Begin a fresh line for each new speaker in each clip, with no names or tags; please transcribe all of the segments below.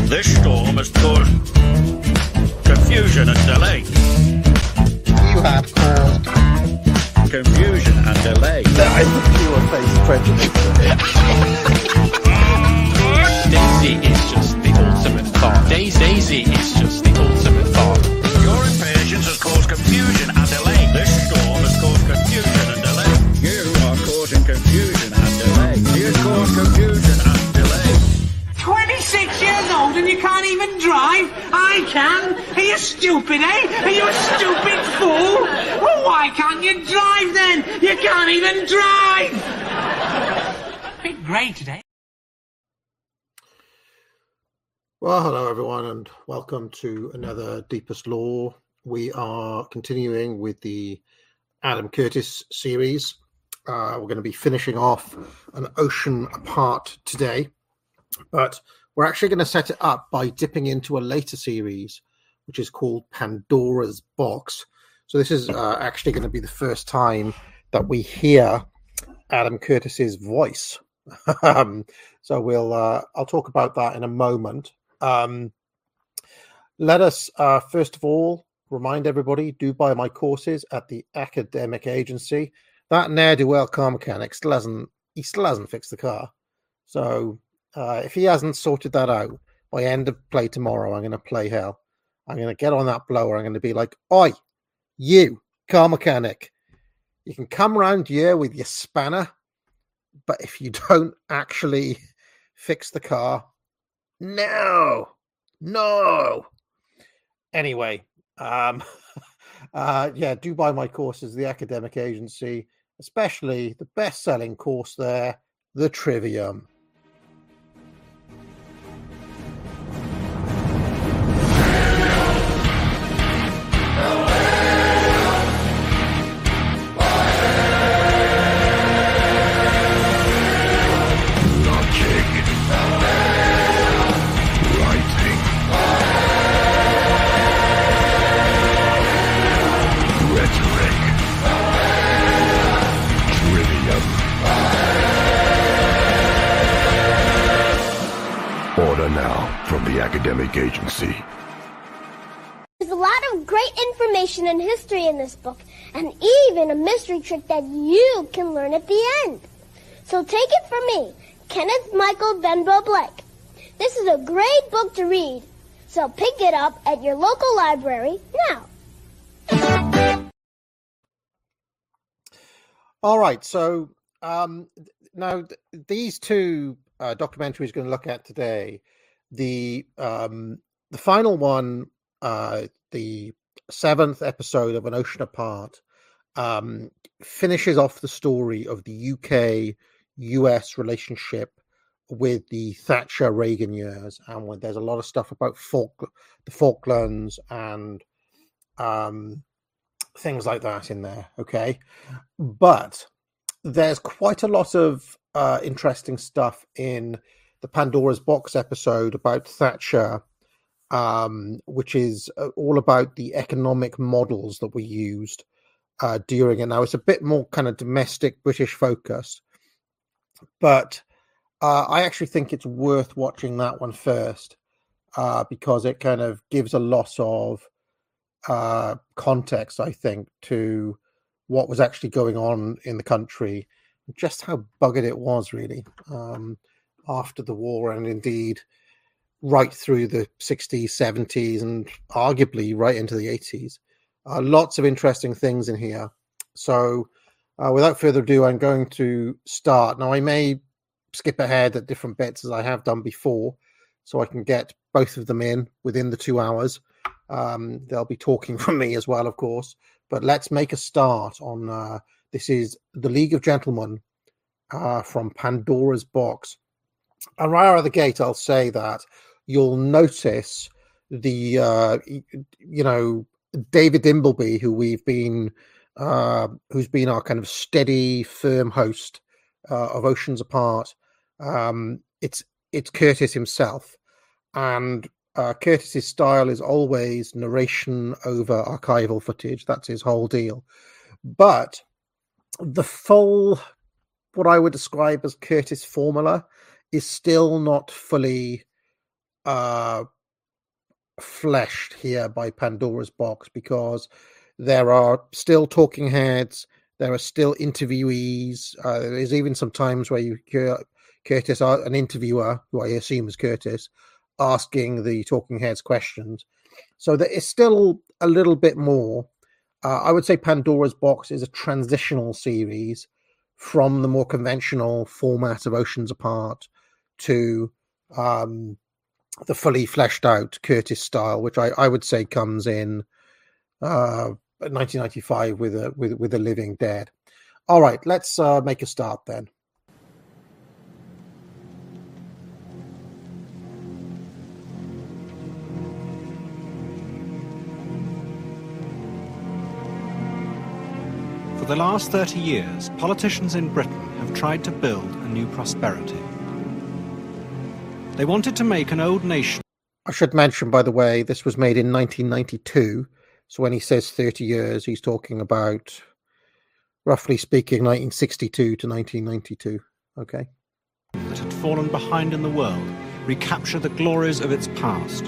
This storm has caused confusion and delay.
You have caused
Confusion and delay.
I think you will face prejudice.
Daisy is just the ultimate fun. Daisy is just the ultimate fun.
Your impatience has caused confusion and delay. This storm has caused confusion and delay. You are causing confusion and delay. You cause confusion and delay.
26 years old and you can't even drive? I can. Are you stupid, eh? Are you a stupid fool? Well, why can't you drive then? You can't even drive. Bit grey today.
Well, hello everyone, and welcome to another Deepest Lore. We are continuing with the Adam Curtis series. We're going to be finishing off An Ocean Apart today, but we're actually going to set it up by dipping into a later series, which is called Pandora's Box. So this is actually going to be the first time that we hear Adam Curtis's voice. So I'll talk about that in a moment. Let us first of all remind everybody, do buy my courses at the Academic Agency. That ne'er-do-well car mechanic still hasn't fixed the car. So if he hasn't sorted that out by end of play tomorrow, I'm going to play hell. I'm going to get on that blower. I'm going to be like, "Oi, you car mechanic, you can come round here with your spanner, but if you don't actually fix the car, no. Anyway, do buy my courses, the Academic Agency, especially the best-selling course there, the Trivium.
Order now from the Academic Agency.
There's a lot of great information and history in this book, and even a mystery trick that you can learn at the end. So take it from me, Kenneth Michael Benbow Blake. This is a great book to read, so pick it up at your local library now.
All right, so now these two documentaries we're going to look at today, the final one, the 7th episode of An Ocean Apart, finishes off the story of the UK-US relationship with the Thatcher-Reagan years, and when there's a lot of stuff about the Falklands and things like that in there, okay? But there's quite a lot of interesting stuff in the Pandora's Box episode about Thatcher, which is all about the economic models that we used during it. Now, it's a bit more kind of domestic British focused, but I actually think it's worth watching that one first because it kind of gives a lot of context, I think, to what was actually going on in the country, just how buggered it was really after the war, and indeed right through the 60s, 70s, and arguably right into the 80s. Lots of interesting things in here. So without further ado, I'm going to start. Now, I may skip ahead at different bits as I have done before, so I can get both of them in within the 2 hours. They'll be talking from me as well, of course. But let's make a start on this is The League of Gentlemen from Pandora's Box. And right out of the gate, I'll say that you'll notice the, David Dimbleby, who's been our kind of steady, firm host of Oceans Apart. It's Curtis himself. And Curtis's style is always narration over archival footage. That's his whole deal. But the full, what I would describe as Curtis formula, is still not fully fleshed here by Pandora's Box, because there are still talking heads, there are still interviewees. There's even some times where you hear Curtis, an interviewer, who I assume is Curtis, asking the talking heads questions. So there is still a little bit more. I would say Pandora's Box is a transitional series from the more conventional format of Oceans Apart to the fully fleshed out Curtis style, which I would say comes in 1995 with a Living Dead. All right, let's make a start then.
For the last 30 years, politicians in Britain have tried to build a new prosperity. They wanted to make an old nation.
I should mention, by the way, this was made in 1992. So when he says 30 years, he's talking about, roughly speaking, 1962 to 1992. Okay.
That had fallen behind in the world, recapture the glories of its past.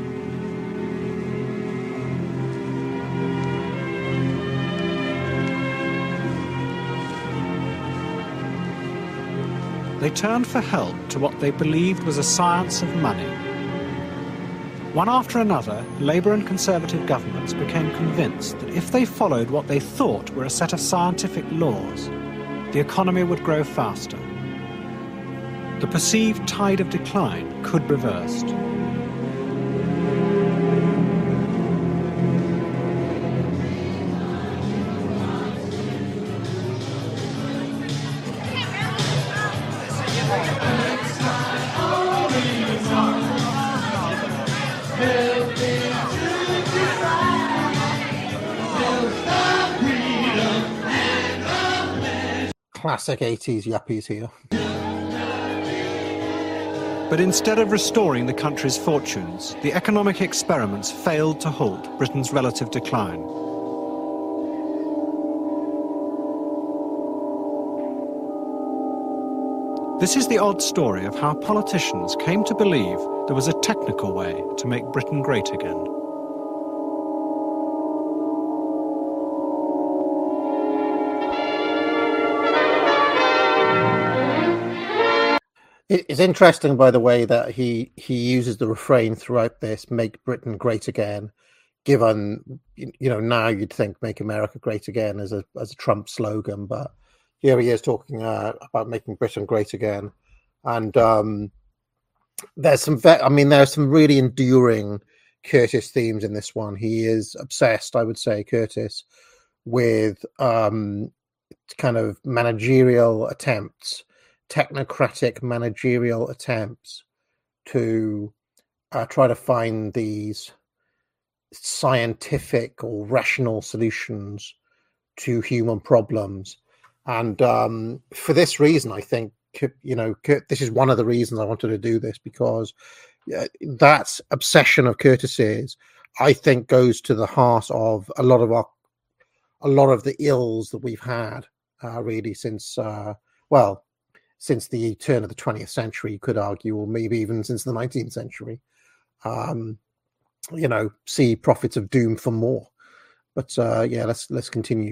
They turned for help to what they believed was a science of money. One after another, Labour and Conservative governments became convinced that if they followed what they thought were a set of scientific laws, the economy would grow faster. The perceived tide of decline could be reversed.
Classic 80s yuppies here.
But instead of restoring the country's fortunes, the economic experiments failed to halt Britain's relative decline. This is the odd story of how politicians came to believe there was a technical way to make Britain great again.
It's interesting, by the way, that he uses the refrain throughout this, "Make Britain great again," given, now you'd think "Make America great again" as a Trump slogan, but here he is talking about making Britain great again. And there's some really enduring Curtis themes in this one. He is obsessed, I would say, Curtis, with kind of managerial attempts, technocratic managerial attempts to try to find these scientific or rational solutions to human problems. And for this reason, I think, this is one of the reasons I wanted to do this, because that obsession of Curtis's, I think, goes to the heart of a lot of the ills that we've had really since the turn of the 20th century, you could argue, or maybe even since the 19th century. See Prophets of Doom for more. But let's continue.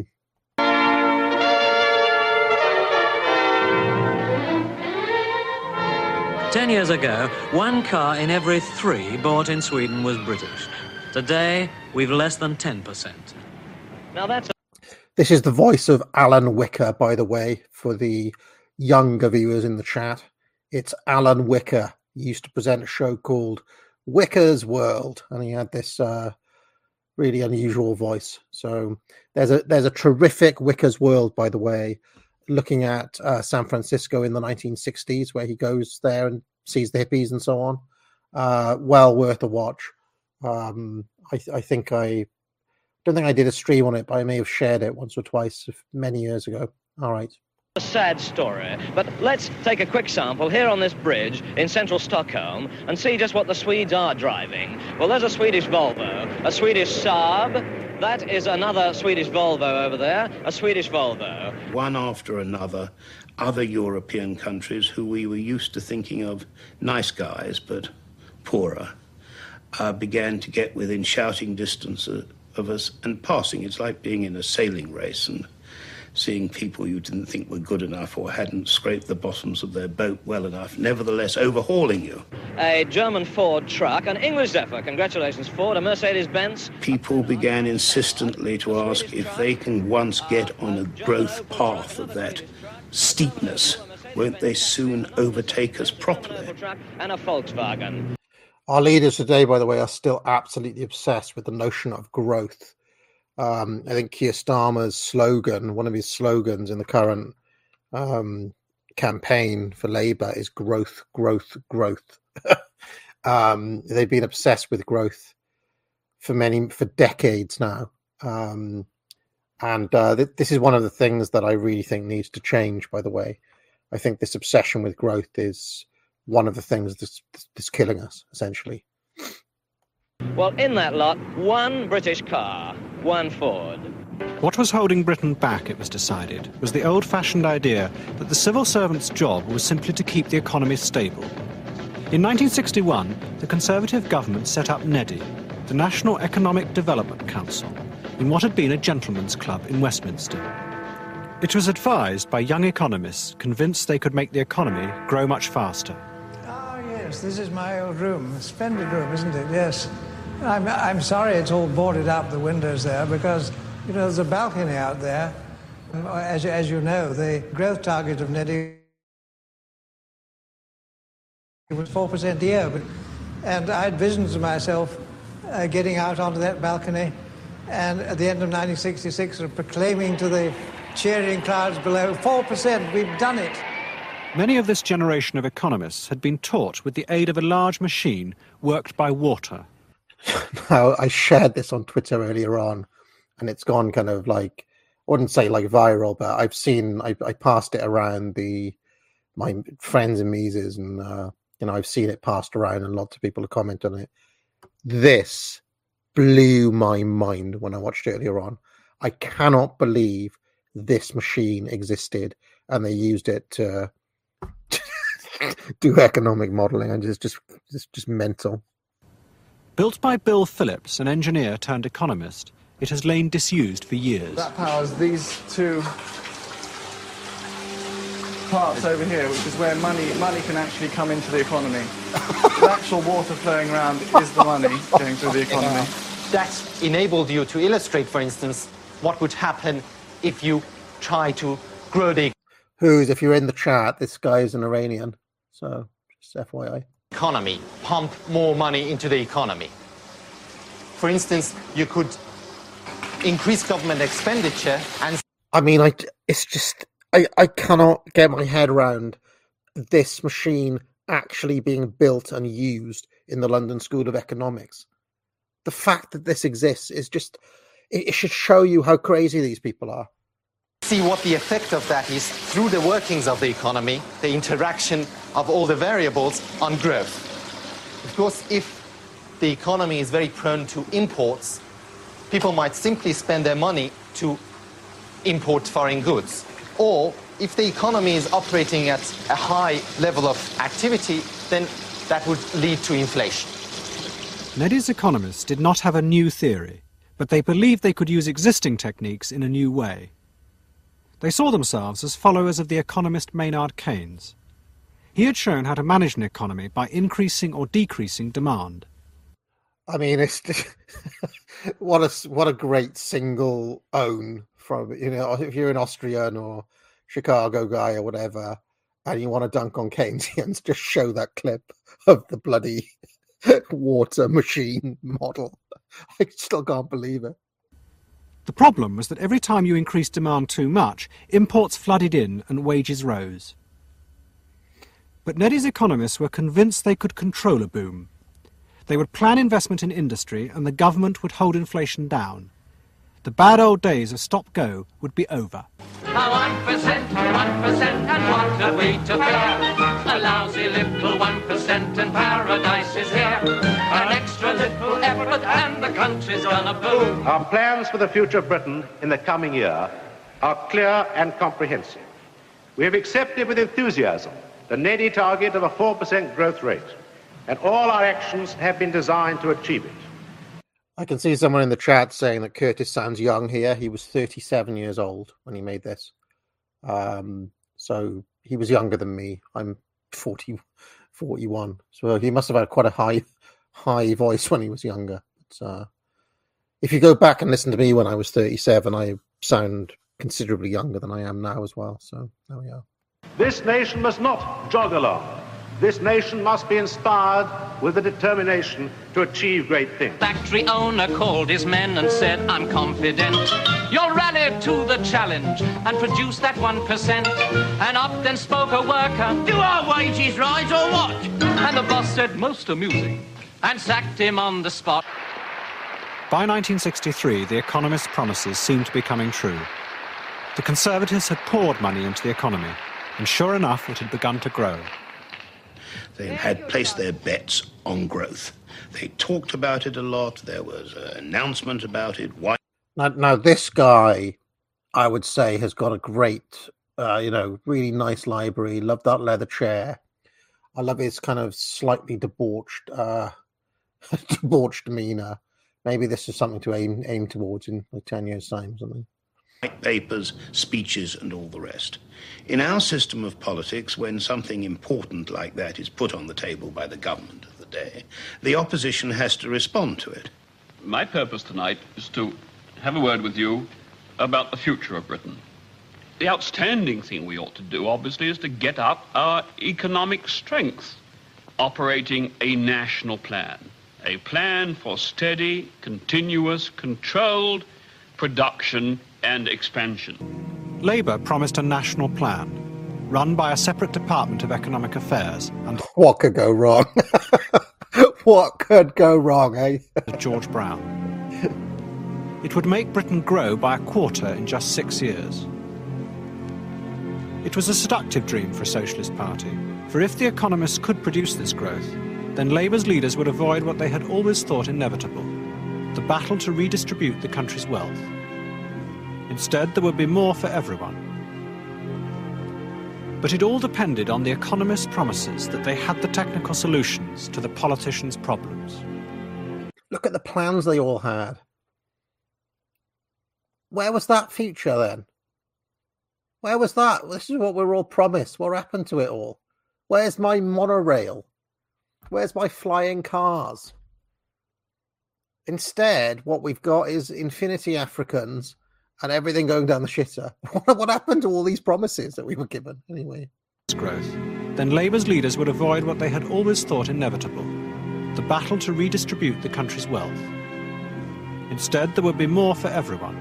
10 years ago, 1 car in every 3 bought in Sweden was British. Today, we've less than 10%. Now that's...
This is the voice of Alan Wicker, by the way, for the younger viewers in the chat. It's Alan Wicker. He used to present a show called Wicker's World, and he had this really unusual voice. So there's a terrific Wicker's World, by the way, looking at San Francisco in the 1960s, where he goes there and sees the hippies and so on. Well worth a watch. I don't think I did a stream on it, but I may have shared it once or twice many years ago. All right.
A sad story, but let's take a quick sample here on this bridge in central Stockholm and see just what the Swedes are driving. Well, there's a Swedish Volvo, a Swedish Saab, that is another Swedish Volvo over there, a Swedish Volvo.
One after another, other European countries who we were used to thinking of nice guys, but poorer, began to get within shouting distance of us and passing. It's like being in a sailing race and seeing people you didn't think were good enough or hadn't scraped the bottoms of their boat well enough, nevertheless overhauling you.
A German Ford truck, an English Zephyr, congratulations Ford, a Mercedes-Benz.
People began insistently to ask if they can once get on a growth path of that steepness, won't they soon overtake us properly?
And a Volkswagen.
Our leaders today, by the way, are still absolutely obsessed with the notion of growth. I think Keir Starmer's slogan, one of his slogans in the current campaign for Labour is growth, growth, growth. They've been obsessed with growth for decades now. This is one of the things that I really think needs to change, by the way. I think this obsession with growth is one of the things that's killing us, essentially.
Well, in that lot, one British car, one Ford.
What was holding Britain back, it was decided, was the old-fashioned idea that the civil servant's job was simply to keep the economy stable. In 1961, the Conservative government set up NEDI, the National Economic Development Council, in what had been a gentleman's club in Westminster. It was advised by young economists convinced they could make the economy grow much faster.
Oh, yes, this is my old room. A splendid room, isn't it? Yes. I'm sorry it's all boarded up, the windows there, because, you know, there's a balcony out there. As you know, the growth target of NEDI was 4% a year. And I had visions of myself getting out onto that balcony and at the end of 1966 proclaiming to the cheering crowds below, 4%, we've done it.
Many of this generation of economists had been taught with the aid of a large machine worked by water.
Now, I shared this on Twitter earlier on, and it's gone kind of like, I wouldn't say like viral, but I passed it around my friends and Mises, and I've seen it passed around, and lots of people have commented on it. This blew my mind when I watched it earlier on. I cannot believe this machine existed, and they used it to do economic modelling, and it's just mental.
Built by Bill Phillips, an engineer turned economist, it has lain disused for years.
That powers these two parts over here, which is where money can actually come into the economy. The actual water flowing around is the money going through the economy.
That enabled you to illustrate, for instance, what would happen if you try to grow the...
If you're in the chat, this guy is an Iranian, so just FYI.
Economy, pump more money into the economy. For instance, you could increase government expenditure and...
I mean, I cannot get my head around this machine actually being built and used in the London School of Economics. The fact that this exists is just... It should show you how crazy these people are.
See what the effect of that is through the workings of the economy, the interaction of all the variables on growth. Of course, if the economy is very prone to imports, people might simply spend their money to import foreign goods. Or if the economy is operating at a high level of activity, then that would lead to inflation.
NEDI's economists did not have a new theory, but they believed they could use existing techniques in a new way. They saw themselves as followers of the economist Maynard Keynes. He had shown how to manage an economy by increasing or decreasing demand.
I mean, it's just what a great single own from, if you're an Austrian or Chicago guy or whatever, and you want to dunk on Keynesians, just show that clip of the bloody water machine model. I still can't believe it.
The problem was that every time you increased demand too much, imports flooded in and wages rose. But NEDI's economists were convinced they could control a boom. They would plan investment in industry and the government would hold inflation down. The bad old days of stop-go would be over.
1%, and what are we to fear? A lousy little 1% and paradise is here. An extra little effort and the country's gonna boom.
Our plans for the future of Britain in the coming year are clear and comprehensive. We have accepted with enthusiasm the NEDI target of a 4% growth rate. and all our actions have been designed to achieve it.
I can see someone in the chat saying that Curtis sounds young here. He was 37 years old when he made this. So he was younger than me. I'm 41. So he must have had quite a high voice when he was younger. But, if you go back and listen to me when I was 37, I sound considerably younger than I am now as well. So there we are.
This nation must not jog along. This nation must be inspired with the determination to achieve great things.
Factory owner called his men and said, I'm confident you'll rally to the challenge and produce that 1%. And up then spoke a worker, do our wages rise or what? And the boss said, most amusing, and sacked him on the spot.
By 1963, the Economist's promises seemed to be coming true. The Conservatives had poured money into the economy, and sure enough, it had begun to grow.
They had placed their bets on growth. They talked about it a lot. There was an announcement about it. Why?
Now this guy, I would say, has got a great, really nice library. Love that leather chair. I love his kind of slightly debauched demeanor. Maybe this is something to aim towards in like 10 years' time or something.
White papers, speeches, and all the rest. In our system of politics, when something important like that is put on the table by the government of the day, the opposition has to respond to it.
My purpose tonight is to have a word with you about the future of Britain. The outstanding thing we ought to do, obviously, is to get up our economic strength, operating a national plan. A plan for steady, continuous, controlled production and expansion.
Labour promised a national plan, run by a separate Department of Economic Affairs. And
what could go wrong? What could go wrong, eh?
George Brown. It would make Britain grow by a quarter in just 6 years. It was a seductive dream for a socialist party, for if the economists could produce this growth, then Labour's leaders would avoid what they had always thought inevitable, the battle to redistribute the country's wealth. Instead, there would be more for everyone. But it all depended on the economists' promises that they had the technical solutions to the politicians' problems.
Look at the plans they all had. Where was that future then? Where was that? This is what we were all promised. What happened to it all? Where's my monorail? Where's my flying cars? Instead, what we've got is Infinity Africans and everything going down the shitter. What happened to all these promises that we were given, anyway?
Growth. Then Labour's leaders would avoid what they had always thought inevitable, the battle to redistribute the country's wealth. Instead, there would be more for everyone.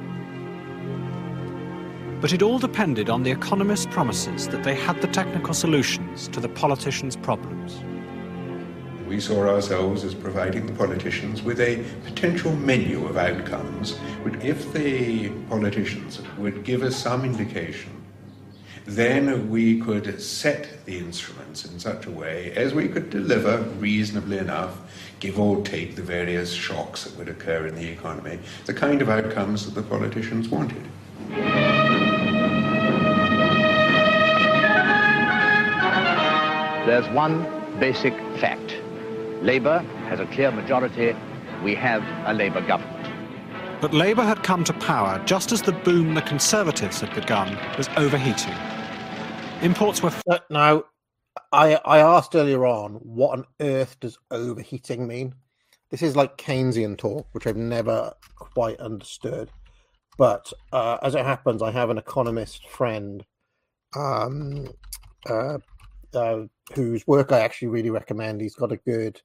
But it all depended on the economists' promises that they had the technical solutions to the politicians' problems.
We saw ourselves as providing the politicians with a potential menu of outcomes, which if the politicians would give us some indication, then we could set the instruments in such a way as we could deliver reasonably enough, give or take the various shocks that would occur in the economy, the kind of outcomes that the politicians wanted.
There's one basic fact. Labour has a clear majority. We have a Labour government.
But Labour had come to power just as the boom the Conservatives had begun was overheating. Imports were...
Now, I asked earlier on, what on earth does overheating mean? This is like Keynesian talk, which I've never quite understood. But as it happens, I have an economist friend whose work I actually really recommend. He's got a good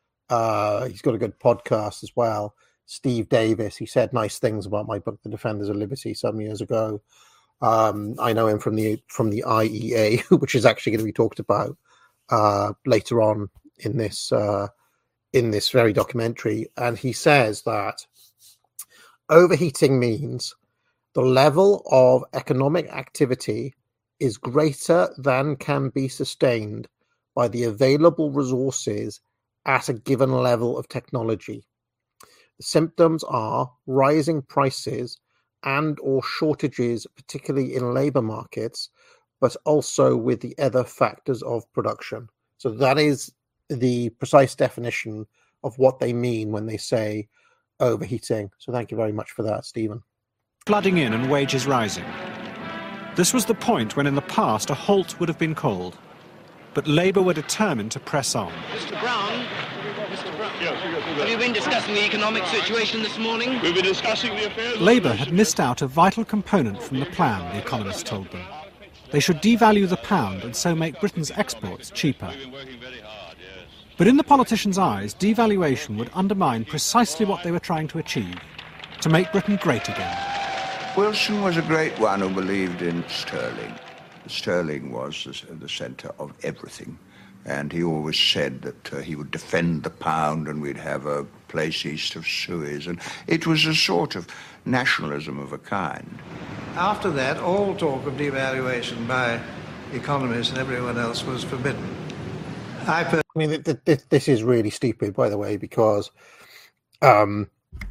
podcast as well. Steve Davis. He said nice things about my book, The Defenders of Liberty, some years ago. I know him from the IEA, which is actually going to be talked about later on in this very documentary. And he says that overheating means the level of economic activity is greater than can be sustained by the available resources at a given level of technology. The symptoms are rising prices and or shortages, particularly in labour markets, but also with the other factors of production. So that is the precise definition of what they mean when they say overheating. So thank you very much for that, Stephen.
Flooding in and wages rising. This was the point when in the past a halt would have been called. But Labour were determined to press on.
Mr. Brown, have you been discussing the economic situation this morning?
We've been discussing the affairs...
Labour had missed out a vital component from the plan, the economists told them. They should devalue the pound and so make Britain's exports cheaper. But in the politicians' eyes, devaluation would undermine precisely what they were trying to achieve, to make Britain great again.
Wilson was a great one who believed in sterling. Sterling was the centre of everything, and he always said that he would defend the pound and we'd have a place east of Suez, and it was a sort of nationalism of a kind.
After that, all talk of devaluation by economists and everyone else was forbidden.
I mean, this is really stupid, by the way, because the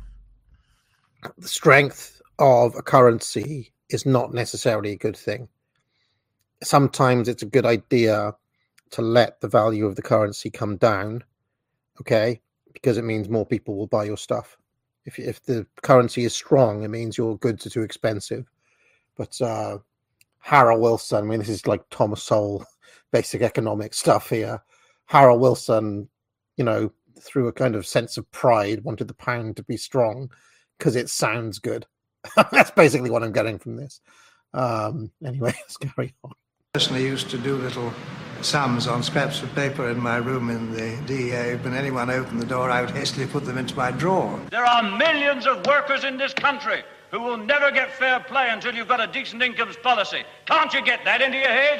strength of a currency is not necessarily a good thing. Sometimes it's a good idea to let the value of the currency come down, okay, because it means more people will buy your stuff. If the currency is strong, it means your goods are too expensive. But Harold Wilson, I mean, this is like Thomas Sowell, basic economic stuff here. Harold Wilson, you know, through a kind of sense of pride, wanted the pound to be strong because it sounds good. That's basically what I'm getting from this. Anyway, let's carry on.
I personally used to do little sums on scraps of paper in my room in the DEA. When anyone opened the door, I would hastily put them into my drawer.
There are millions of workers in this country who will never get fair play until you've got a decent incomes policy. Can't you get that into your head?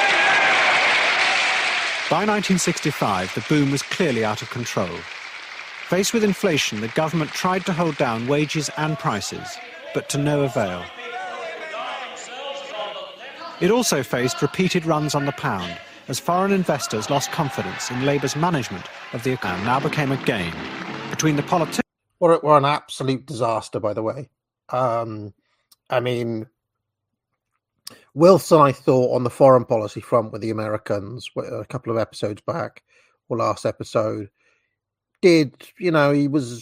By 1965, the boom was clearly out of control. Faced with inflation, the government tried to hold down wages and prices, but to no avail. It also faced repeated runs on the pound, as foreign investors lost confidence in Labour's management of the economy. Now became a game between the politicians.
We're an absolute disaster, by the way. I mean, Wilson, I thought, on the foreign policy front with the Americans, a couple of episodes back, or last episode, did, you know, he was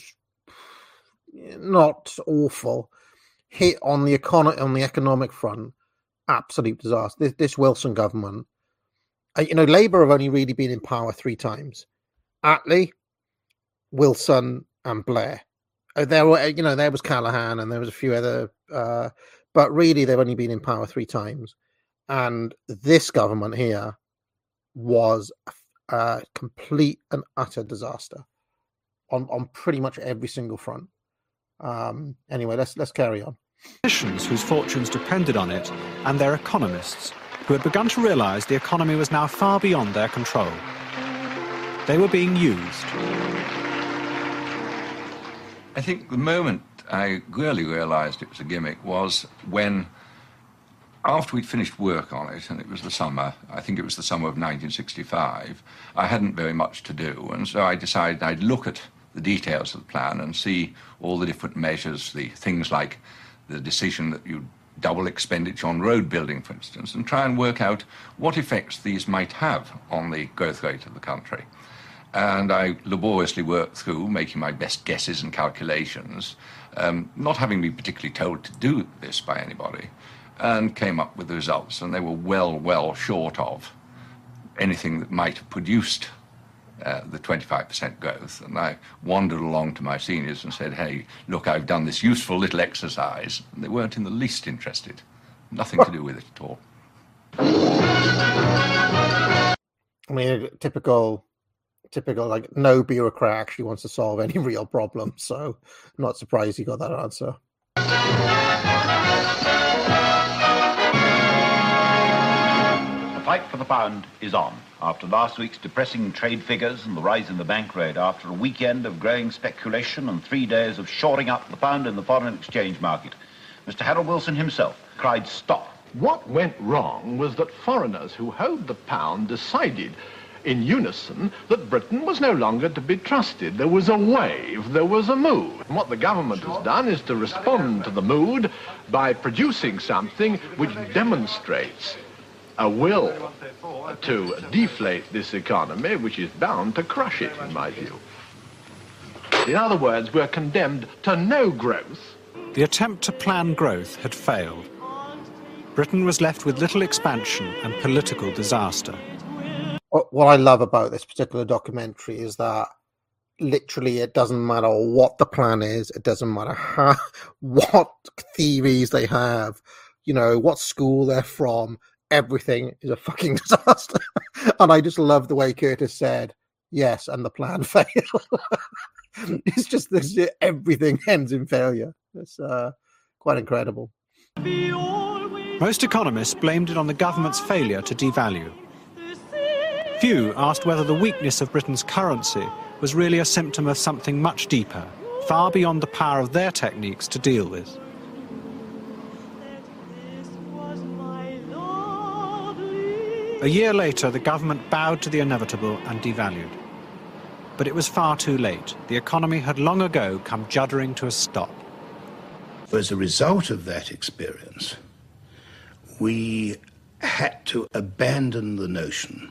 not awful. Hit on the economic front, absolute disaster. This Wilson government, you know, Labour have only really been in power 3 times: Attlee, Wilson, and Blair. There were, you know, there was Callaghan, and there was a few other, but really they've only been in power 3 times. And this government here was a complete and utter disaster on pretty much every single front. Anyway, let's carry on.
Politicians whose fortunes depended on it, and their economists, who had begun to realise the economy was now far beyond their control. They were being used.
I think the moment I really realised it was a gimmick was when, after we'd finished work on it, and it was the summer, I think it was the summer of 1965, I hadn't very much to do, and so I decided I'd look at the details of the plan and see all the different measures, the things like the decision that you double expenditure on road building, for instance, and try and work out what effects these might have on the growth rate of the country. And I laboriously worked through, making my best guesses and calculations, not having been particularly told to do this by anybody, and came up with the results, and they were well short of anything that might have produced the 25% growth. And I wandered along to my seniors and said, hey, look, I've done this useful little exercise. And they weren't in the least interested. Nothing to do with it at all.
I mean, typical, like, no bureaucrat actually wants to solve any real problem. So I'm not surprised you got that answer.
The fight for the pound is on. After last week's depressing trade figures and the rise in the bank rate, after a weekend of growing speculation and 3 days of shoring up the pound in the foreign exchange market, Mr. Harold Wilson himself cried stop.
What went wrong was that foreigners who held the pound decided in unison that Britain was no longer to be trusted. There was a wave, there was a mood. And what the government has done is to respond to the mood by producing something which demonstrates a will to deflate this economy, which is bound to crush it, in my view. In other words, we're condemned to no growth.
The attempt to plan growth had failed. Britain was left with little expansion and political disaster.
What I love about this particular documentary is that literally it doesn't matter what the plan is, it doesn't matter what theories they have, what school they're from, everything is a fucking disaster. And I just love the way Curtis said, yes, and the plan failed. It's just this, everything ends in failure. It's quite incredible.
Most economists blamed it on the government's failure to devalue. Few asked whether the weakness of Britain's currency was really a symptom of something much deeper, far beyond the power of their techniques to deal with. A year later, the government bowed to the inevitable and devalued. But it was far too late. The economy had long ago come juddering to a stop.
As a result of that experience, we had to abandon the notion,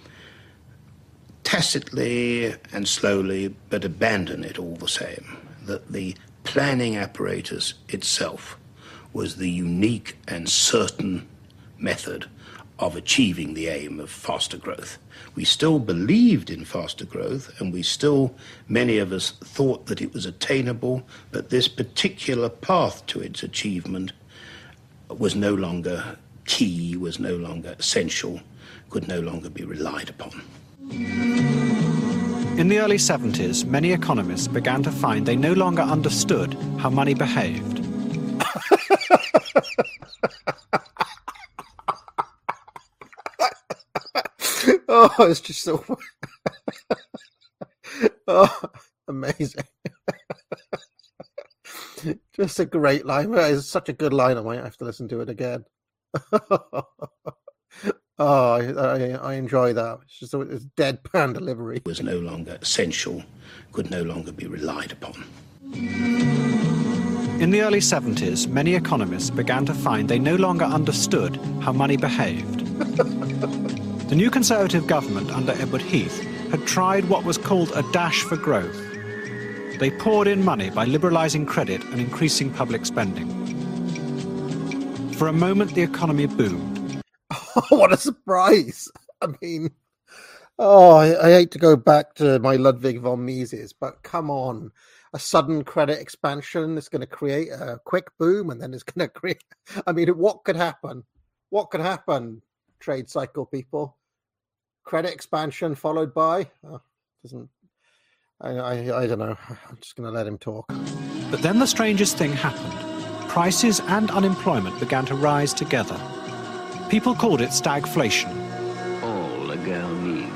tacitly and slowly, but abandon it all the same, that the planning apparatus itself was the unique and certain method of achieving the aim of faster growth. We still believed in faster growth, and many of us thought that it was attainable, but this particular path to its achievement was no longer key, was no longer essential, could no longer be relied upon.
In the early 70s, many economists began to find they no longer understood how money behaved.
Oh, it's just so... oh, amazing. Just a great line. It's such a good line, I might have to listen to it again. Oh, I enjoy that. It's just it's deadpan delivery.
It was no longer essential, could no longer be relied upon.
In the early 70s, many economists began to find they no longer understood how money behaved. The new Conservative government under Edward Heath had tried what was called a dash for growth. They poured in money by liberalising credit and increasing public spending. For a moment, the economy boomed.
Oh, what a surprise! I mean, I hate to go back to my Ludwig von Mises, but come on. A sudden credit expansion is going to create a quick boom, and then it's going to create... I mean, what could happen? What could happen, trade cycle people? Credit expansion followed by... I don't know. I'm just going to let him talk.
But then the strangest thing happened. Prices and unemployment began to rise together. People called it stagflation.
All a girl needs.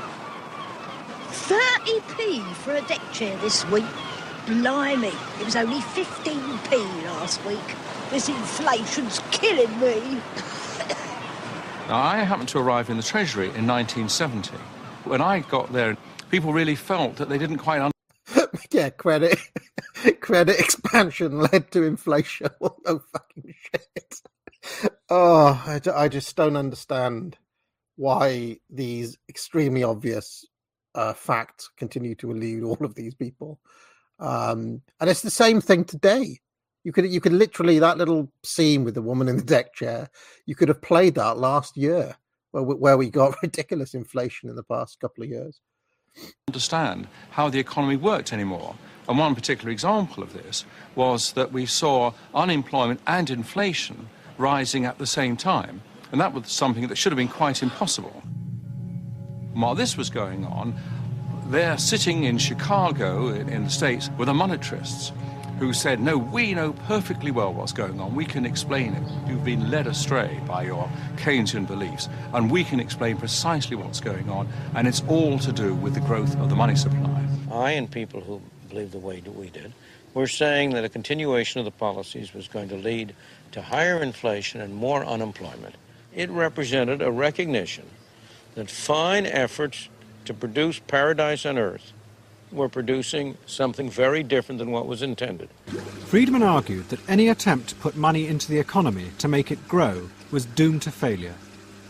30p for a deck chair this week. Blimey, it was only 15p last week. This inflation's killing me.
Now, I happened to arrive in the Treasury in 1970. When I got there, people really felt that they didn't quite understand.
Yeah, credit expansion led to inflation. Well, no fucking shit. Oh, I just don't understand why these extremely obvious facts continue to elude all of these people. And it's the same thing today. You could literally, that little scene with the woman in the deck chair, you could have played that last year where we got ridiculous inflation in the past couple of years.
Understand how the economy worked anymore. And one particular example of this was that we saw unemployment and inflation rising at the same time. And that was something that should have been quite impossible. While this was going on, they're sitting in Chicago, in the States, with the monetarists who said, no, we know perfectly well what's going on. We can explain it. You've been led astray by your Keynesian beliefs, and we can explain precisely what's going on, and it's all to do with the growth of the money supply.
I and people who believe the way that we did were saying that a continuation of the policies was going to lead to higher inflation and more unemployment. It represented a recognition that fine efforts to produce paradise on earth were producing something very different than what was intended.
Friedman argued that any attempt to put money into the economy to make it grow was doomed to failure.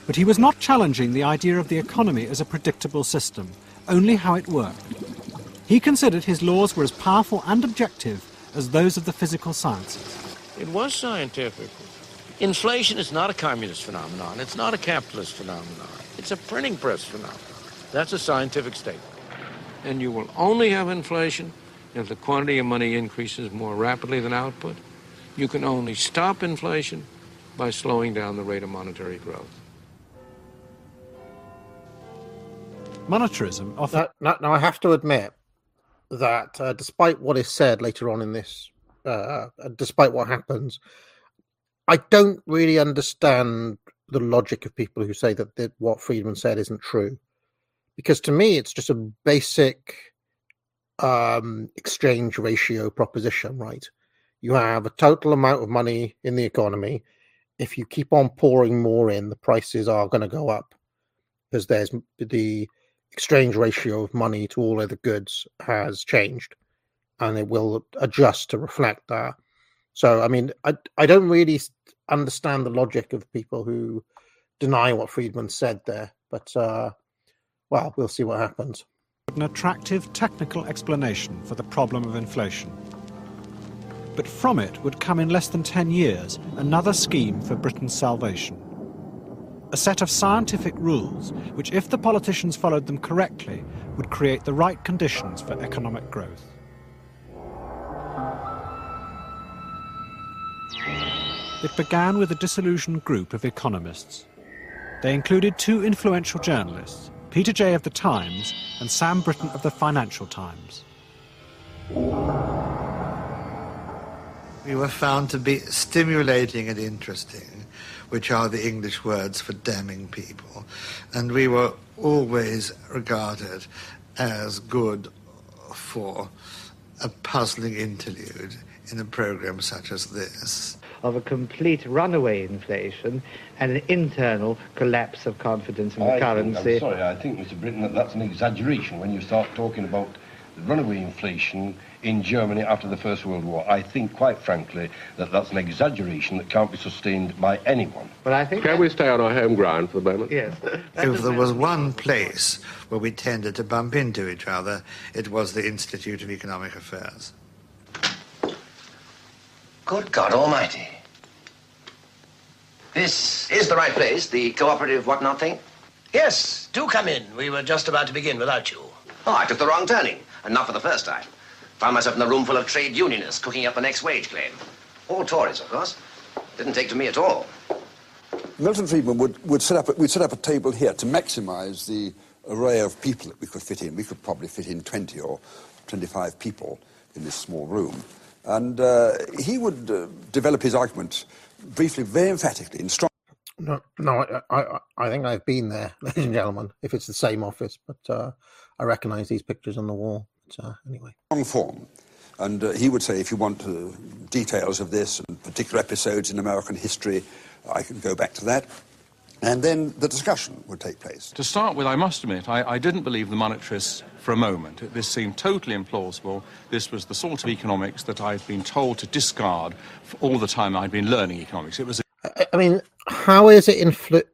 But he was not challenging the idea of the economy as a predictable system, only how it worked. He considered his laws were as powerful and objective as those of the physical sciences.
It was scientific. Inflation is not a communist phenomenon. It's not a capitalist phenomenon. It's a printing press phenomenon. That's a scientific statement. And you will only have inflation if the quantity of money increases more rapidly than output. You can only stop inflation by slowing down the rate of monetary growth.
Monetarism often...
Now, I have to admit that despite what is said later on in this, despite what happens, I don't really understand the logic of people who say that what Friedman said isn't true. Because to me, it's just a basic exchange ratio proposition, right? You have a total amount of money in the economy. If you keep on pouring more in, the prices are going to go up because there's the exchange ratio of money to all other goods has changed, and it will adjust to reflect that. So, I mean, I don't really understand the logic of people who deny what Friedman said there, but well, we'll see what happens.
An attractive technical explanation for the problem of inflation. But from it would come in less than 10 years another scheme for Britain's salvation. A set of scientific rules which, if the politicians followed them correctly, would create the right conditions for economic growth. It began with a disillusioned group of economists. They included two influential journalists, Peter Jay of The Times and Sam Britton of The Financial Times.
We were found to be stimulating and interesting, which are the English words for damning people. And we were always regarded as good for a puzzling interlude in a program such as this.
Of a complete runaway inflation and an internal collapse of confidence in the currency.
I'm sorry, I think, Mr. Britton, that's an exaggeration when you start talking about the runaway inflation in Germany after the First World War. I think, quite frankly, that that's an exaggeration that can't be sustained by anyone.
But I think...
Can we stay on our home ground for the moment?
Yes.
If there was one place where we tended to bump into each other, it was the Institute of Economic Affairs.
Good God Almighty. This is the right place, the cooperative whatnot thing? Yes, do come in. We were just about to begin without you. Oh, I took the wrong turning, and not for the first time. Found myself in a room full of trade unionists cooking up the next wage claim. All Tories, of course. Didn't take to me at all.
Milton Friedman would set up a table here to maximize the array of people that we could fit in. We could probably fit in 20 or 25 people in this small room. And he would develop his argument briefly, very emphatically, in strong...
No, I think I've been there, ladies and gentlemen, if it's the same office, but I recognise these pictures on the wall. But, anyway.
Long form. And he would say, if you want details of this and particular episodes in American history, I can go back to that. And then the discussion would take place.
To start with, I must admit, I didn't believe the monetarists for a moment. This seemed totally implausible. This was the sort of economics that I'd been told to discard for all the time I'd been learning economics. It was.
I mean, how is it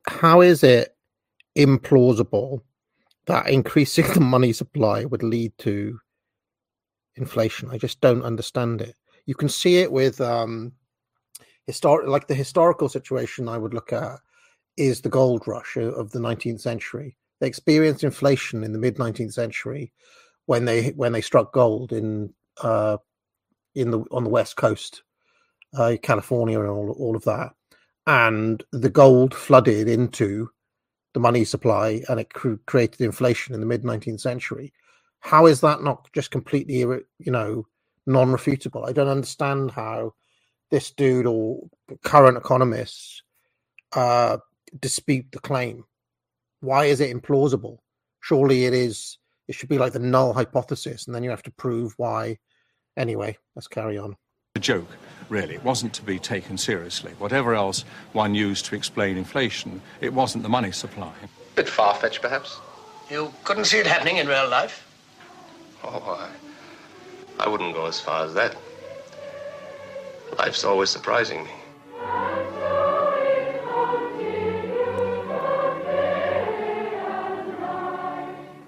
implausible that increasing the money supply would lead to inflation? I just don't understand it. You can see it with the historical situation I would look at is the gold rush of the 19th century. They experienced inflation in the mid-19th century when they struck gold on the West Coast, California, and all of that. And the gold flooded into the money supply, and it created inflation in the mid-19th century. How is that not just completely, non-refutable? I don't understand how this dude or current economists dispute the claim. Why is it implausible? Surely it should be like the null hypothesis, and then you have to prove why. Anyway, let's carry on.
A joke, really. It wasn't to be taken seriously. Whatever else one used to explain inflation, it wasn't the money supply.
Bit far-fetched, perhaps. You couldn't see it happening in real life?
Oh, I wouldn't go as far as that. Life's always surprising me.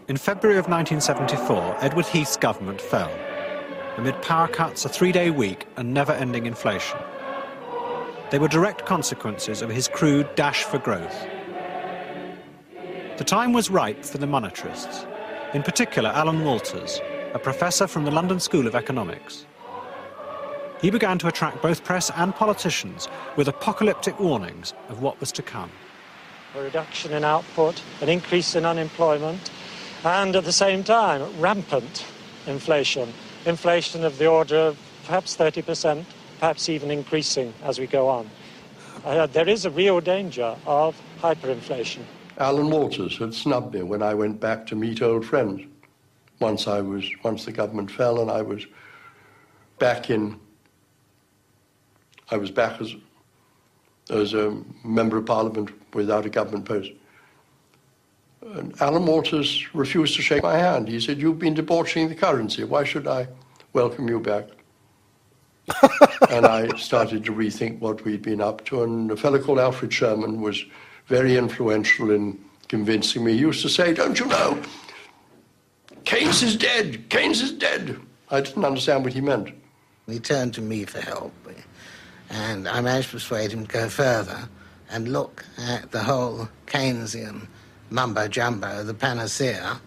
In February of 1974, Edward Heath's government fell, amid power cuts, a 3-day week and never-ending inflation. They were direct consequences of his crude dash for growth. The time was ripe for the monetarists, in particular Alan Walters, a professor from the London School of Economics. He began to attract both press and politicians with apocalyptic warnings of what was to come.
A reduction in output, an increase in unemployment, and at the same time, rampant inflation. Inflation of the order of perhaps 30%, perhaps even increasing as we go on. There is a real danger of hyperinflation.
Alan Walters had snubbed me when I went back to meet old friends. Once the government fell and I was back as a member of Parliament without a government post. And Alan Walters refused to shake my hand. He said, "You've been debauching the currency. Why should I welcome you back?" And I started to rethink what we'd been up to. And a fellow called Alfred Sherman was very influential in convincing me. He used to say, "Don't you know, Keynes is dead. Keynes is dead." I didn't understand what he meant.
He turned to me for help, and I managed to persuade him to go further and look at the whole Keynesian mumbo-jumbo, the panacea.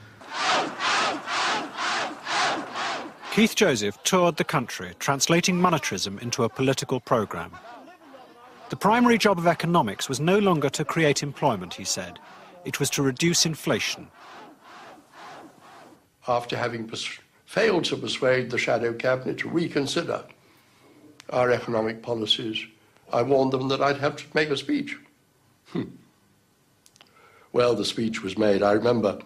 Keith Joseph toured the country, translating monetarism into a political programme. The primary job of economics was no longer to create employment, he said. It was to reduce inflation.
After having failed to persuade the shadow cabinet to reconsider our economic policies, I warned them that I'd have to make a speech. Well, the speech was made. I remember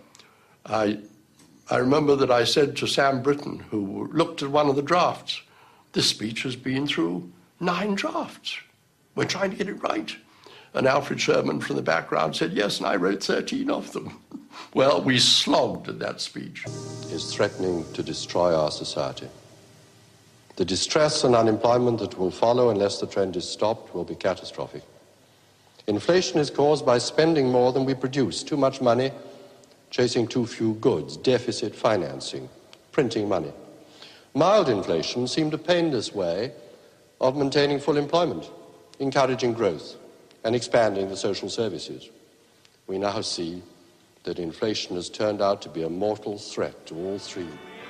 that I said to Sam Britton, who looked at one of the drafts, "This speech has been through 9 drafts. We're trying to get it right." And Alfred Sherman from the background said, "Yes, and I wrote 13 of them." Well, we slogged at that speech.
Is threatening to destroy our society. The distress and unemployment that will follow unless the trend is stopped will be catastrophic. Inflation is caused by spending more than we produce, too much money, chasing too few goods, deficit financing, printing money. Mild inflation seemed a painless way of maintaining full employment, encouraging growth, and expanding the social services. We now see that inflation has turned out to be a mortal threat to all three.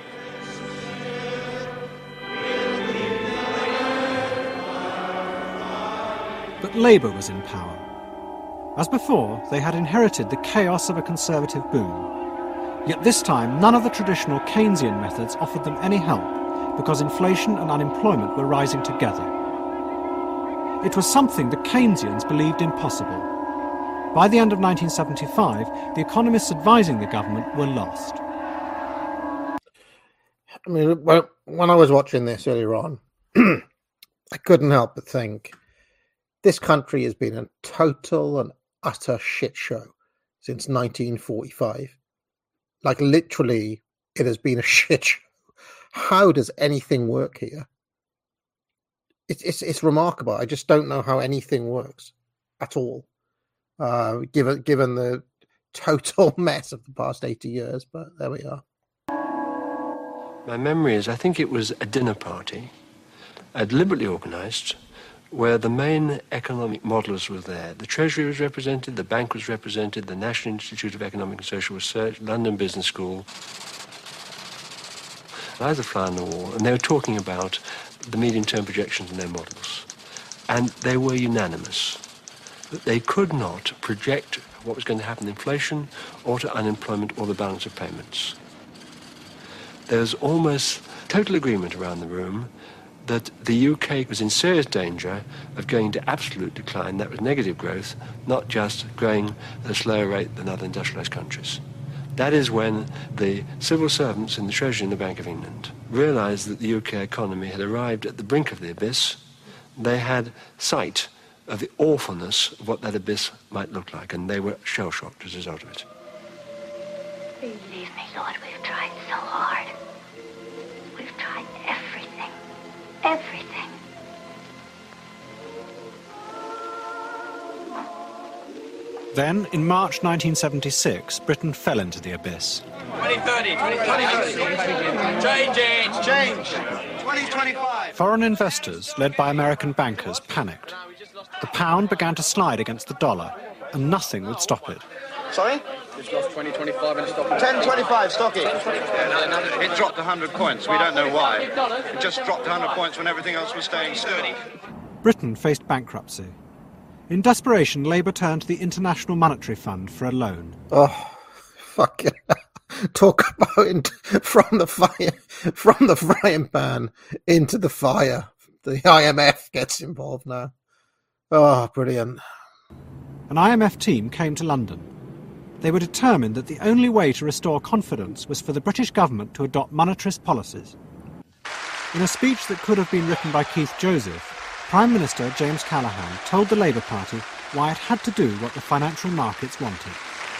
But Labour was in power. As before, they had inherited the chaos of a Conservative boom. Yet this time, none of the traditional Keynesian methods offered them any help, because inflation and unemployment were rising together. It was something the Keynesians believed impossible. By the end of 1975, the economists advising the government were lost.
I mean, when I was watching this earlier on, I couldn't help but think, this country has been a total and utter shit show since 1945. Like, literally, it has been a shit show. How does anything work here? It's remarkable. I just don't know how anything works at all, given the total mess of the past 80 years. But there we are.
My memory is, I think it was a dinner party, deliberately organised, where the main economic models were there. The Treasury was represented, the Bank was represented, the National Institute of Economic and Social Research, London Business School. I was a fly on the wall, and they were talking about the medium-term projections and their models. And they were unanimous that they could not project what was going to happen to inflation or to unemployment or the balance of payments. There was almost total agreement around the room that the UK was in serious danger of going into absolute decline. That was negative growth, not just growing at a slower rate than other industrialised countries. That is when the civil servants in the Treasury and the Bank of England realised that the UK economy had arrived at the brink of the abyss. They had sight of the awfulness of what that abyss might look like, and they were shell-shocked as a result of it.
Believe me, Lord, we've tried so hard. We've tried everything. Everything.
Then, in March 1976, Britain fell into the abyss.
2030, 2020, change it, change, 2025.
Foreign investors, led by American bankers, panicked. The pound began to slide against the dollar, and nothing would stop it.
Sorry? It's lost 2025 and stock. 1025, stock it. It dropped 100 points. We don't know why. It just dropped 100 points when everything else was staying sturdy.
Britain faced bankruptcy. In desperation, Labour turned to the International Monetary Fund for a loan.
Oh, fuck it. Talk about from the frying pan into the fire. The IMF gets involved now. Oh, brilliant.
An IMF team came to London. They were determined that the only way to restore confidence was for the British government to adopt monetarist policies. In a speech that could have been written by Keith Joseph, Prime Minister James Callaghan told the Labour Party why it had to do what the financial markets wanted.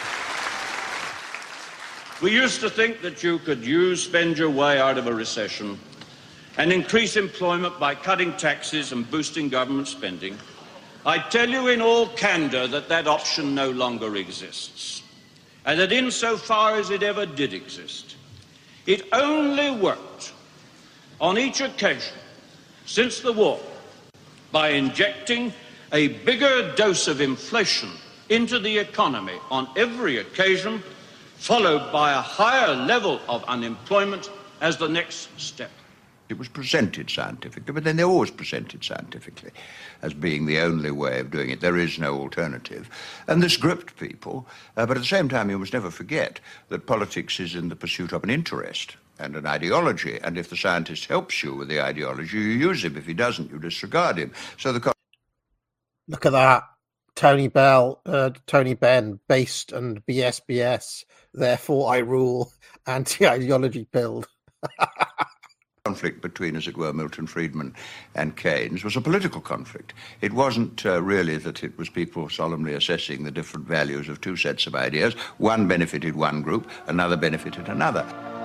We used to think that you could spend your way out of a recession and increase employment by cutting taxes and boosting government spending. I tell you in all candour that that option no longer exists, and that insofar as it ever did exist, it only worked on each occasion since the war by injecting a bigger dose of inflation into the economy on every occasion, followed by a higher level of unemployment as the next step.
It was presented scientifically, but then they're always presented scientifically as being the only way of doing it. There is no alternative. And this gripped people, but at the same time you must never forget that politics is in the pursuit of an interest and an ideology, and if the scientist helps you with the ideology, you use him. If he doesn't, you disregard him. So
Look at that. Tony Benn, based and BSBS, therefore I rule, anti-ideology pilled.
Conflict between, as it were, Milton Friedman and Keynes was a political conflict. It wasn't really that it was people solemnly assessing the different values of two sets of ideas. One benefited one group, another benefited another.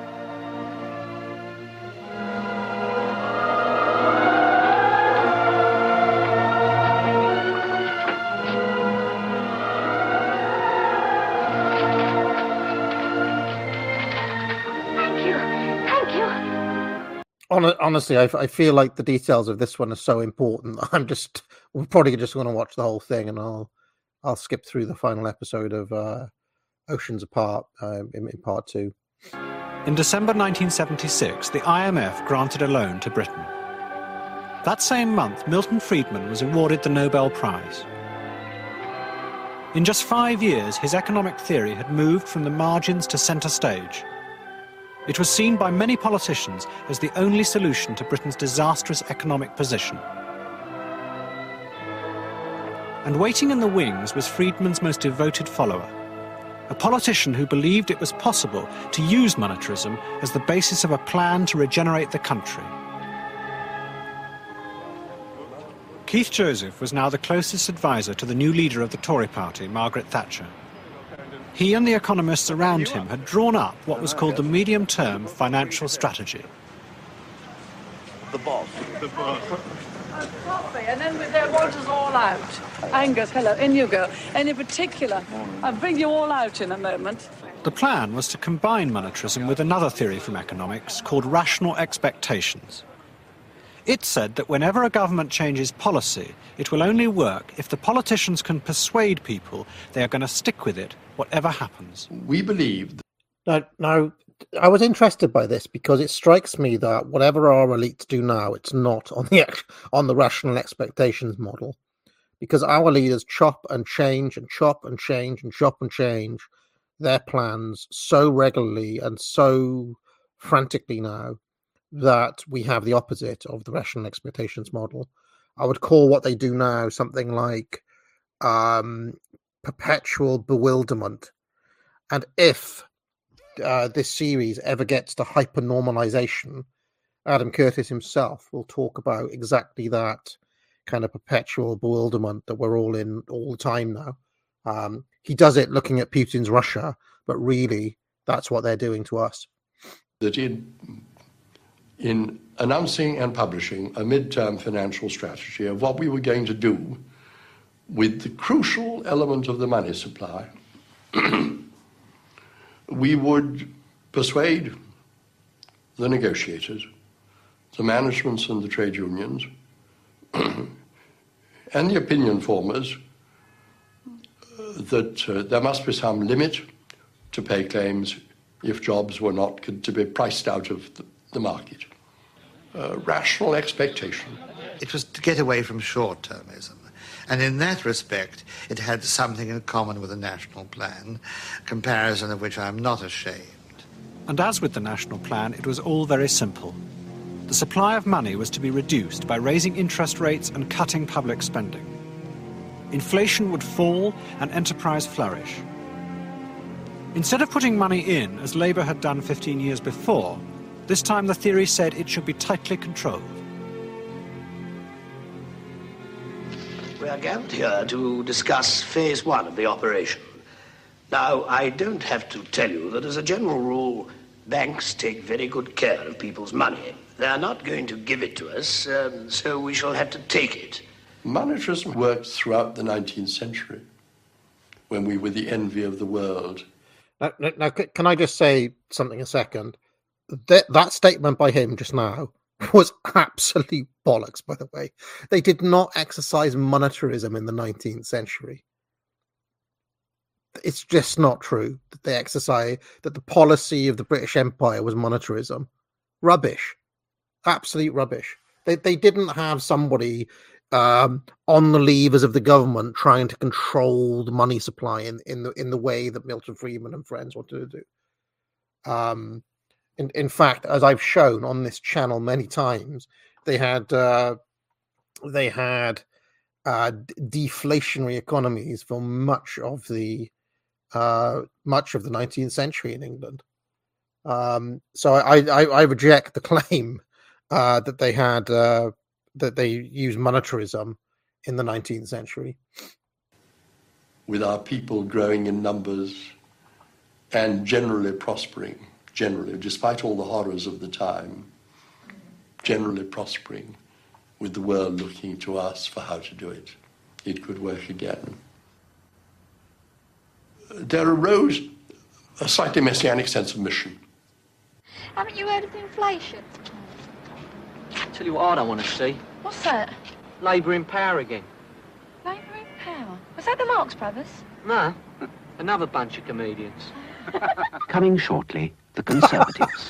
Honestly, I feel like the details of this one are so important. We're probably just going to watch the whole thing, and I'll skip through the final episode of Oceans Apart in part 2.
In December 1976, the IMF granted a loan to Britain. That same month, Milton Friedman was awarded the Nobel Prize. In just 5 years, his economic theory had moved from the margins to centre stage. It was seen by many politicians as the only solution to Britain's disastrous economic position. And waiting in the wings was Friedman's most devoted follower, a politician who believed it was possible to use monetarism as the basis of a plan to regenerate the country. Keith Joseph was now the closest advisor to the new leader of the Tory party, Margaret Thatcher. He and the economists around him had drawn up what was called the medium-term financial strategy.
The boss.
Coffee, and then they want us all out. Angus, hello, in you go. Any particular? I'll bring you all out in a moment.
The plan was to combine monetarism with another theory from economics called rational expectations. It said that whenever a government changes policy, it will only work if the politicians can persuade people they are going to stick with it, whatever happens.
We believe...
Now, I was interested by this because it strikes me that whatever our elites do now, it's not on the rational expectations model. Because our leaders chop and change and chop and change and chop and change their plans so regularly and so frantically now that we have the opposite of the rational expectations model. I would call what they do now something like perpetual bewilderment. And if this series ever gets to hyper-normalization, Adam Curtis himself will talk about exactly that kind of perpetual bewilderment that we're all in all the time now. He does it looking at Putin's Russia, but really that's what they're doing to us.
That in announcing and publishing a mid-term financial strategy of what we were going to do with the crucial element of the money supply, we would persuade the negotiators, the managements and the trade unions, and the opinion formers that there must be some limit to pay claims if jobs were not to be priced out of the market. Rational expectation.
It was to get away from short-termism. And in that respect, it had something in common with the National Plan, comparison of which I'm not ashamed.
And as with the National Plan, it was all very simple. The supply of money was to be reduced by raising interest rates and cutting public spending. Inflation would fall and enterprise flourish. Instead of putting money in, as Labour had done 15 years before, this time the theory said it should be tightly controlled.
We are gathered here to discuss phase one of the operation. Now, I don't have to tell you that as a general rule, banks take very good care of people's money. They are not going to give it to us, so we shall have to take it.
Monetarism worked throughout the 19th century, when we were the envy of the world.
Now, can I just say something a second? That statement by him just now was absolute bollocks, by the way. They did not exercise monetarism in the 19th century. It's just not true that they exercise, that the policy of the British Empire was monetarism. Rubbish. Absolute rubbish. They didn't have somebody on the levers of the government trying to control the money supply in the way that Milton Friedman and friends wanted to do. In fact, as I've shown on this channel many times, they had deflationary economies for much of the 19th century in England. So I reject the claim that they had that they used monetarism in the 19th century.
With our people growing in numbers and generally prospering. Generally, despite all the horrors of the time, generally prospering, with the world looking to us for how to do it. It could work again. There arose a slightly messianic sense of mission.
Haven't you heard of inflation?
Tell you what I don't want to see.
What's that?
Labour in power again.
Labour in power? Was that the Marx Brothers?
No, another bunch of comedians.
Coming shortly, the Conservatives.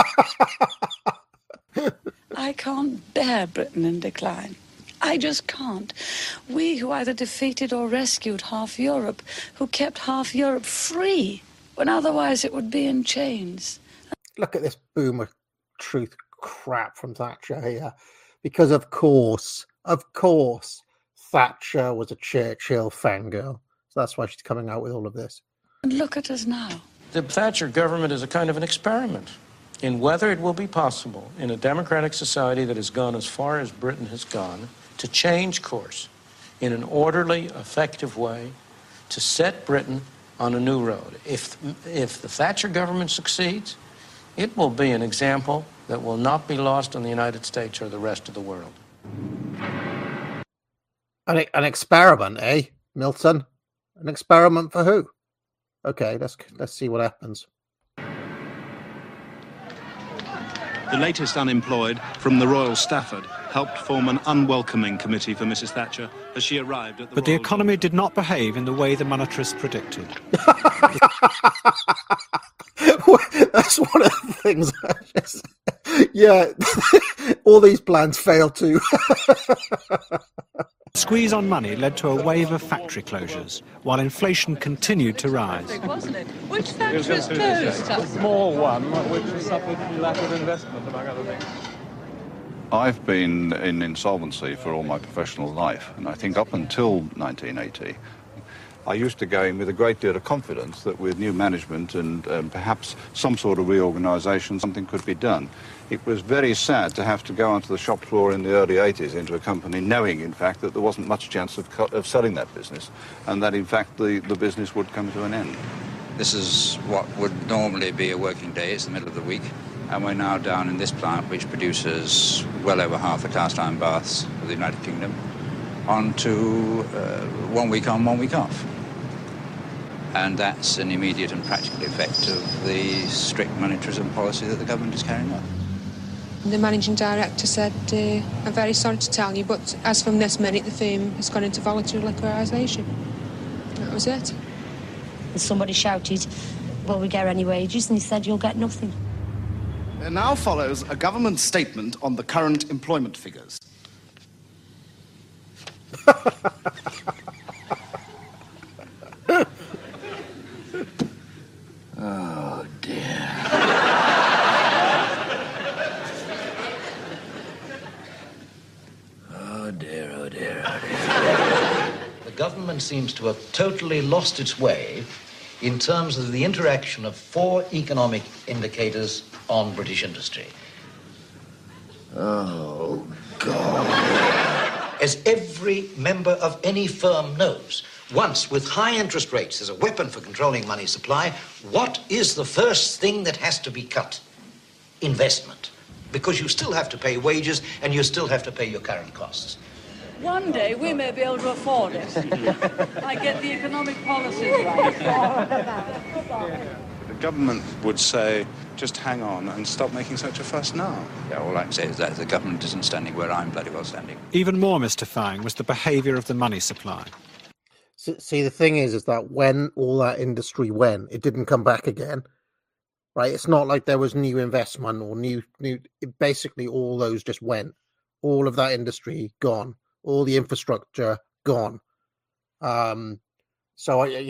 I can't bear Britain in decline. I just can't. We who either defeated or rescued half Europe, who kept half Europe free, when otherwise it would be in chains.
Look at this boomer truth crap from Thatcher here. Because of course, Thatcher was a Churchill fangirl. So that's why she's coming out with all of this.
And look at us now.
The Thatcher government is a kind of an experiment in whether it will be possible in a democratic society that has gone as far as Britain has gone to change course in an orderly, effective way to set Britain on a new road. If the Thatcher government succeeds, it will be an example that will not be lost on the United States or the rest of the world.
An experiment, eh, Milton? An experiment for who? Okay, let's see what happens.
The latest unemployed from the Royal Stafford helped form an unwelcoming committee for Mrs. Thatcher as she arrived at the
But the economy did not behave in the way the monetarists predicted.
That's one of the things. Yeah, all these plans failed too.
Squeeze on money led to a wave of factory closures, while inflation continued to rise.
Wasn't it? Which factories closed?
A small one, which suffered lack of investment, among other things.
I've been in insolvency for all my professional life, and I think up until 1980, I used to go in with a great deal of confidence that with new management and perhaps some sort of reorganisation, something could be done. It was very sad to have to go onto the shop floor in the early 80s into a company knowing, in fact, that there wasn't much chance of selling that business and that, in fact, the business would come to an end.
This is what would normally be a working day. It's the middle of the week. And we're now down in this plant, which produces well over half the cast iron baths of the United Kingdom. on to 1 week on, 1 week off. And that's an immediate and practical effect of the strict monetarism policy that the government is carrying out.
The managing director said, I'm very sorry to tell you, but as from this minute, the firm has gone into voluntary liquidation. That was it.
And somebody shouted, will we get any wages? And he said, you'll get nothing.
There now follows a government statement on the current employment figures.
Oh, dear. Oh, dear, oh, dear, oh, dear.
The government seems to have totally lost its way in terms of the interaction of 4 economic indicators on British industry.
Oh, God.
As every member of any firm knows, once with high interest rates as a weapon for controlling money supply, what is the first thing that has to be cut? Investment. Because you still have to pay wages and you still have to pay your current costs.
One day we may be able to afford it. I get the economic policies right.
The government would say, just hang on and stop making such a fuss now.
Yeah, all I can say is that the government isn't standing where I'm bloody well standing.
Even more mystifying was the behaviour of the money supply.
See, the thing is that when all that industry went, it didn't come back again, right? It's not like there was new investment or new. Basically, all those just went. All of that industry gone. All the infrastructure gone. So I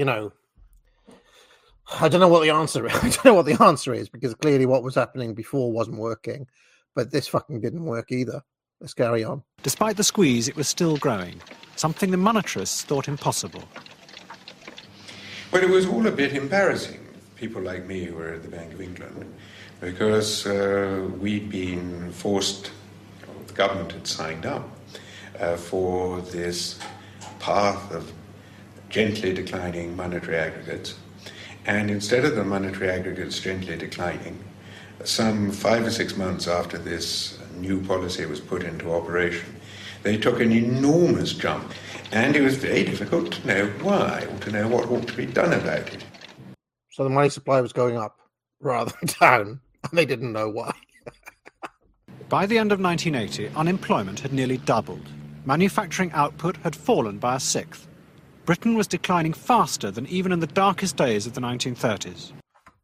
don't know what the answer is. I don't know what the answer is because clearly what was happening before wasn't working, but this fucking didn't work either. Let's carry on.
Despite the squeeze, it was still growing, something the monetarists thought impossible.
Well, it was all a bit embarrassing, people like me who were at the Bank of England, because we'd been forced, the government had signed up for this path of gently declining monetary aggregates. And instead of the monetary aggregates gently declining, some 5 or 6 months after this new policy was put into operation, they took an enormous jump. And it was very difficult to know why, or to know what ought to be done about it.
So the money supply was going up rather than down, and they didn't know why.
By the end of 1980, unemployment had nearly doubled. Manufacturing output had fallen by a sixth. Britain was declining faster than even in the darkest days of the 1930s.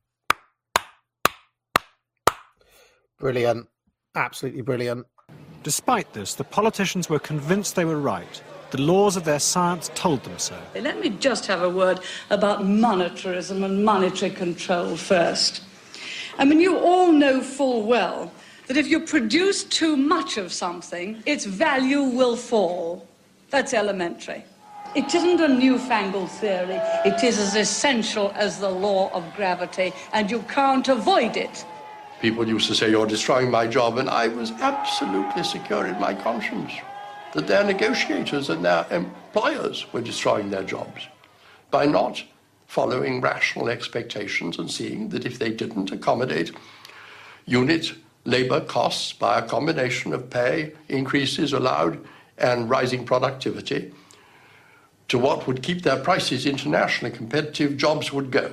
Brilliant. Absolutely brilliant.
Despite this, the politicians were convinced they were right. The laws of their science told them so.
Let me just have a word about monetarism and monetary control first. I mean, you all know full well that if you produce too much of something, its value will fall. That's elementary. It isn't a newfangled theory. It is as essential as the law of gravity, and you can't avoid it.
People used to say, you're destroying my job, and I was absolutely secure in my conscience that their negotiators and their employers were destroying their jobs by not following rational expectations and seeing that if they didn't accommodate unit labor costs by a combination of pay increases allowed and rising productivity to what would keep their prices internationally competitive, jobs would go.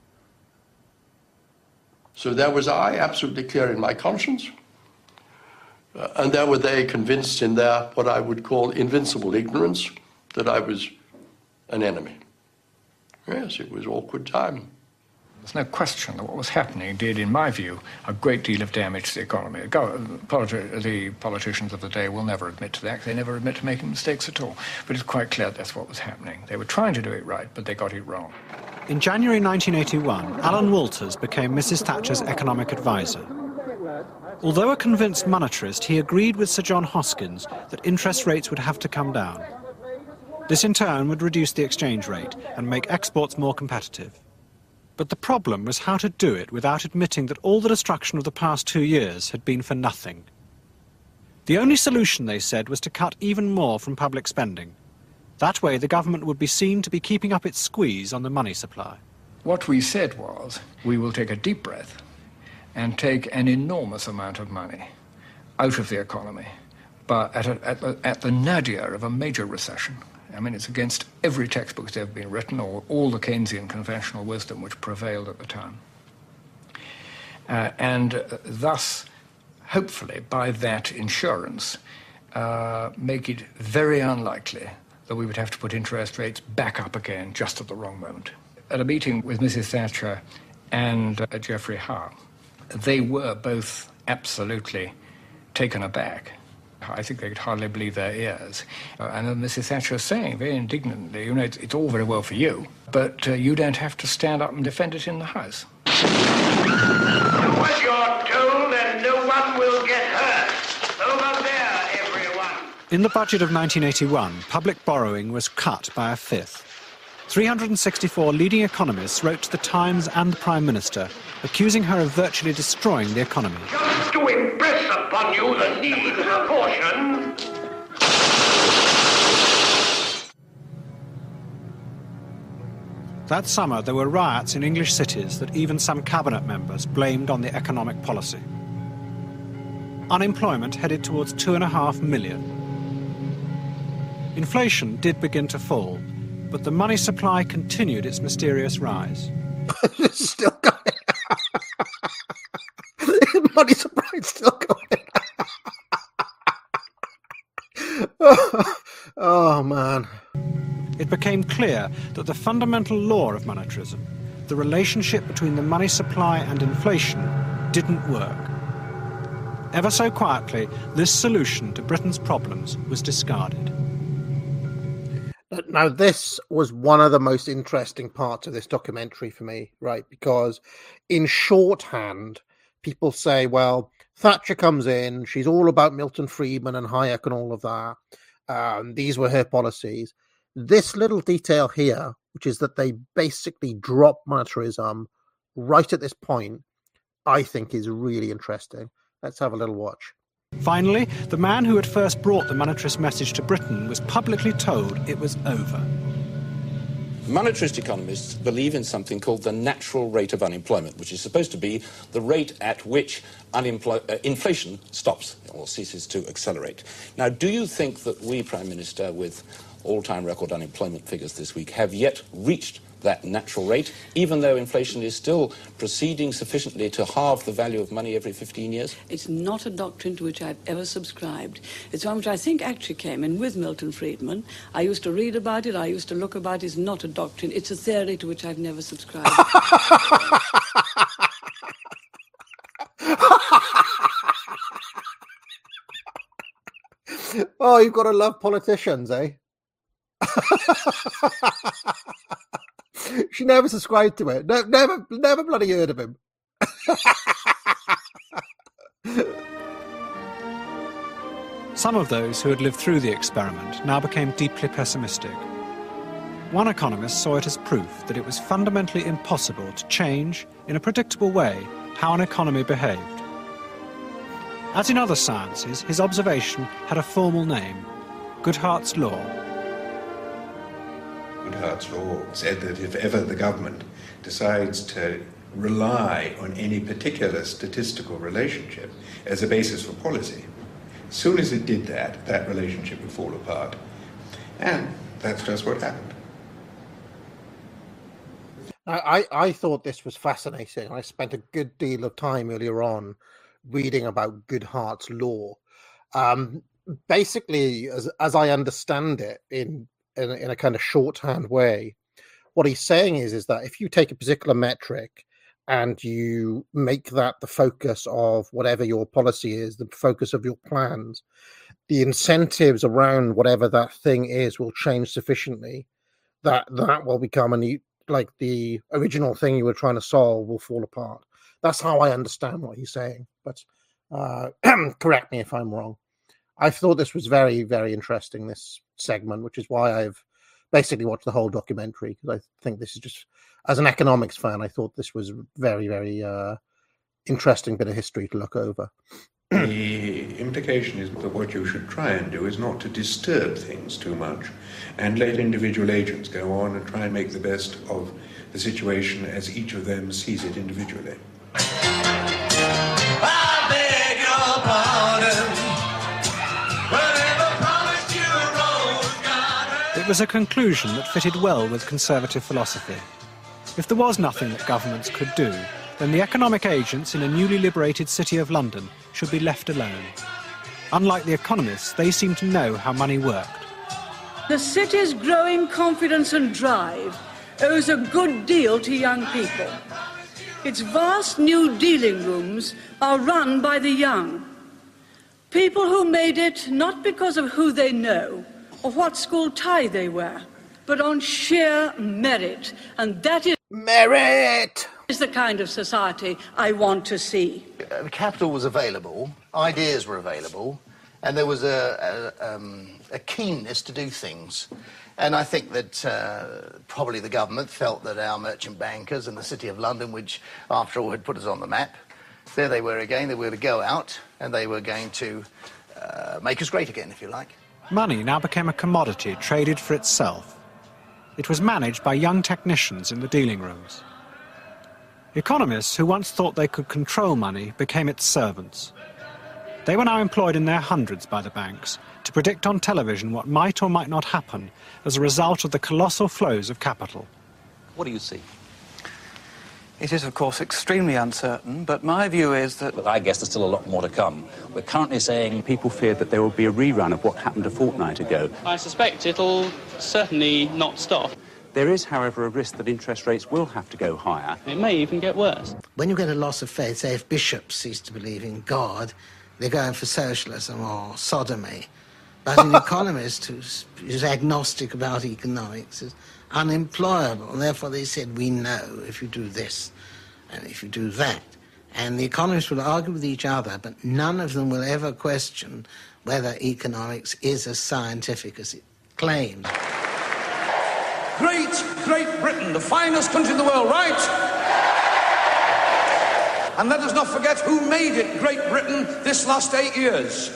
So there was I, absolutely clear in my conscience, and there were they convinced in their, what I would call invincible ignorance, that I was an enemy. Yes, it was awkward time.
There's no question that what was happening did, in my view, a great deal of damage to the economy. The politicians of the day will never admit to that. They never admit to making mistakes at all. But it's quite clear that's what was happening. They were trying to do it right, but they got it wrong.
In January 1981, Alan Walters became Mrs. Thatcher's economic advisor. Although a convinced monetarist, he agreed with Sir John Hoskins that interest rates would have to come down. This in turn would reduce the exchange rate and make exports more competitive. But the problem was how to do it without admitting that all the destruction of the past 2 years had been for nothing. The only solution, they said, was to cut even more from public spending. That way the government would be seen to be keeping up its squeeze on the money supply.
What we said was, we will take a deep breath and take an enormous amount of money out of the economy, but at the nadir of a major recession. I mean, it's against every textbook that's ever been written, or all the Keynesian conventional wisdom which prevailed at the time. And thus, hopefully, by that insurance, make it very unlikely that we would have to put interest rates back up again just at the wrong moment. At a meeting with Mrs. Thatcher and Geoffrey Howe, they were both absolutely taken aback. I think they could hardly believe their ears. And then Mrs. Thatcher was saying very indignantly, you know, it's all very well for you, but you don't have to stand up and defend it in the House.
What you're told, and no one will get hurt. Over there, everyone.
In the budget of 1981, public borrowing was cut by a fifth. 364 leading economists wrote to the Times and the Prime Minister, accusing her of virtually destroying the economy.
Just to impress upon you the need for caution.
That summer, there were riots in English cities that even some cabinet members blamed on the economic policy. Unemployment headed towards 2.5 million. Inflation did begin to fall, but the money supply continued its mysterious rise.
Still going. Money supply still going. Oh, man.
It became clear that the fundamental law of monetarism, the relationship between the money supply and inflation, didn't work. Ever so quietly, this solution to Britain's problems was discarded.
Now, this was one of the most interesting parts of this documentary for me, right? Because in shorthand, people say, well, Thatcher comes in, she's all about Milton Friedman and Hayek and all of that. These were her policies. This little detail here, which is that they basically drop monetarism right at this point, I think is really interesting. Let's have a little watch.
Finally, the man who had first brought the monetarist message to Britain was publicly told it was over.
Monetarist economists believe in something called the natural rate of unemployment, which is supposed to be the rate at which inflation stops or ceases to accelerate. Now, do you think that we, Prime Minister, with all-time record unemployment figures this week, have yet reached that natural rate, even though inflation is still proceeding sufficiently to halve the value of money every 15 years?
It's not a doctrine to which I've ever subscribed. It's one which I think actually came in with Milton Friedman. I used to read about it, I used to look about it. It's not a doctrine. It's a theory to which I've never subscribed.
Oh, you've got to love politicians, eh? She never subscribed to it. Never bloody heard of him.
Some of those who had lived through the experiment now became deeply pessimistic. One economist saw it as proof that it was fundamentally impossible to change, in a predictable way, how an economy behaved. As in other sciences, his observation had a formal name, Goodhart's Law.
Goodhart's Law said that if ever the government decides to rely on any particular statistical relationship as a basis for policy, as soon as it did that, that relationship would fall apart. And that's just what happened.
I thought this was fascinating. I spent a good deal of time earlier on reading about Goodhart's Law. Basically, as I understand it, in a kind of shorthand way, what he's saying is that if you take a particular metric and you make that the focus of whatever your policy is, the focus of your plans, the incentives around whatever that thing is will change sufficiently that will become like the original thing you were trying to solve will fall apart. That's how I understand what he's saying. But correct me if I'm wrong. I thought this was very, very interesting, this segment, which is why I've basically watched the whole documentary, because I think this is just, as an economics fan, I thought this was very, very interesting bit of history to look over.
The implication is that what you should try and do is not to disturb things too much and let individual agents go on and try and make the best of the situation as each of them sees it individually.
I beg your pardon. Well,
It was a conclusion that fitted well with conservative philosophy. If there was nothing that governments could do, then the economic agents in a newly liberated city of London should be left alone. Unlike the economists, they seemed to know how money worked.
The city's growing confidence and drive owes a good deal to young people. Its vast new dealing rooms are run by the young. People who made it not because of who they know or what school tie they wear, but on sheer merit. And that is
merit!
Is the kind of society I want to see.
Capital was available, ideas were available, and there was a keenness to do things. And I think that probably the government felt that our merchant bankers and the City of London, which after all had put us on the map, there they were again, they were going to go out and they were going to make us great again, if you like.
Money now became a commodity traded for itself. It was managed by young technicians in the dealing rooms. Economists who once thought they could control money became its servants. They were now employed in their hundreds by the banks to predict on television what might or might not happen as a result of the colossal flows of capital.
What do you see? It is, of course, extremely uncertain, but my view is that...
But I guess there's still a lot more to come. We're currently saying people fear that there will be a rerun of what happened a fortnight ago.
I suspect it'll certainly not stop.
There is, however, a risk that interest rates will have to go higher.
It may even get worse.
When you get a loss of faith, say if bishops cease to believe in God, they're going for socialism or sodomy. But an economist who's agnostic about economics is unemployable, and therefore they said, we know if you do this and if you do that. And the economists will argue with each other, but none of them will ever question whether economics is as scientific as it claims.
Great Britain, the finest country in the world, right? And let us not forget who made it Great Britain this last 8 years.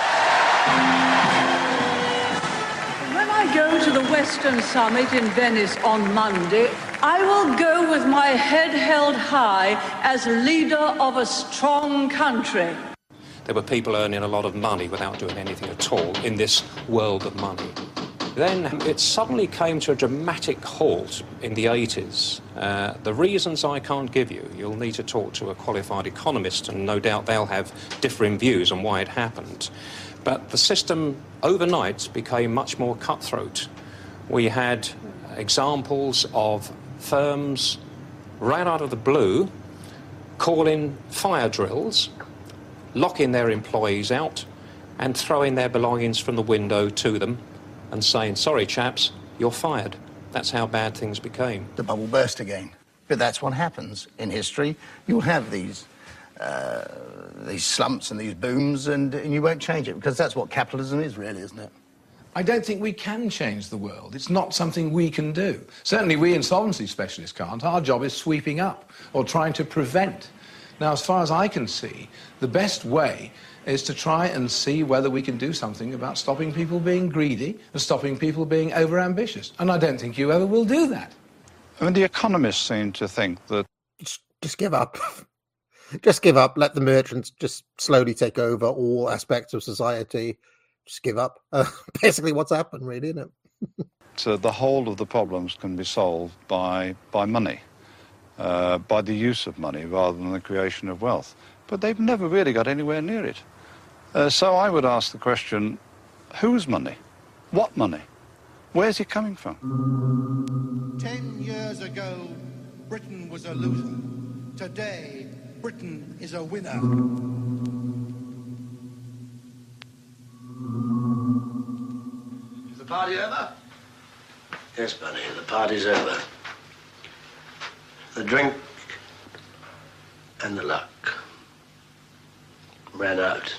When I go to the Western Summit in Venice on Monday, I will go with my head held high as leader of a strong country.
There were people earning a lot of money without doing anything at all in this world of money. Then it suddenly came to a dramatic halt in the 80s. The reasons I can't give you, you'll need to talk to a qualified economist, and no doubt they'll have differing views on why it happened. But the system overnight became much more cutthroat. We had examples of firms right out of the blue calling fire drills, locking their employees out and throwing their belongings from the window to them and saying, sorry chaps, you're fired. That's how bad things became.
The bubble burst again. But that's what happens in history. You'll have these slumps and these booms, and you won't change it, because that's what capitalism is, really, isn't it?
I don't think we can change the world. It's not something we can do. Certainly we insolvency specialists can't. Our job is sweeping up or trying to prevent. Now, as far as I can see, the best way is to try and see whether we can do something about stopping people being greedy and stopping people being overambitious. And I don't think you ever will do that.
I mean, the economists seem to think that...
Just give up. Just give up. Let the merchants just slowly take over all aspects of society. Just give up. Basically what's happened, really, isn't it?
So the whole of the problems can be solved by money, by the use of money rather than the creation of wealth. But they've never really got anywhere near it. So I would ask the question, whose money? What money? Where's it coming from?
10 years ago, Britain was a loser. Today, Britain is a winner.
Is the party over? Yes, Bunny, the party's over. The drink and the luck ran out.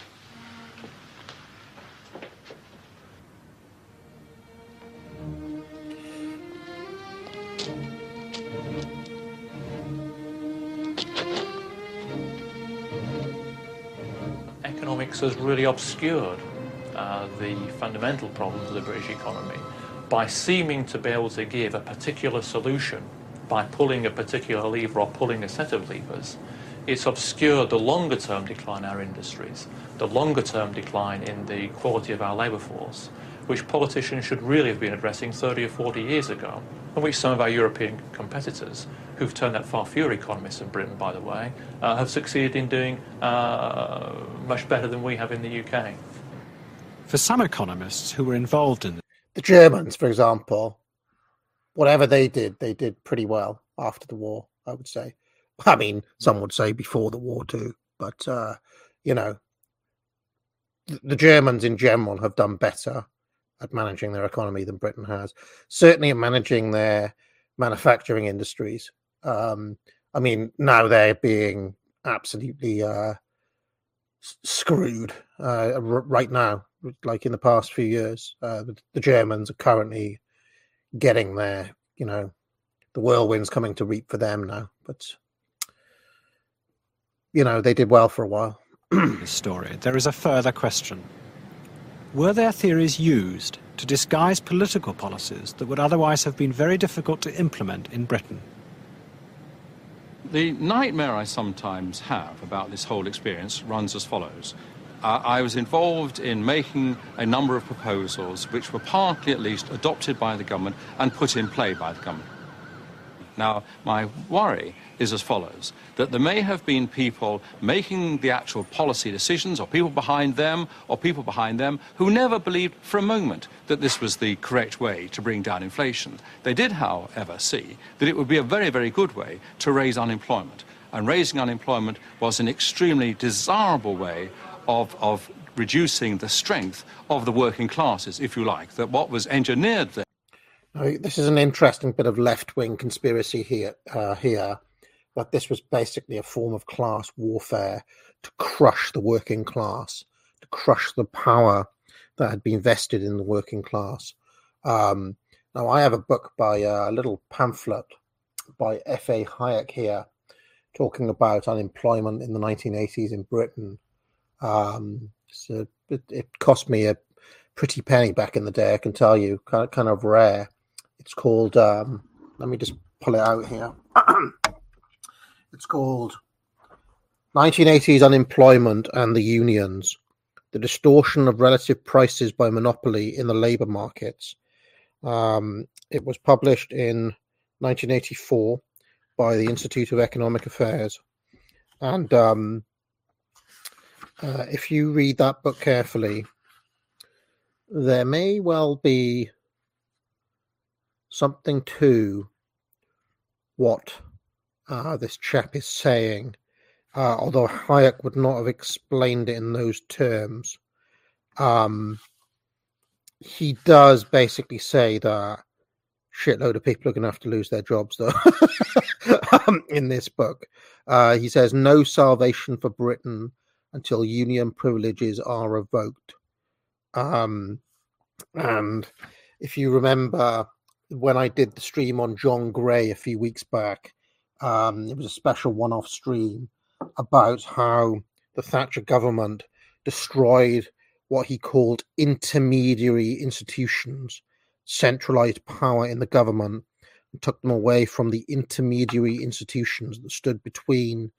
Economics has really obscured the fundamental problems of the British economy by seeming to be able to give a particular solution by pulling a particular lever or pulling a set of levers. It's obscured the longer-term decline in our industries, the longer-term decline in the quality of our labour force, which politicians should really have been addressing 30 or 40 years ago, and which some of our European competitors, who've turned out far fewer economists in Britain, by the way, have succeeded in doing much better than we have in the UK.
For some economists who were involved in
the Germans, for example, whatever they did pretty well after the war, I would say. I mean, some would say before the war too, but, you know, the Germans in general have done better at managing their economy than Britain has. Certainly at managing their manufacturing industries. I mean, now they're being absolutely screwed right now, like in the past few years. The Germans are currently getting their, you know, the whirlwind's coming to reap for them now. But, you know, they did well for a while.
This story, there is a further question. Were their theories used to disguise political policies that would otherwise have been very difficult to implement in Britain?
The nightmare I sometimes have about this whole experience runs as follows. I was involved in making a number of proposals which were partly at least adopted by the government and put in play by the government. Now, my worry is as follows, that there may have been people making the actual policy decisions, or people behind them who never believed for a moment that this was the correct way to bring down inflation. They did, however, see that it would be a very, very good way to raise unemployment. And raising unemployment was an extremely desirable way of reducing the strength of the working classes, if you like, that what was engineered there.
This is an interesting bit of left-wing conspiracy here, that this was basically a form of class warfare to crush the working class, to crush the power that had been vested in the working class. Now, I have a book by a little pamphlet by F.A. Hayek here, talking about unemployment in the 1980s in Britain. So it cost me a pretty penny back in the day, I can tell you, kind of rare. It's called, let me just pull it out here. It's called 1980s Unemployment and the Unions, the Distortion of Relative Prices by Monopoly in the Labour Markets. It was published in 1984 by the Institute of Economic Affairs. And if you read that book carefully, there may well be something to what this chap is saying, although Hayek would not have explained it in those terms. He does basically say that shitload of people are going to have to lose their jobs, though, in this book. He says, no salvation for Britain until union privileges are revoked. And if you remember, when I did the stream on John Gray a few weeks back, it was a special one-off stream about how the Thatcher government destroyed what he called intermediary institutions, centralized power in the government, and took them away from the intermediary institutions that stood between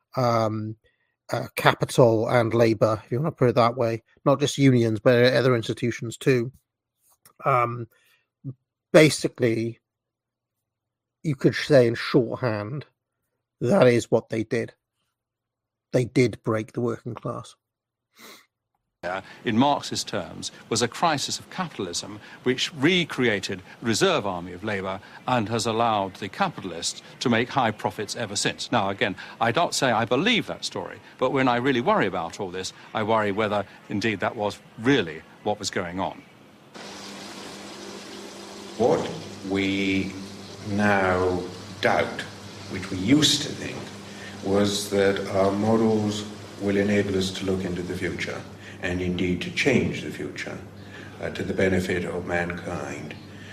capital and labor, if you want to put it that way, not just unions, but other institutions too. Basically, you could say in shorthand, that is what they did. They did break the working class.
In Marxist terms, was a crisis of capitalism which recreated the reserve army of labour and has allowed the capitalists to make high profits ever since. Now, again, I don't say I believe that story, but when I really worry about all this, I worry whether, indeed, that was really what was going on.
What we now doubt, which we used to think, was that our models will enable us to look into the future and indeed to change the future to the benefit of mankind.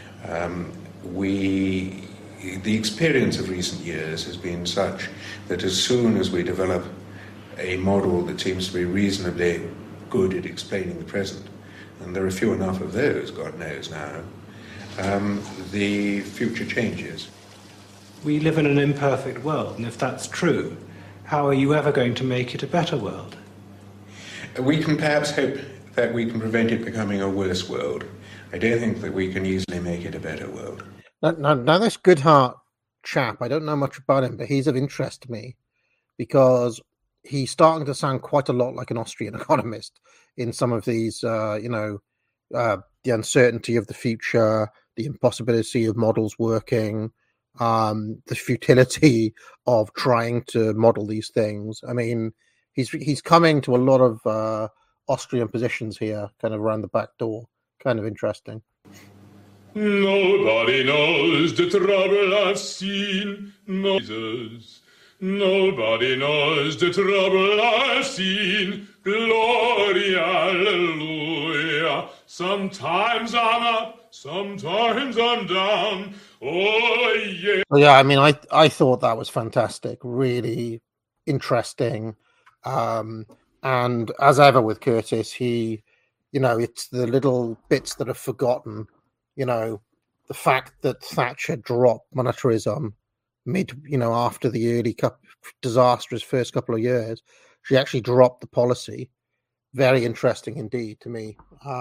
The experience of recent years has been such that as soon as we develop a model that seems to be reasonably good at explaining the present, and there are few enough of those, God knows now, the future changes.
We live in an imperfect world, and if that's true, how are you ever going to make it a better world?
We can perhaps hope that we can prevent it becoming a worse world. I don't think that we can easily make it a better world.
Now this Goodhart chap, I don't know much about him, but he's of interest to me because he's starting to sound quite a lot like an Austrian economist in some of these, the uncertainty of the future, the impossibility of models working, the futility of trying to model these things. I mean, he's coming to a lot of Austrian positions here, kind of around the back door. Kind of interesting.
Nobody knows the trouble I've seen. No, Jesus. Nobody knows the trouble I've seen. Glory, hallelujah. Sometimes I'm up, sometimes I'm down. Oh, yeah.
Yeah, I mean, I thought that was fantastic. Really interesting. And as ever with Curtis, he... it's the little bits that are forgotten. The fact that Thatcher dropped monetarism after the early disastrous first couple of years, she actually dropped the policy. Very interesting indeed to me.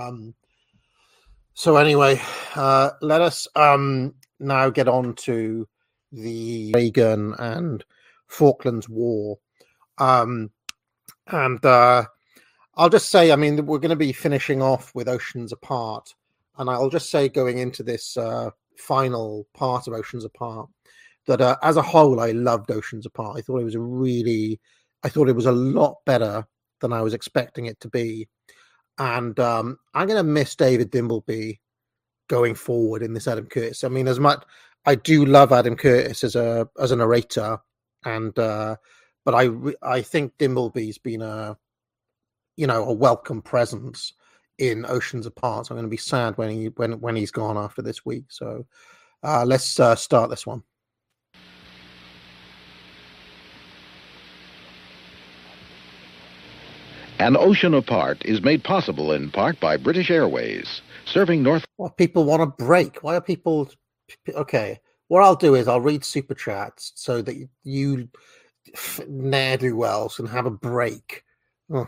So anyway, let us now get on to the Reagan and Falklands War. I'll just say, I mean, we're going to be finishing off with Oceans Apart. And I'll just say, going into this final part of Oceans Apart, that as a whole, I loved Oceans Apart. I thought it was a lot better than I was expecting it to be. And I'm going to miss David Dimbleby going forward in this Adam Curtis. I mean, as much I do love Adam Curtis as a narrator, and but I think Dimbleby's been a welcome presence in Oceans Apart. So I'm going to be sad when he's gone after this week. So let's start this one.
An Ocean Apart is made possible in part by British Airways, serving North...
Well, people want a break. Why are people... Okay, what I'll do is I'll read Super Chats so that you ne'er-do-wells can have a break. Well,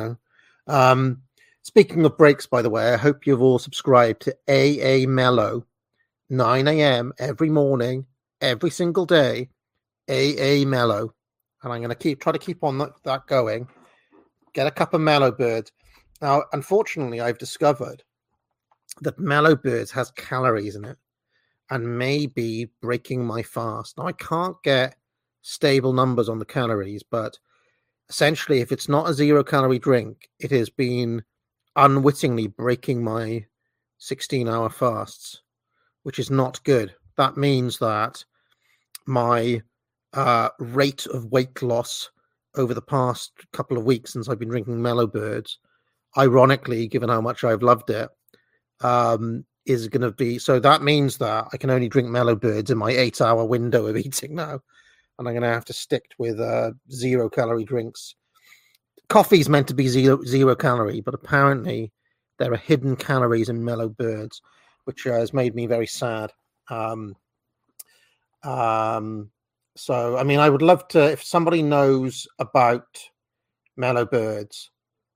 speaking of breaks, by the way, I hope you've all subscribed to AA Mellow, 9 a.m. every morning, every single day, AA Mellow. And I'm going to try to keep on that going. Get a cup of Mellow Birds. Now, unfortunately, I've discovered that Mellow Birds has calories in it and may be breaking my fast. Now, I can't get stable numbers on the calories, but essentially, if it's not a 0-calorie drink, it has been unwittingly breaking my 16-hour fasts, which is not good. That means that my rate of weight loss over the past couple of weeks since I've been drinking Mellow Birds, ironically, given how much I've loved it, is going to be... So that means that I can only drink Mellow Birds in my 8-hour window of eating now. And I'm going to have to stick with 0-calorie drinks. Coffee's meant to be zero calorie, but apparently there are hidden calories in Mellow Birds, which has made me very sad. So, I mean, I would love to, if somebody knows about Mellow Birds,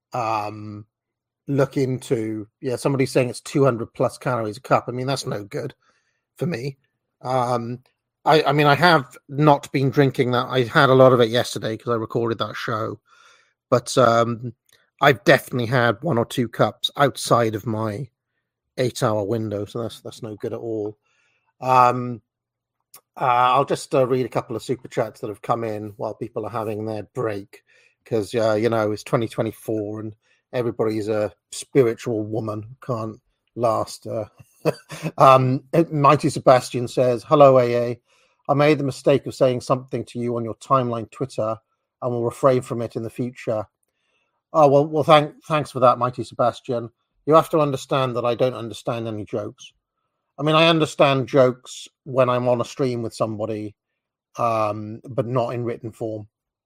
look into, somebody's saying it's 200 plus calories a cup. I mean, that's no good for me. I mean, I have not been drinking that. I had a lot of it yesterday because I recorded that show. But I've definitely had 1 or 2 cups outside of my 8-hour window. So that's no good at all. I'll just read a couple of super chats that have come in while people are having their break. Because, it's 2024 and everybody's a spiritual woman. Can't last. Mighty Sebastian says, hello, AA. I made the mistake of saying something to you on your timeline Twitter and will refrain from it in the future. Oh, well, thanks for that, Mighty Sebastian. You have to understand that I don't understand any jokes. I mean, I understand jokes when I'm on a stream with somebody, but not in written form.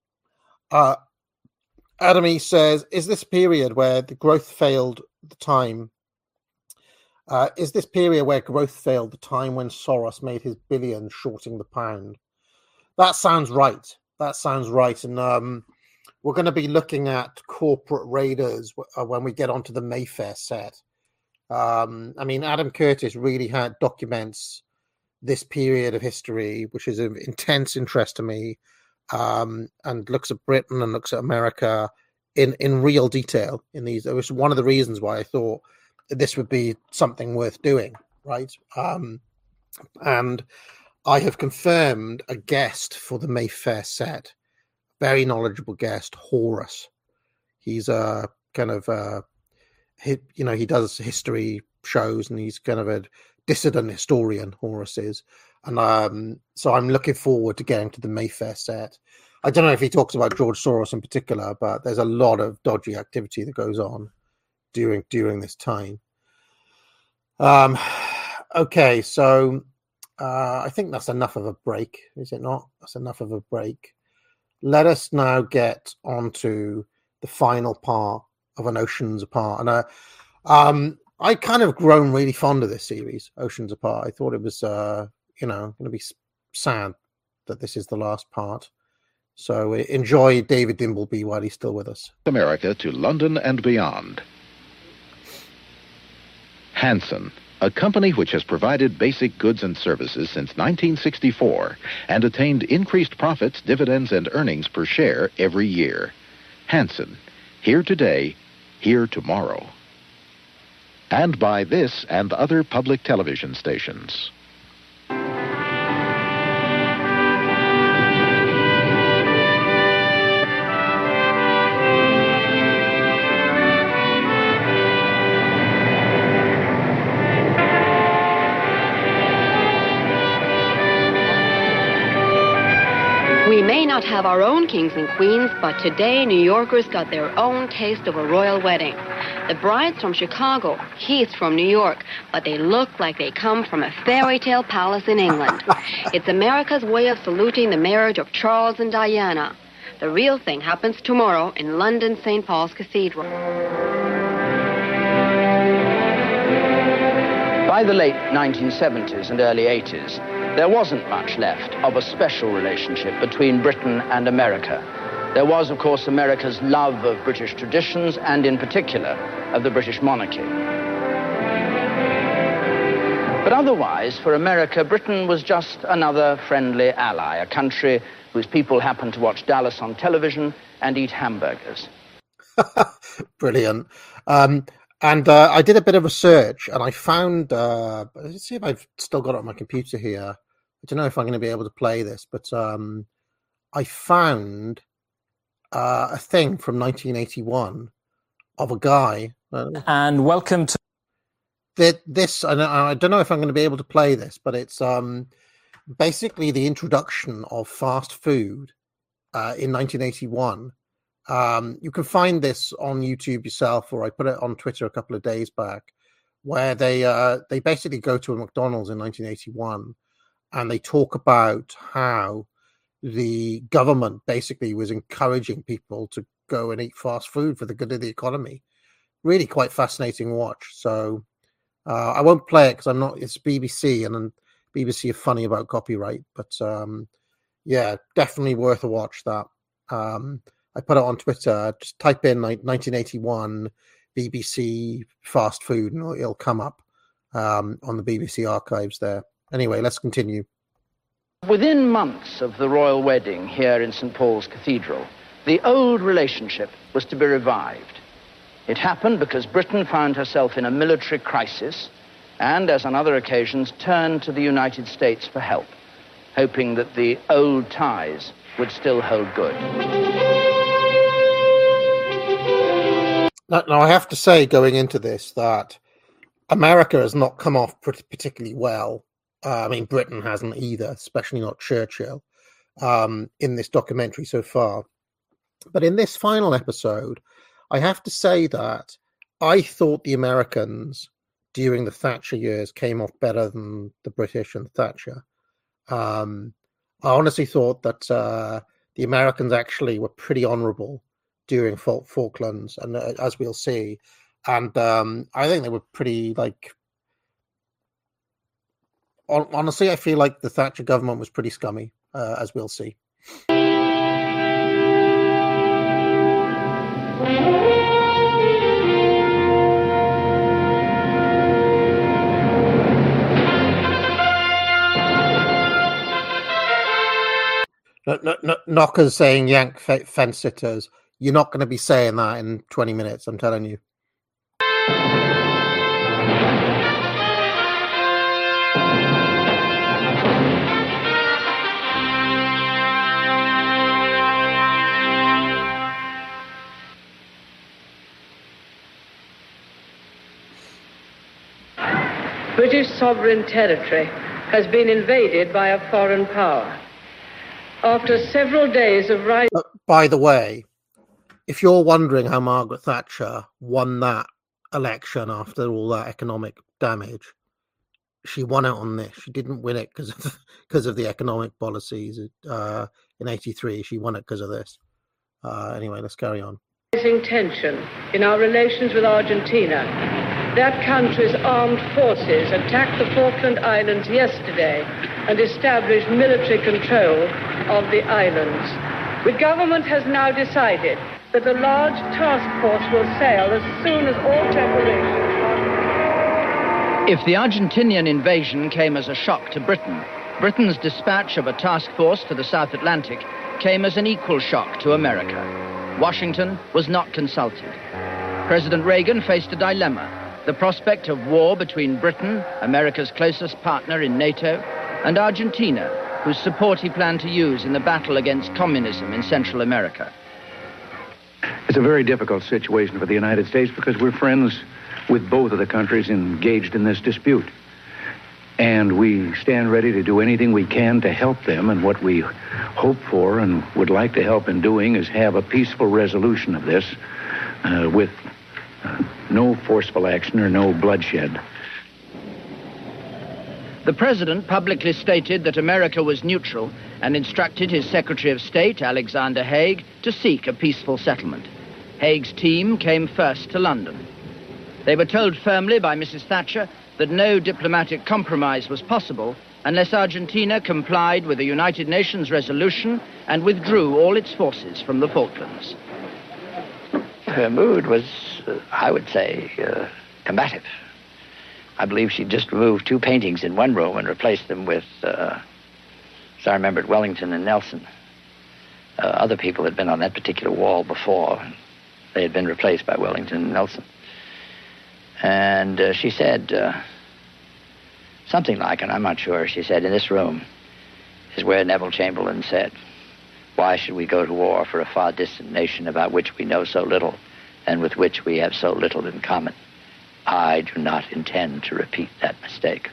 Adamy says, is this period where the growth failed the time? Is this period where growth failed the time when Soros made his billions shorting the pound? That sounds right. And we're going to be looking at corporate raiders when we get onto the Mayfair set. I mean, Adam Curtis really documents this period of history, which is of intense interest to me, and looks at Britain and looks at America in real detail. It was one of the reasons why I thought that this would be something worth doing, right? And I have confirmed a guest for the Mayfair set, very knowledgeable guest, Horace. He's a kind of he does history shows, and he's kind of a dissident historian, Horace is. And so I'm looking forward to getting to the Mayfair set. I don't know if he talks about George Soros in particular, but there's a lot of dodgy activity that goes on during this time. Okay, so I think that's enough of a break, is it not? That's enough of a break. Let us now get onto the final part of An Oceans Apart. And I kind of grown really fond of this series, Oceans Apart. I thought it was, going to be sad that this is the last part. So enjoy David Dimbleby while he's still with us.
America to London and beyond. Hanson, a company which has provided basic goods and services since 1964 and attained increased profits, dividends, and earnings per share every year. Hanson, here today, here tomorrow. And by this and other public television stations.
We may not have our own kings and queens, but today New Yorkers got their own taste of a royal wedding. The bride's from Chicago, he's from New York, but they look like they come from a fairy tale palace in England. It's America's way of saluting the marriage of Charles and Diana. The real thing happens tomorrow in London St. Paul's Cathedral.
By the late 1970s and early 80s, there wasn't much left of a special relationship between Britain and America. There was, of course, America's love of British traditions and, in particular, of the British monarchy. But otherwise, for America, Britain was just another friendly ally, a country whose people happened to watch Dallas on television and eat hamburgers.
Brilliant. And I did a bit of research, and I found, let's see if I've still got it on my computer here. I don't know if I'm going to be able to play this, but I found a thing from 1981 of a guy.
And welcome to
this. And I don't know if I'm going to be able to play this, but it's basically the introduction of fast food in 1981. You can find this on YouTube yourself, or I put it on Twitter a couple of days back, where they basically go to a McDonald's in 1981, and they talk about how the government basically was encouraging people to go and eat fast food for the good of the economy. Really quite fascinating watch. So I won't play it because it's BBC, and BBC are funny about copyright, but yeah, definitely worth a watch that. I put it on Twitter. Just type in 1981 BBC fast food, and it'll come up on the BBC archives there. Anyway, let's continue.
Within months of the royal wedding here in St. Paul's Cathedral, the old relationship was to be revived. It happened because Britain found herself in a military crisis and, as on other occasions, turned to the United States for help, hoping that the old ties would still hold good.
Now, I have to say, going into this, that America has not come off particularly well. I mean, Britain hasn't either, especially not Churchill, in this documentary so far. But in this final episode, I have to say that I thought the Americans during the Thatcher years came off better than the British and Thatcher. I honestly thought that the Americans actually were pretty honourable during Falklands, and as we'll see. And I think they were pretty, honestly, I feel like the Thatcher government was pretty scummy, as we'll see. Knockers saying yank fence sitters. You're not going to be saying that in 20 minutes, I'm telling you.
British sovereign territory has been invaded by a foreign power. After several days of rising...
By the way, if you're wondering how Margaret Thatcher won that election after all that economic damage, she won it on this. She didn't win it because of the economic policies in '83. She won it because of this. Anyway, let's carry on.
Rising tension in our relations with Argentina. That country's armed forces attacked the Falkland Islands yesterday and established military control of the islands. The government has now decided that a large task force will sail as soon as all preparations are...
If the Argentinian invasion came as a shock to Britain, Britain's dispatch of a task force to the South Atlantic came as an equal shock to America. Washington was not consulted. President Reagan faced a dilemma: the prospect of war between Britain, America's closest partner in NATO, and Argentina, whose support he planned to use in the battle against communism in Central America.
It's a very difficult situation for the United States because we're friends with both of the countries engaged in this dispute. And we stand ready to do anything we can to help them, and what we hope for and would like to help in doing is have a peaceful resolution of this with no forceful action or no bloodshed.
The president publicly stated that America was neutral and instructed his Secretary of State, Alexander Haig, to seek a peaceful settlement. Haig's team came first to London. They were told firmly by Mrs. Thatcher that no diplomatic compromise was possible unless Argentina complied with the United Nations resolution and withdrew all its forces from the Falklands.
Her mood was, I would say, combative. I believe she just removed 2 paintings in one room and replaced them with, as I remembered, Wellington and Nelson. Other people had been on that particular wall before. They had been replaced by Wellington and Nelson. And she said something like, and I'm not sure, she said, in this room is where Neville Chamberlain said, "Why should we go to war for a far distant nation about which we know so little and with which we have so little in common? I do not intend to repeat that mistake."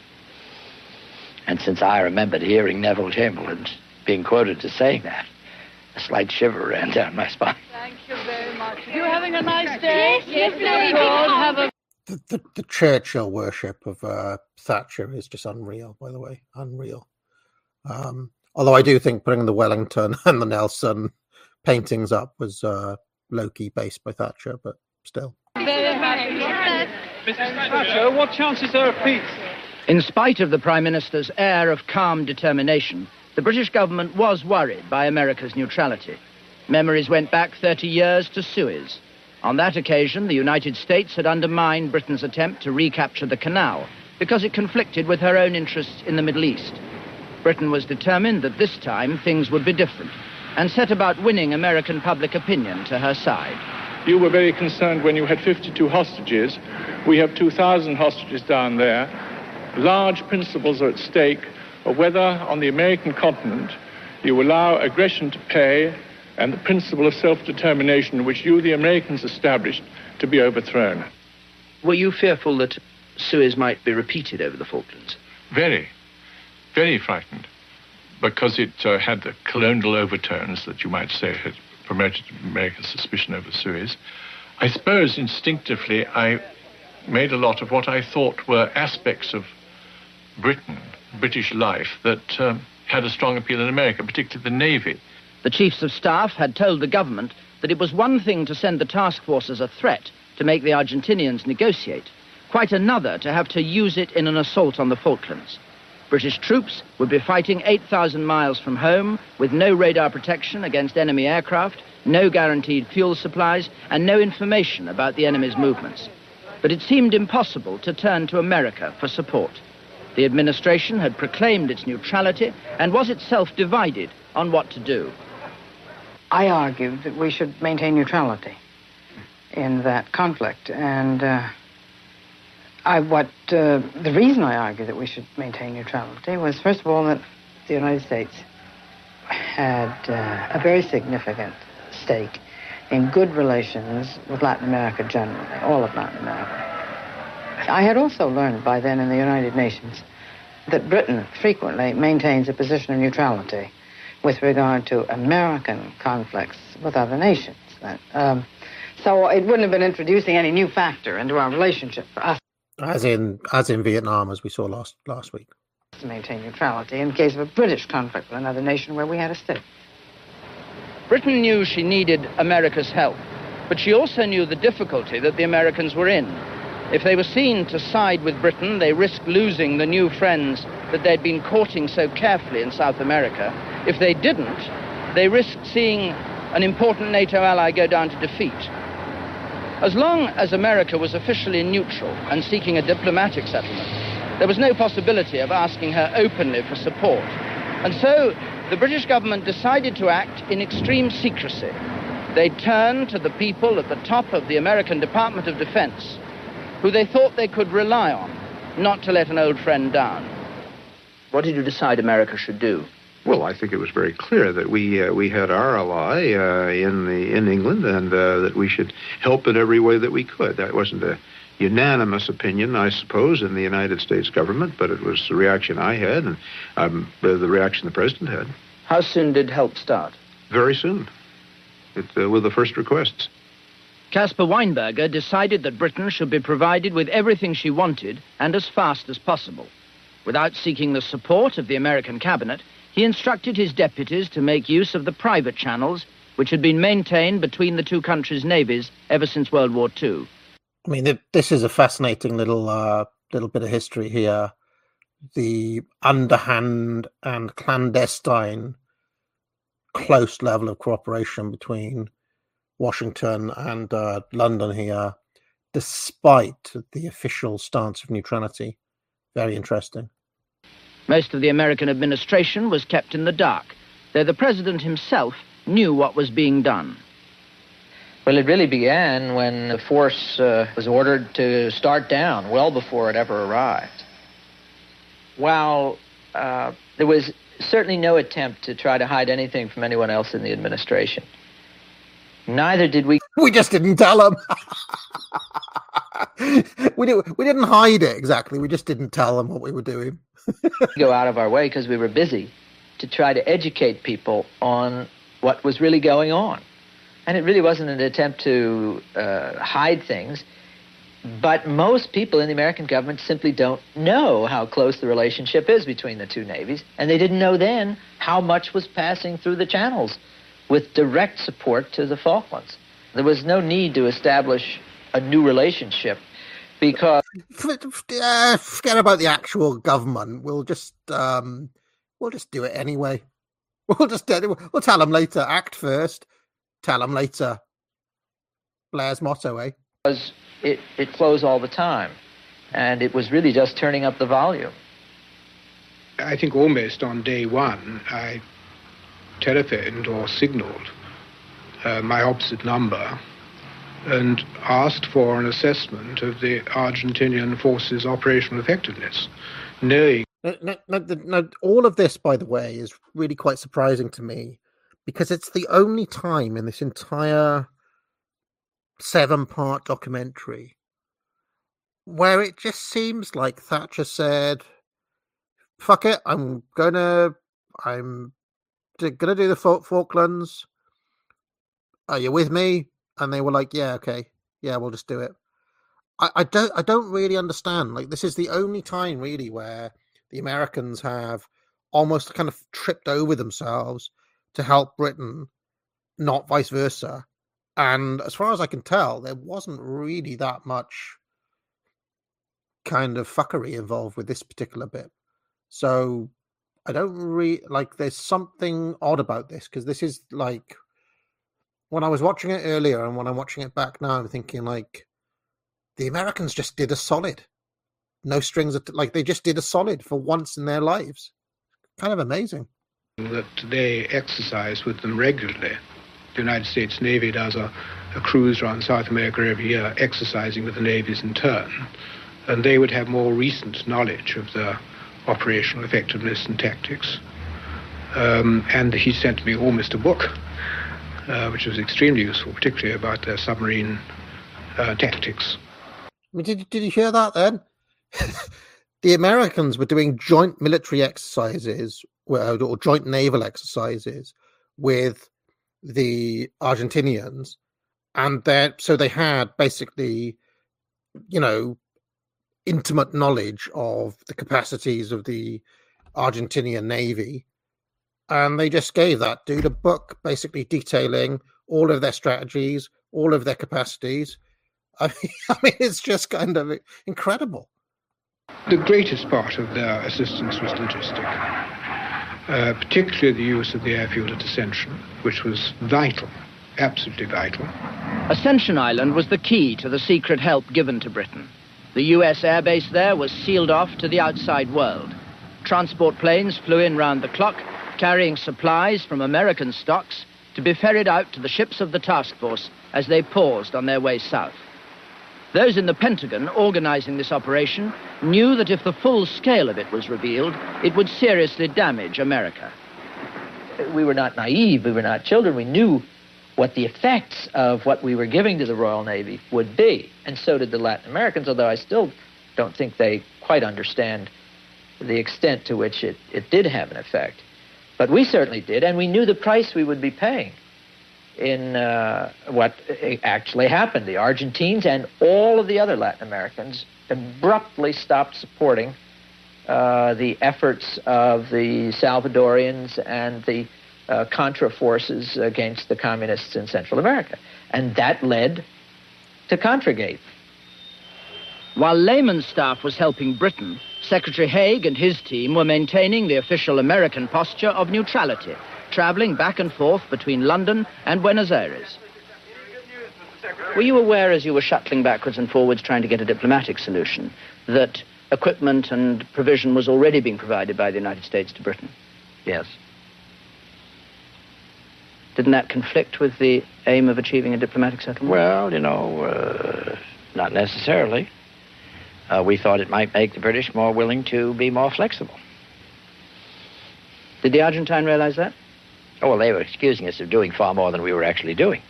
And since I remembered hearing Neville Chamberlain being quoted as saying that, a slight shiver ran down my spine.
Thank you very much. You having a nice day?
Yes,
Have a...
The Churchill worship of Thatcher is just unreal, by the way. Unreal. Although I do think putting the Wellington and the Nelson paintings up was low-key based by Thatcher, but still.
Mrs. Thatcher, what chance is there of peace?
In spite of the Prime Minister's air of calm determination, the British government was worried by America's neutrality. Memories went back 30 years to Suez. On that occasion, the United States had undermined Britain's attempt to recapture the canal because it conflicted with her own interests in the Middle East. Britain was determined that this time things would be different and set about winning American public opinion to her side.
You were very concerned when you had 52 hostages. We have 2,000 hostages down there. Large principles are at stake of whether on the American continent you allow aggression to pay and the principle of self-determination which you, the Americans, established, to be overthrown.
Were you fearful that Suez might be repeated over the Falklands?
Very, very frightened, because it had the colonial overtones that you might say had promoted American suspicion over Suez. I suppose instinctively I made a lot of what I thought were aspects of Britain, British life, that had a strong appeal in America, particularly the Navy.
The chiefs of staff had told the government that it was one thing to send the task force as a threat to make the Argentinians negotiate, quite another to have to use it in an assault on the Falklands. British troops would be fighting 8,000 miles from home with no radar protection against enemy aircraft, no guaranteed fuel supplies, and no information about the enemy's movements. But it seemed impossible to turn to America for support. The administration had proclaimed its neutrality and was itself divided on what to do.
I argued that we should maintain neutrality in that conflict, and the reason I argued that we should maintain neutrality was, first of all, that the United States had a very significant stake in good relations with Latin America generally, all of Latin America. I had also learned by then in the United Nations that Britain frequently maintains a position of neutrality with regard to American conflicts with other nations. So it wouldn't have been introducing any new factor into our relationship for us.
As in Vietnam, as we saw last week.
To maintain neutrality in case of a British conflict with another nation where we had a stake.
Britain knew she needed America's help, but she also knew the difficulty that the Americans were in. If they were seen to side with Britain, they risked losing the new friends that they'd been courting so carefully in South America. If they didn't, they risked seeing an important NATO ally go down to defeat. As long as America was officially neutral and seeking a diplomatic settlement, there was no possibility of asking her openly for support. And so the British government decided to act in extreme secrecy. They turned to the people at the top of the American Department of Defense, who they thought they could rely on, not to let an old friend down. What did you decide America should do?
Well, I think it was very clear that we had our ally in England, and that we should help in every way that we could. That wasn't a unanimous opinion, I suppose, in the United States government, but it was the reaction I had, and the reaction the president had.
How soon did help start?
Very soon, with the first requests.
Caspar Weinberger decided that Britain should be provided with everything she wanted and as fast as possible. Without seeking the support of the American cabinet, he instructed his deputies to make use of the private channels which had been maintained between the two countries' navies ever since World War II.
I mean, this is a fascinating little bit of history here. The underhand and clandestine close level of cooperation between Washington and London here, despite the official stance of neutrality. Very interesting.
Most of the American administration was kept in the dark, though the president himself knew what was being done.
Well, it really began when the force was ordered to start down, well before it ever arrived. While there was certainly no attempt to try to hide anything from anyone else in the administration, neither did we...
We just didn't tell them. We didn't hide it, exactly. We just didn't tell them what we were doing.
Go out of our way because we were busy to try to educate people on what was really going on. And it really wasn't an attempt to hide things, but most people in the American government simply don't know how close the relationship is between the two navies, and they didn't know then how much was passing through the channels with direct support to the Falklands. There was no need to establish a new relationship because...
Forget about the actual government. We'll just do it anyway. We'll tell them later. Act first, tell them later. Blair's motto, eh?
Because it flows all the time, and it was really just turning up the volume.
I think almost on day one, I telephoned or signaled my opposite number and asked for an assessment of the Argentinian forces' operational effectiveness, knowing...
Now, all of this, by the way, is really quite surprising to me, because it's the only time in this entire 7-part documentary where it just seems like Thatcher said, fuck it, I'm gonna do the Falklands. Are you with me? And they were like, yeah, okay. Yeah, we'll just do it. I don't really understand. Like, this is the only time really where the Americans have almost kind of tripped over themselves to help Britain, not vice versa. And as far as I can tell, there wasn't really that much kind of fuckery involved with this particular bit. So I don't there's something odd about this, because this is like, when I was watching it earlier and when I'm watching it back now, I'm thinking like, the Americans just did a solid. No strings, they just did a solid for once in their lives. Kind of amazing.
That they exercise with them regularly. The United States Navy does a cruise around South America every year, exercising with the navies in turn. And they would have more recent knowledge of the operational effectiveness and tactics. And he sent me almost a book, which was extremely useful, particularly about their submarine tactics.
I mean, did you hear that then? The Americans were doing joint military exercises or joint naval exercises with the Argentinians, and so they had basically, intimate knowledge of the capacities of the Argentinian Navy, and they just gave that dude a book basically detailing all of their strategies, all of their capacities. I mean, it's just kind of incredible.
The greatest part of their assistance was logistic, particularly the use of the airfield at Ascension, which was vital, absolutely vital.
Ascension Island was the key to the secret help given to Britain. The US airbase there was sealed off to the outside world. Transport planes flew in round the clock, carrying supplies from American stocks to be ferried out to the ships of the task force as they paused on their way south. Those in the Pentagon organizing this operation knew that if the full scale of it was revealed, it would seriously damage America.
We were not naive, we were not children. We knew what the effects of what we were giving to the Royal Navy would be, and so did the Latin Americans, although I still don't think they quite understand the extent to which it did have an effect. But we certainly did, and we knew the price we would be paying in what actually happened. The Argentines and all of the other Latin Americans abruptly stopped supporting the efforts of the Salvadorians and the Contra forces against the communists in Central America. And that led to Contragate.
While Lehman's staff was helping Britain, Secretary Haig and his team were maintaining the official American posture of neutrality, traveling back and forth between London and Buenos Aires. Were you aware, as you were shuttling backwards and forwards trying to get a diplomatic solution, that equipment and provision was already being provided by the United States to Britain?
Yes.
Didn't that conflict with the aim of achieving a diplomatic settlement?
Well, not necessarily. We thought it might make the British more willing to be more flexible.
Did the Argentine realize that?
Oh, well, they were excusing us of doing far more than we were actually doing.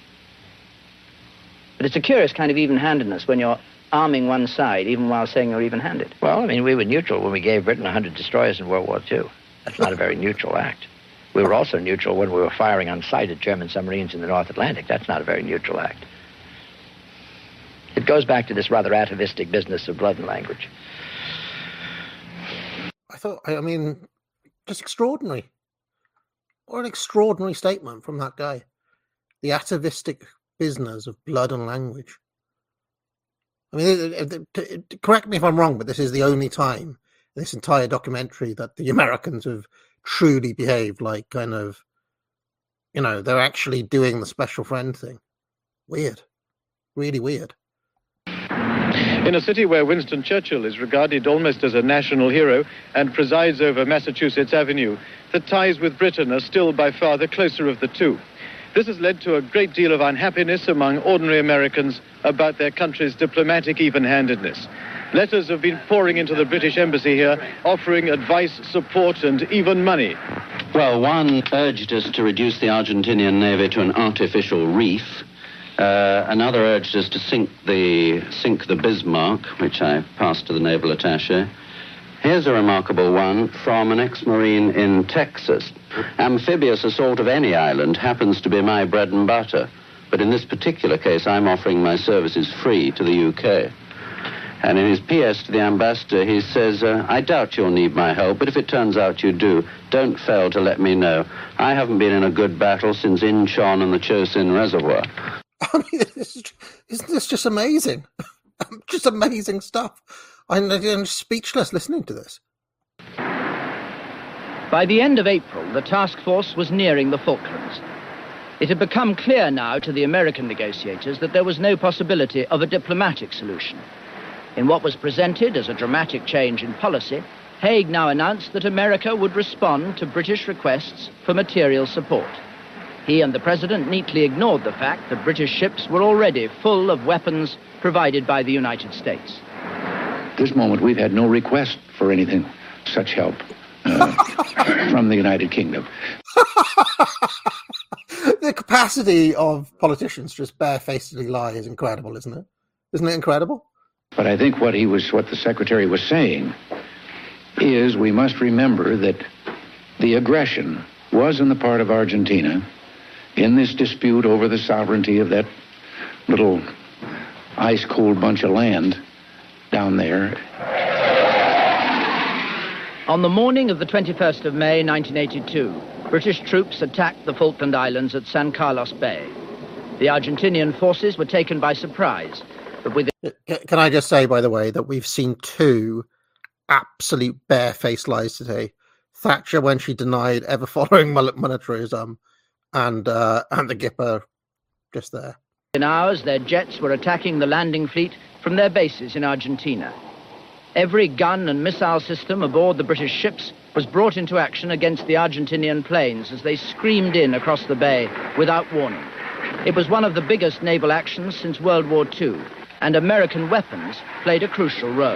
But it's a curious kind of even-handedness when you're arming one side, even while saying you're even-handed.
Well, I mean, we were neutral when we gave Britain 100 destroyers in World War II. That's not a very neutral act. We were also neutral when we were firing on sight at German submarines in the North Atlantic. That's not a very neutral act. It goes back to this rather atavistic business of blood and language.
I mean, just extraordinary. What an extraordinary statement from that guy. The atavistic business of blood and language. I mean, correct me if I'm wrong, but this is the only time in this entire documentary that the Americans have truly behaved like kind of, they're actually doing the special friend thing. Weird. Really weird.
In a city where Winston Churchill is regarded almost as a national hero and presides over Massachusetts Avenue, the ties with Britain are still by far the closer of the two. This has led to a great deal of unhappiness among ordinary Americans about their country's diplomatic even-handedness. Letters have been pouring into the British embassy here, offering advice, support, and even money.
Well, one urged us to reduce the Argentinian Navy to an artificial reef. Another urged us to sink the Bismarck, which I passed to the naval attaché. Here's a remarkable one from an ex-Marine in Texas. Amphibious assault of any island happens to be my bread and butter, but in this particular case, I'm offering my services free to the UK. And in his PS to the ambassador, he says, I doubt you'll need my help, but if it turns out you do, don't fail to let me know. I haven't been in a good battle since Incheon and the Chosin Reservoir.
I mean, isn't this just amazing? Just amazing stuff. I'm speechless listening to this.
By the end of April, the task force was nearing the Falklands. It had become clear now to the American negotiators that there was no possibility of a diplomatic solution. In what was presented as a dramatic change in policy, Haig now announced that America would respond to British requests for material support. He and the President neatly ignored the fact that British ships were already full of weapons provided by the United States.
At this moment, we've had no request for anything, such help from the United Kingdom.
The capacity of politicians to just barefacedly lie is incredible, isn't it? Isn't it incredible?
But I think what the Secretary was saying is we must remember that the aggression was on the part of Argentina in this dispute over the sovereignty of that little ice-cold bunch of land down there.
On the morning of the 21st of May, 1982, British troops attacked the Falkland Islands at San Carlos Bay. The Argentinian forces were taken by surprise. But with
Can I just say, by the way, that we've seen two absolute barefaced lies today. Thatcher, when she denied ever following militarism, and the Gipper just there.
In hours, their jets were attacking the landing fleet from their bases in Argentina. Every gun and missile system aboard the British ships was brought into action against the Argentinian planes as they screamed in across the bay without warning. It was one of the biggest naval actions since World War II, and American weapons played a crucial role.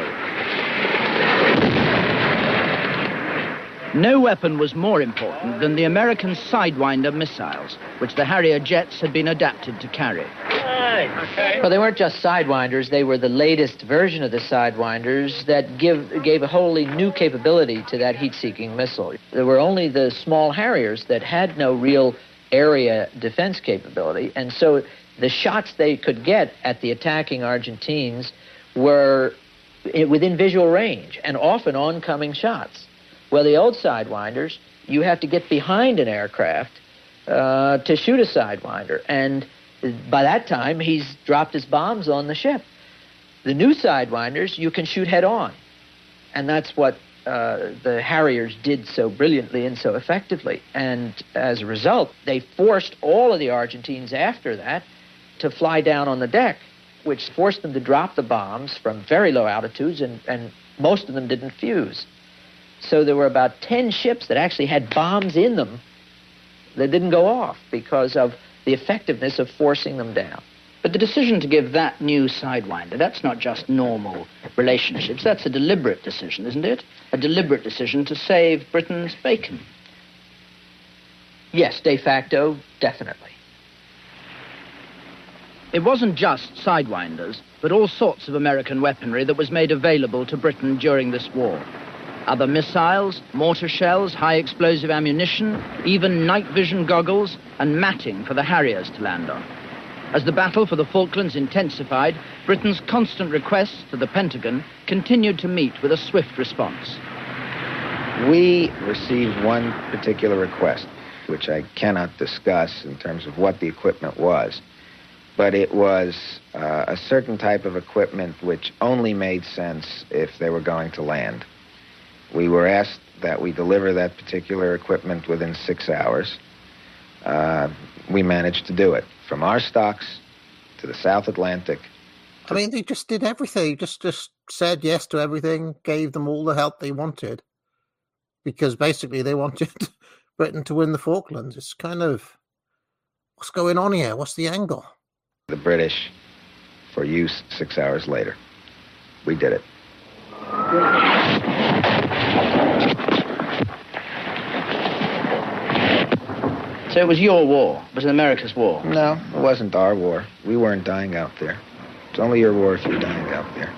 No weapon was more important than the American Sidewinder missiles, which the Harrier jets had been adapted to carry.
Well, they weren't just Sidewinders. They were the latest version of the Sidewinders that gave a wholly new capability to that heat-seeking missile. There were only the small Harriers that had no real area defense capability, and so the shots they could get at the attacking Argentines were within visual range and often oncoming shots. Well, the old Sidewinders, you have to get behind an aircraft to shoot a Sidewinder, and by that time, he's dropped his bombs on the ship. The new Sidewinders, you can shoot head on, and that's what the Harriers did so brilliantly and so effectively. And as a result, they forced all of the Argentines after that to fly down on the deck, which forced them to drop the bombs from very low altitudes, and most of them didn't fuse. So there were about 10 ships that actually had bombs in them that didn't go off because of the effectiveness of forcing them down.
But the decision to give that new Sidewinder, that's not just normal relationships, that's a deliberate decision, isn't it? A deliberate decision to save Britain's bacon.
Yes, de facto, definitely.
It wasn't just Sidewinders, but all sorts of American weaponry that was made available to Britain during this war. Other missiles, mortar shells, high explosive ammunition, even night vision goggles and matting for the Harriers to land on. As the battle for the Falklands intensified, Britain's constant requests to the Pentagon continued to meet with a swift response.
We received one particular request, which I cannot discuss in terms of what the equipment was, but it was a certain type of equipment which only made sense if they were going to land. We were asked that we deliver that particular equipment within 6 hours. We managed to do it. From our stocks to the South Atlantic.
I mean, they just did everything. Just said yes to everything, gave them all the help they wanted. Because basically they wanted Britain to win the Falklands. It's kind of, what's going on here? What's the angle?
The British for use 6 hours later. We did it.
So it was your war. It was America's war.
No, it wasn't our war. We weren't dying out there. It's only your war if you're dying out there.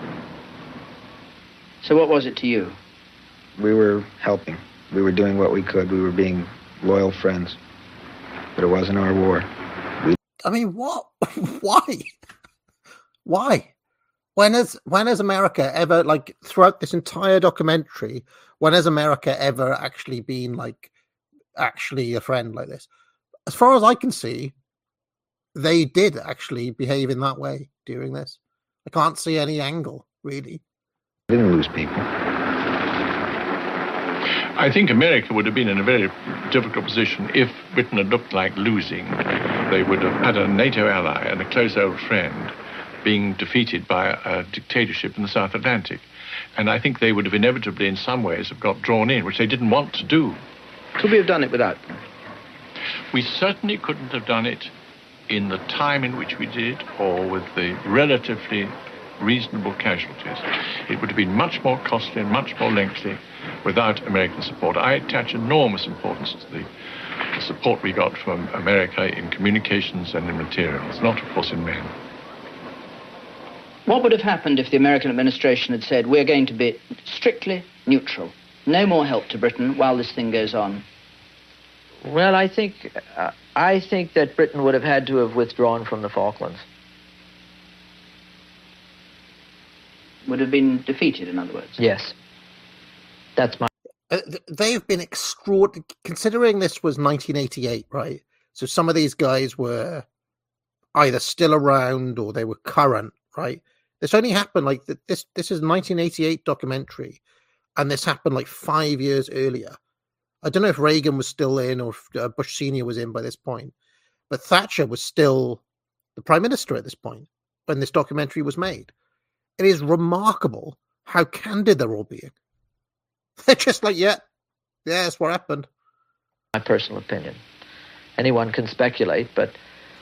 So what was it to you?
We were helping. We were doing what we could. We were being loyal friends. But it wasn't our war.
I mean, what? Why? Why? When has America ever, like, throughout this entire documentary, when has America ever actually been, like, actually a friend like this? As far as I can see, they did actually behave in that way during this. I can't see any angle, really.
We didn't lose people.
I think America would have been in a very difficult position if Britain had looked like losing. They would have had a NATO ally and a close old friend being defeated by a dictatorship in the South Atlantic. And I think they would have inevitably, in some ways, have got drawn in, which they didn't want to do.
Could we have done it without them?
We certainly couldn't have done it in the time in which we did, or with the relatively reasonable casualties. It would have been much more costly and much more lengthy without American support. I attach enormous importance to the support we got from America in communications and in materials, not, of course, in men.
What would have happened if the American administration had said, we're going to be strictly neutral, no more help to Britain while this thing goes on?
Well, I think that Britain would have had to have withdrawn from the Falklands.
Would have been defeated, in other words?
Yes. That's my...
They've been extraordinary, considering this was 1988, right? So some of these guys were either still around or they were current, right? This only happened like this is 1988 documentary, and this happened like 5 years earlier. I don't know if Reagan was still in or if Bush Sr. was in by this point, but Thatcher was still the prime minister at this point when this documentary was made. It is remarkable how candid they're all being. They're just like, yeah, that's what happened.
My personal opinion. Anyone can speculate, but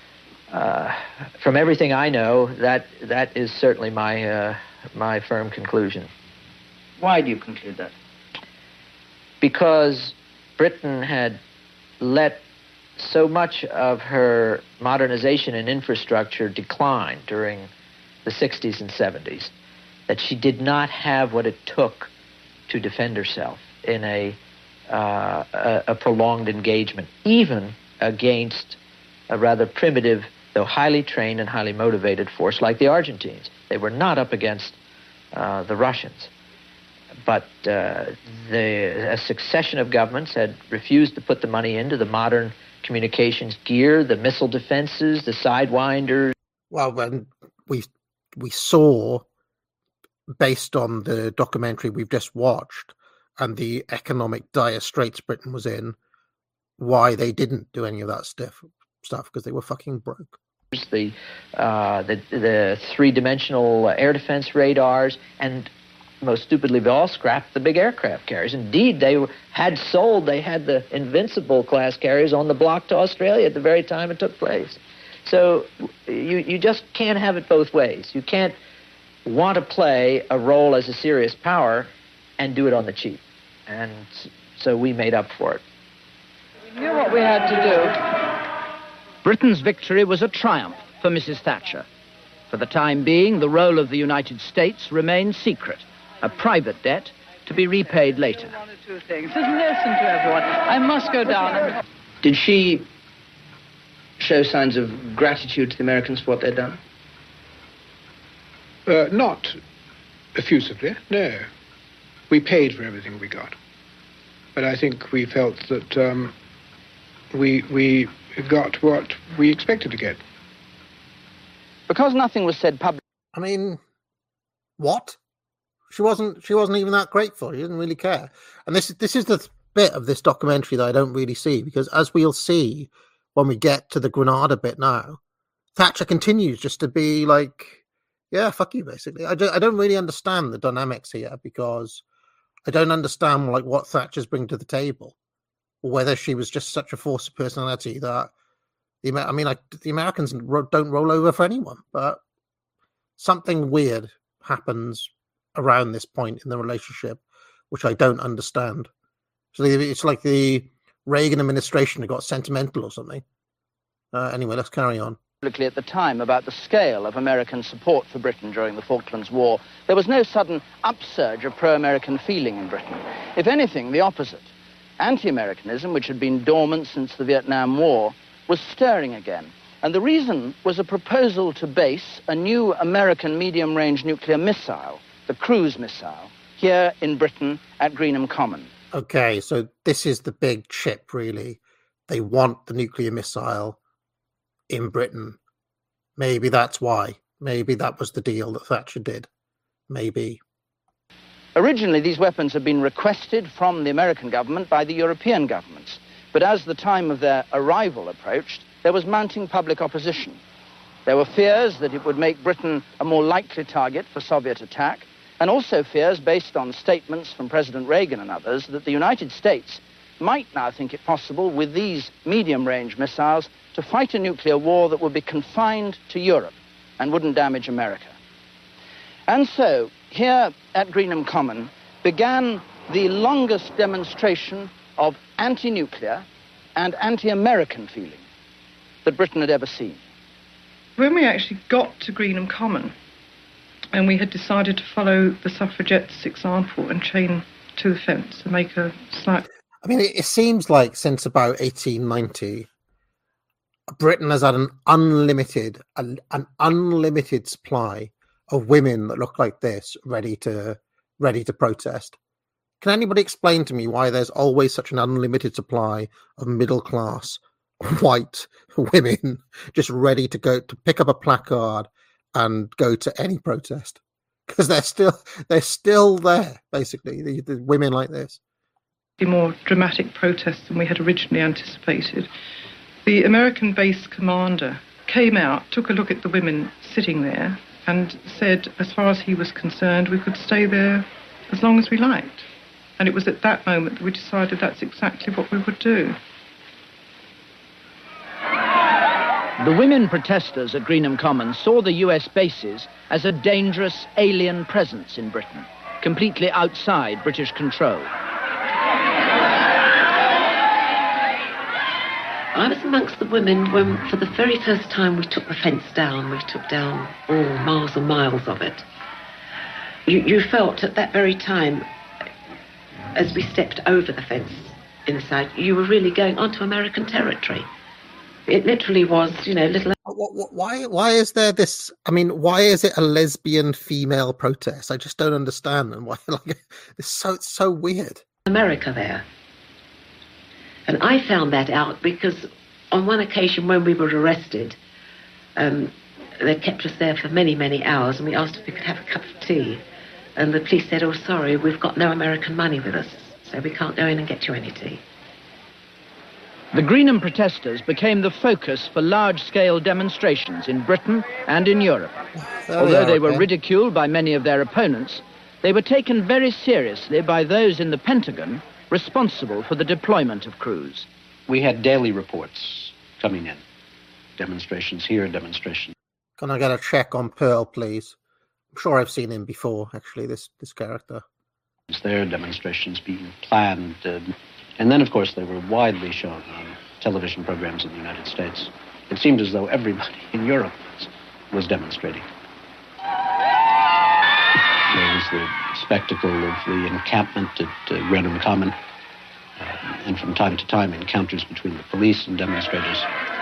from everything I know, that is certainly my firm conclusion.
Why do you conclude that?
Because Britain had let so much of her modernization and infrastructure decline during the 60s and 70s that she did not have what it took to defend herself in a prolonged engagement, even against a rather primitive, though highly trained and highly motivated force like the Argentines. They were not up against the Russians. But a succession of governments had refused to put the money into the modern communications gear, the missile defenses, the Sidewinders.
Well, when we saw, based on the documentary we've just watched and the economic dire straits Britain was in, why they didn't do any of that stuff because they were fucking broke.
The three-dimensional air defense radars, and most stupidly, they all scrapped the big aircraft carriers. Indeed, they had the Invincible class carriers on the block to Australia at the very time it took place. So you just can't have it both ways. You can't want to play a role as a serious power and do it on the cheap. And so we made up for it.
We knew what we had to do. Britain's victory was a triumph for Mrs. Thatcher. For the time being, the role of the United States remained secret, a private debt to be repaid later.
One or two things. Just listen to everyone. I must go down.
Did she show signs of gratitude to the Americans for what they'd done?
Not effusively, no. We paid for everything we got. But I think we felt that we got what we expected to get.
Because nothing was said publicly.
I mean, what? She wasn't even that grateful. She didn't really care. And this is the bit of this documentary that I don't really see, because as we'll see when we get to the Grenada bit now, Thatcher continues just to be like, yeah, fuck you, basically. I don't really understand the dynamics here, because I don't understand like what Thatcher's bring to the table, or whether she was just such a force of personality that the Americans don't roll over for anyone. But something weird happens around this point in the relationship, which I don't understand. So it's like the Reagan administration got sentimental or something. Anyway, let's carry on.
Publicly at the time about the scale of American support for Britain during the Falklands War, there was no sudden upsurge of pro-American feeling in Britain. If anything, the opposite. Anti-Americanism, which had been dormant since the Vietnam War, was stirring again. And the reason was a proposal to base a new American medium-range nuclear missile, the cruise missile, here in Britain at Greenham Common.
Okay, so this is the big chip, really. They want the nuclear missile in Britain. Maybe that's why. Maybe that was the deal that Thatcher did. Maybe.
Originally, these weapons had been requested from the American government by the European governments. But as the time of their arrival approached, there was mounting public opposition. There were fears that it would make Britain a more likely target for Soviet attack, and also fears based on statements from President Reagan and others that the United States might now think it possible with these medium-range missiles to fight a nuclear war that would be confined to Europe and wouldn't damage America. And so, here at Greenham Common began the longest demonstration of anti-nuclear and anti-American feeling that Britain had ever seen.
When we actually got to Greenham Common, and we had decided to follow the suffragettes' example and chain to the fence and make a slight...
I mean, it seems like since about 1890, Britain has had an unlimited supply of women that look like this, ready to protest. Can anybody explain to me why there's always such an unlimited supply of middle-class white women just ready to go to pick up a placard and go to any protest? Because they're still there, basically, the women like this.
A more dramatic protest than we had originally anticipated. The American base commander came out, took a look at the women sitting there, and said, as far as he was concerned, we could stay there as long as we liked. And it was at that moment that we decided that's exactly what we would do.
The women protesters at Greenham Common saw the US bases as a dangerous alien presence in Britain, completely outside British control.
I was amongst the women when, for the very first time, we took the fence down. We took down all miles and miles of it. You felt at that very time, as we stepped over the fence inside, you were really going onto American territory. It literally was, little...
Why is there this... I mean, why is it a lesbian female protest? I just don't understand. And why, it's so weird.
America there. And I found that out because on one occasion when we were arrested, they kept us there for many, many hours, and we asked if we could have a cup of tea. And the police said, "Oh, sorry, we've got no American money with us, so we can't go in and get you any tea."
The Greenham protesters became the focus for large-scale demonstrations in Britain and in Europe. Although they were ridiculed by many of their opponents, they were taken very seriously by those in the Pentagon responsible for the deployment of crews.
We had daily reports coming in. Demonstrations here, demonstrations.
Can I get a check on Pearl, please? I'm sure I've seen him before, actually, this character.
There are demonstrations being planned. And then, of course, they were widely shown on television programs in the United States. It seemed as though everybody in Europe was demonstrating. There was the spectacle of the encampment at Greenham Common, and from time to time encounters between the police and demonstrators.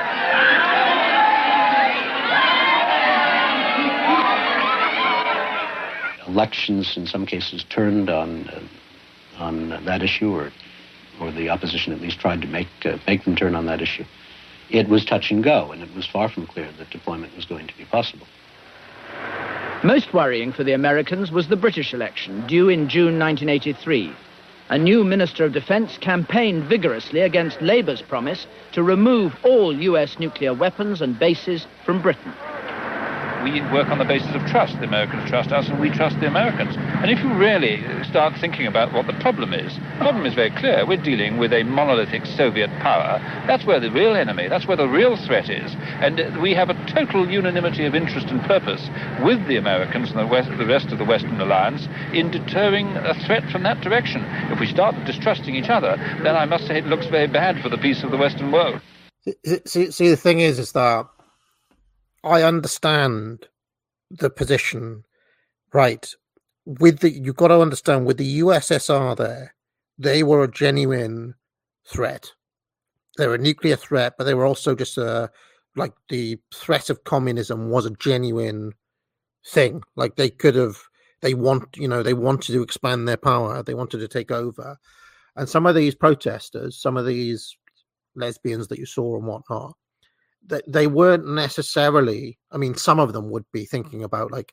Elections, in some cases, turned on that issue, or the opposition at least tried to make them turn on that issue. It was touch and go, and it was far from clear that deployment was going to be possible.
Most worrying for the Americans was the British election, due in June 1983. A new Minister of Defense campaigned vigorously against Labour's promise to remove all US nuclear weapons and bases from Britain.
We work on the basis of trust. The Americans trust us and we trust the Americans. And if you really start thinking about what the problem is very clear. We're dealing with a monolithic Soviet power. That's where the real enemy, that's where the real threat is. And we have a total unanimity of interest and purpose with the Americans and the rest of the Western Alliance in deterring a threat from that direction. If we start distrusting each other, then I must say it looks very bad for the peace of the Western world.
See, the thing is that I understand the position, right? You've got to understand, with the USSR there, they were a genuine threat. They were a nuclear threat, but they were also just like the threat of communism was a genuine thing. Like they wanted to expand their power. They wanted to take over. And some of these protesters, some of these lesbians that you saw and whatnot, they weren't necessarily, I mean, some of them would be thinking about like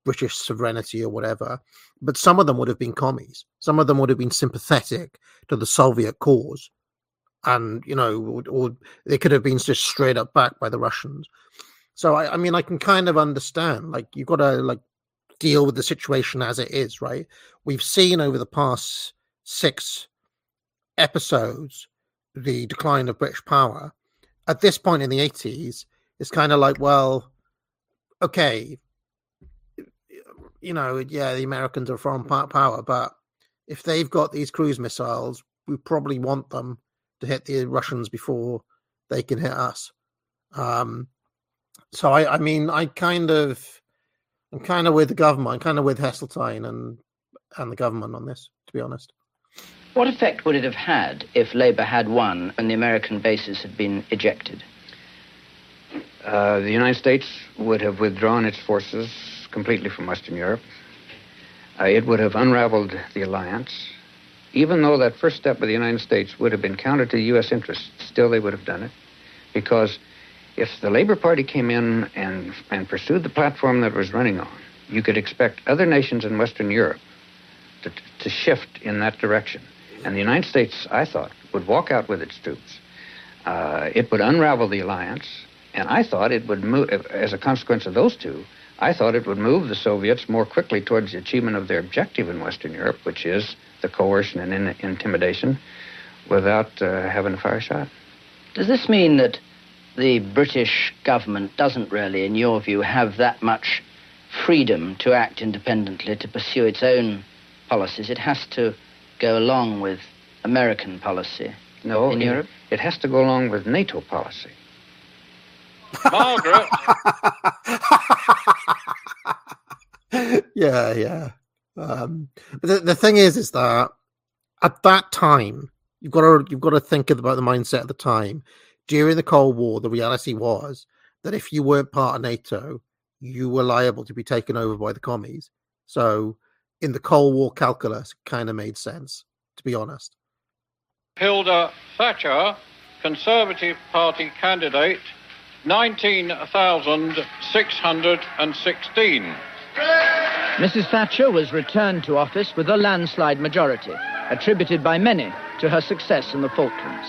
British sovereignty or whatever, but some of them would have been commies. Some of them would have been sympathetic to the Soviet cause, and or they could have been just straight up backed by the Russians. So I mean, I can kind of understand. Like, you've got to deal with the situation as it is, right? We've seen over the past 6 episodes the decline of British power. At this point in the 80s, it's kind of like, well, okay, the Americans are foreign power, but if they've got these cruise missiles, we probably want them to hit the Russians before they can hit us. So I'm kind of with the government. I'm kind of with Heseltine and the government on this, to be honest.
What effect would it have had if Labour had won and the American bases had been ejected?
The United States would have withdrawn its forces completely from Western Europe. It would have unraveled the alliance. Even though that first step of the United States would have been counter to U.S. interests, still they would have done it. Because if the Labour Party came in and pursued the platform that it was running on, you could expect other nations in Western Europe to shift in that direction. And the United States, I thought, would walk out with its troops. It would unravel the alliance, and I thought it would move, as a consequence of those two, I thought it would move the Soviets more quickly towards the achievement of their objective in Western Europe, which is the coercion and intimidation, without having to fire a shot.
Does this mean that the British government doesn't really, in your view, have that much freedom to act independently, to pursue its own policies? It has to go along with American policy in Europe?
It has to go along with NATO policy.
Margaret!
Yeah. The thing is that at that time, you've got to think about the mindset at the time. During the Cold War, the reality was that if you weren't part of NATO, you were liable to be taken over by the commies. So in the Cold War calculus, it kind of made sense, to be honest.
Hilda Thatcher, Conservative Party candidate, 19,616.
Mrs. Thatcher was returned to office with a landslide majority, attributed by many to her success in the Falklands.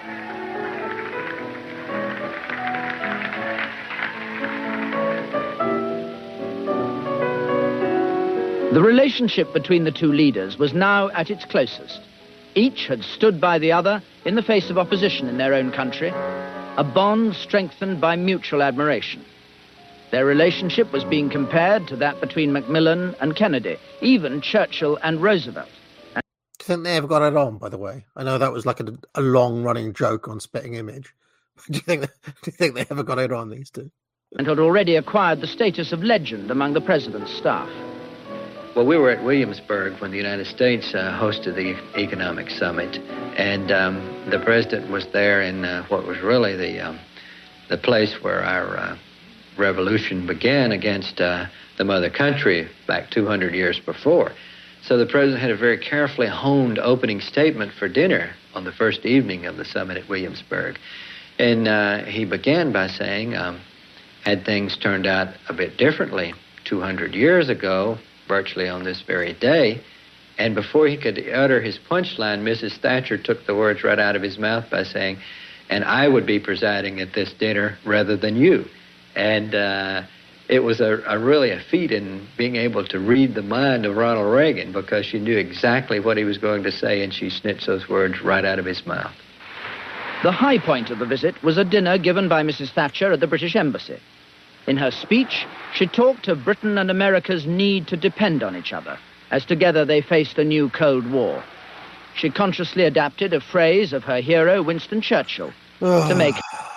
The relationship between the two leaders was now at its closest. Each had stood by the other in the face of opposition in their own country, a bond strengthened by mutual admiration. Their relationship was being compared to that between Macmillan and Kennedy, even Churchill and Roosevelt.
Do you think they ever got it on, by the way? I know that was like a long-running joke on Spitting Image. Do you think they ever got it on, these two?
And had already acquired the status of legend among the president's staff.
Well, we were at Williamsburg when the United States hosted the economic summit, and the president was there in what was really the place where our revolution began against the mother country back 200 years before. So the president had a very carefully honed opening statement for dinner on the first evening of the summit at Williamsburg. And he began by saying, had things turned out a bit differently 200 years ago, virtually on this very day, and before he could utter his punchline, Mrs. Thatcher took the words right out of his mouth by saying, and I would be presiding at this dinner rather than you. And it was really a feat in being able to read the mind of Ronald Reagan, because she knew exactly what he was going to say, and she snitched those words right out of his mouth.
The high point of the visit was a dinner given by Mrs. Thatcher at the British Embassy. In her speech, she talked of Britain and America's need to depend on each other, as together they faced a new Cold War. She consciously adapted a phrase of her hero, Winston Churchill, to make...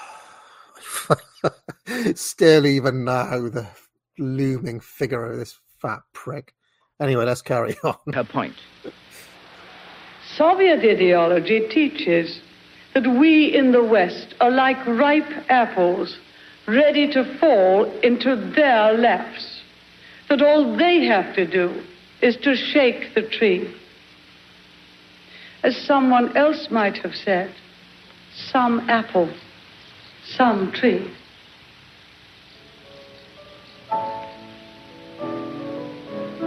Still, even now, the looming figure of this fat prick. Anyway, let's carry on.
Her point.
Soviet ideology teaches that we in the West are like ripe apples, ready to fall into their laps, that all they have to do is to shake the tree. As someone else might have said, some apple, some tree.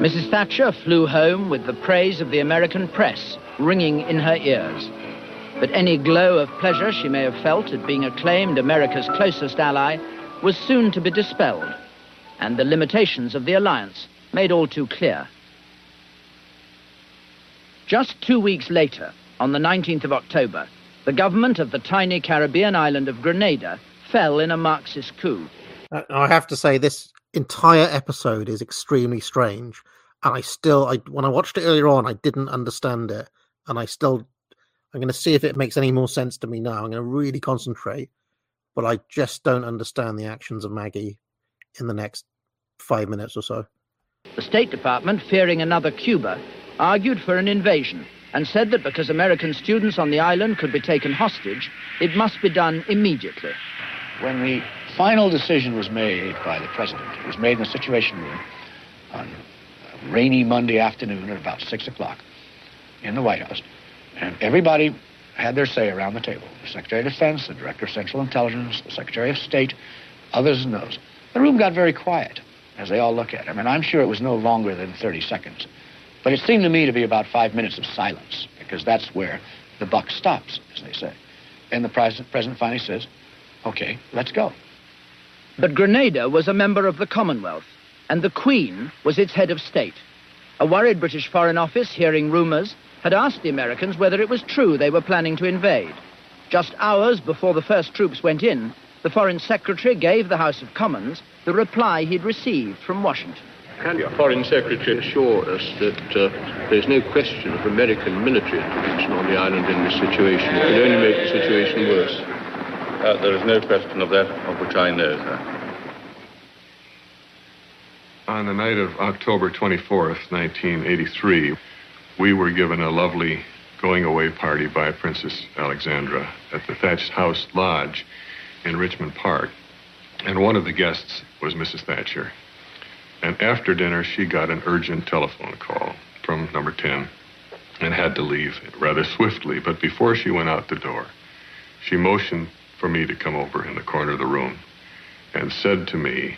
Mrs. Thatcher flew home with the praise of the American press ringing in her ears. But any glow of pleasure she may have felt at being acclaimed America's closest ally was soon to be dispelled, and the limitations of the alliance made all too clear. Just 2 weeks later, on the 19th of October, the government of the tiny Caribbean island of Grenada fell in a Marxist coup.
I have to say, this entire episode is extremely strange, and when I watched it earlier on, I didn't understand it, and I'm going to see if it makes any more sense to me now. I'm going to really concentrate, but I just don't understand the actions of Maggie in the next 5 minutes or so.
The State Department, fearing another Cuba, argued for an invasion and said that because American students on the island could be taken hostage, it must be done immediately.
When the final decision was made by the president, it was made in the Situation Room on a rainy Monday afternoon at about 6 o'clock in the White House. And everybody had their say around the table. The Secretary of Defense, the Director of Central Intelligence, the Secretary of State, others and those. The room got very quiet as they all looked at it. I mean, I'm sure it was no longer than 30 seconds. But it seemed to me to be about 5 minutes of silence, because that's where the buck stops, as they say. And the president finally says, okay, let's go.
But Grenada was a member of the Commonwealth, and the Queen was its head of state. A worried British Foreign Office, hearing rumours, had asked the Americans whether it was true they were planning to invade. Just hours before the first troops went in, the Foreign Secretary gave the House of Commons the reply he'd received from Washington.
Can the Foreign Secretary assure us that there's no question of American military intervention on the island in this situation? It could only make the situation worse.
There is no question of that, of which I know, sir.
On the night of October 24th, 1983, we were given a lovely going-away party by Princess Alexandra at the Thatched House Lodge in Richmond Park. And one of the guests was Mrs. Thatcher. And after dinner, she got an urgent telephone call from number 10 and had to leave rather swiftly. But before she went out the door, she motioned for me to come over in the corner of the room and said to me,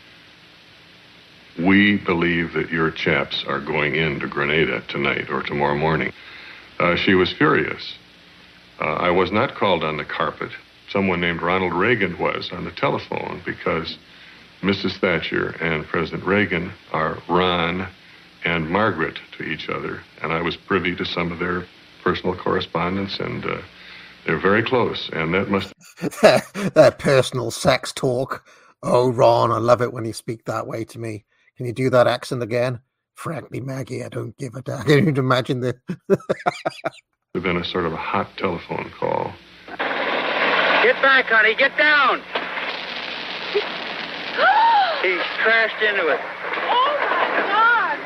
"We believe that your chaps are going into Grenada tonight or tomorrow morning." She was furious. I was not called on the carpet. Someone named Ronald Reagan was on the telephone, because Mrs. Thatcher and President Reagan are Ron and Margaret to each other, and I was privy to some of their personal correspondence, and they're very close, and that must...
That personal sex talk. Oh, Ron, I love it when you speak that way to me. Can you do that accent again? Frankly, Maggie, I don't give a damn. Can you imagine the...
It's been a sort of a hot telephone call.
Get back, honey, get down! He crashed into it.
Oh, my God!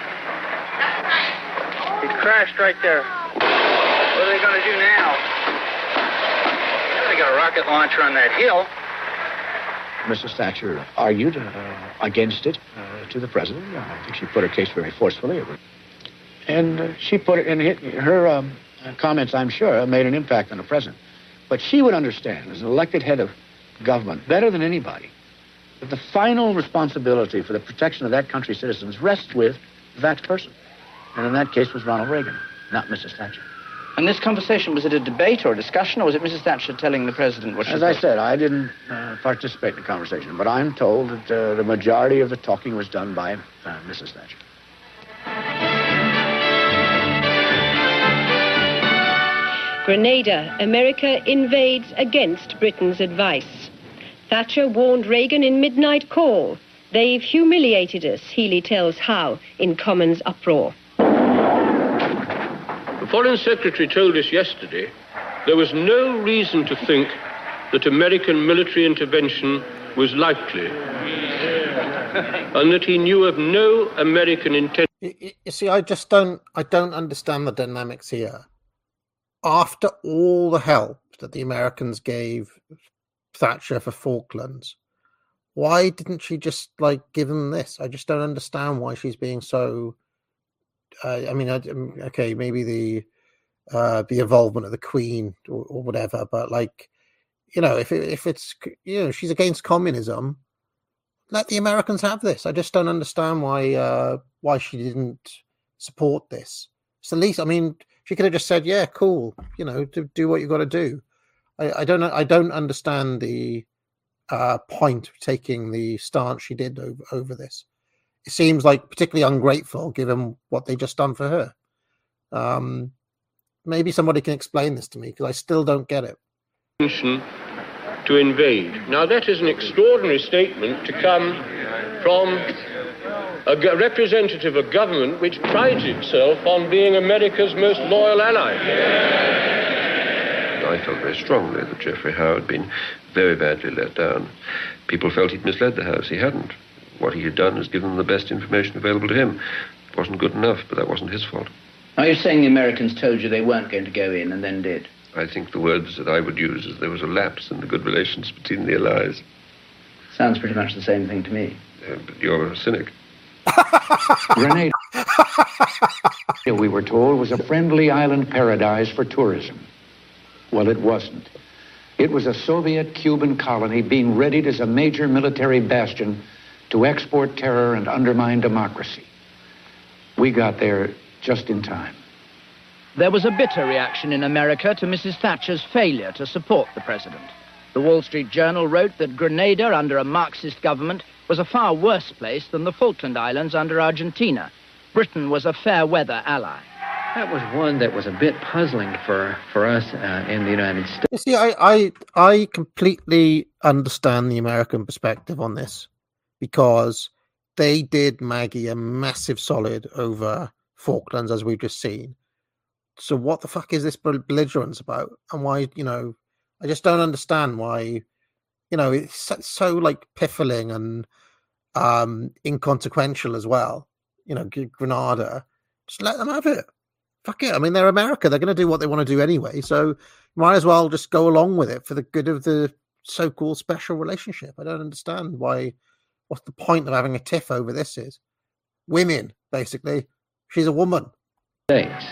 He crashed right there. What are they going to do now? They got a rocket launcher on that hill.
Mrs. Thatcher argued against it to the president. I think she put her case very forcefully. And she put it in her comments, I'm sure, made an impact on the president. But she would understand, as an elected head of government, better than anybody, that the final responsibility for the protection of that country's citizens rests with that person. And in that case was Ronald Reagan, not Mrs. Thatcher.
And this conversation, was it a debate or a discussion, or was it Mrs. Thatcher telling the president what she
thought? As I said, I didn't participate in the conversation, but I'm told that the majority of the talking was done by Mrs. Thatcher.
Grenada, America invades against Britain's advice. Thatcher warned Reagan in midnight call. They've humiliated us, Healy tells Howe in Commons uproar.
The Foreign Secretary told us yesterday there was no reason to think that American military intervention was likely, and that he knew of no American intention.
You see, I don't understand the dynamics here. After all the help that the Americans gave Thatcher for Falklands, why didn't she just give them this? I just don't understand why she's being so. Okay, maybe the involvement of the Queen or whatever, but if it's she's against communism, let the Americans have this. I just don't understand why she didn't support this. It's the least. I mean, she could have just said, "Yeah, cool. You know, do what you got to do." I don't understand the point of taking the stance she did over this. It seems like particularly ungrateful, given what they just done for her. Maybe somebody can explain this to me, because I still don't get it.
To invade. Now, that is an extraordinary statement to come from a representative of government which prides itself on being America's most loyal ally.
I felt very strongly that Geoffrey Howe had been very badly let down. People felt he'd misled the House. He hadn't. What he had done was given them the best information available to him. It wasn't good enough, but that wasn't his fault.
Are you saying the Americans told you they weren't going to go in and then did?
I think the words that I would use is there was a lapse in the good relations between the allies.
Sounds pretty much the same thing to me.
But you're a cynic.
Grenada, we were told, was a friendly island paradise for tourism. Well, it wasn't. It was a Soviet-Cuban colony being readied as a major military bastion to export terror and undermine democracy. We got there just in time.
There was a bitter reaction in America to Mrs. Thatcher's failure to support the president. The Wall Street Journal wrote that Grenada, under a Marxist government, was a far worse place than the Falkland Islands under Argentina. Britain was a fair-weather ally.
That was one that was a bit puzzling for us in the United States.
You see, I completely understand the American perspective on this, because they did Maggie a massive solid over Falklands, as we've just seen. So what the fuck is this belligerence about? And why, I just don't understand why, it's so like piffling and inconsequential as well. Grenada, just let them have it. Fuck it. I mean, they're America. They're going to do what they want to do anyway. So might as well just go along with it for the good of the so-called special relationship. I don't understand what's the point of having a tiff over this is. Women, basically. She's a woman.
States.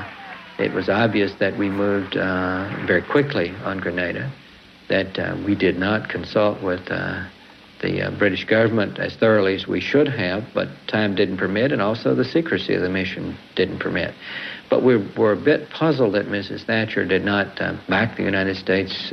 It was obvious that we moved very quickly on Grenada, that we did not consult with the British government as thoroughly as we should have, but time didn't permit, and also the secrecy of the mission didn't permit. But we were a bit puzzled that Mrs. Thatcher did not back the United States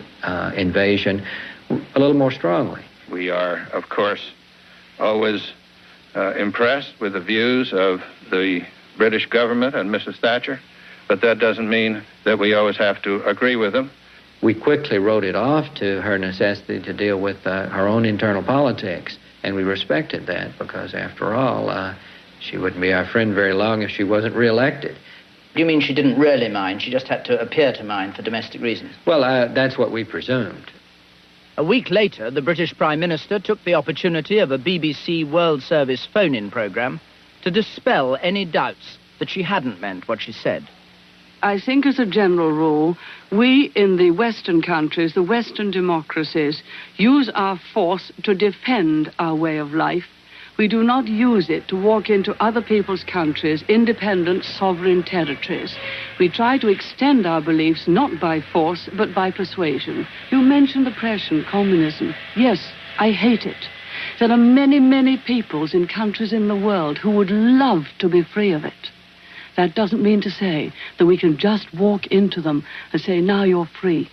invasion a little more strongly.
We are, of course, always impressed with the views of the British government and Mrs. Thatcher, but that doesn't mean that we always have to agree with them.
We quickly wrote it off to her necessity to deal with her own internal politics, and we respected that because, after all, she wouldn't be our friend very long if she wasn't reelected.
You mean she didn't really mind? She just had to appear to mind for domestic reasons?
Well, that's what we presumed.
A week later, the British Prime Minister took the opportunity of a BBC World Service phone-in programme to dispel any doubts that she hadn't meant what she said.
I think as a general rule, we in the Western countries, the Western democracies, use our force to defend our way of life. We do not use it to walk into other people's countries, independent, sovereign territories. We try to extend our beliefs not by force, but by persuasion. You mentioned oppression, communism. Yes, I hate it. There are many, many peoples in countries in the world who would love to be free of it. That doesn't mean to say that we can just walk into them and say, now you're free.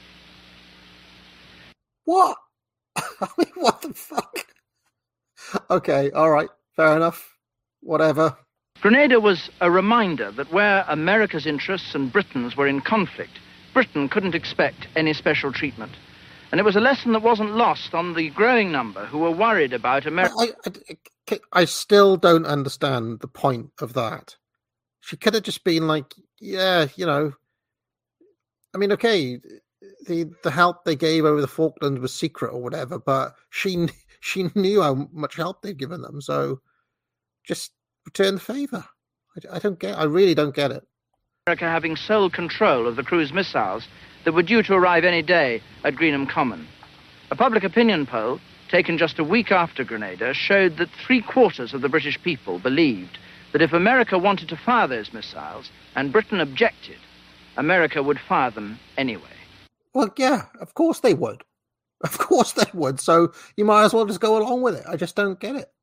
What? I mean, what the fuck? Okay, all right, fair enough. Whatever.
Grenada was a reminder that where America's interests and Britain's were in conflict, Britain couldn't expect any special treatment. And it was a lesson that wasn't lost on the growing number who were worried about America.
I still don't understand the point of that. She could have just been like, yeah, I mean, okay, the help they gave over the Falklands was secret or whatever, but she knew how much help they'd given them, so just return the favour. I really don't get it.
America having sole control of the cruise missiles that were due to arrive any day at Greenham Common. A public opinion poll, taken just a week after Grenada, showed that 3/4 of the British people believed that if America wanted to fire those missiles and Britain objected, America would fire them anyway.
Well, yeah, of course they would. Of course they would. So you might as well just go along with it. I just don't get it.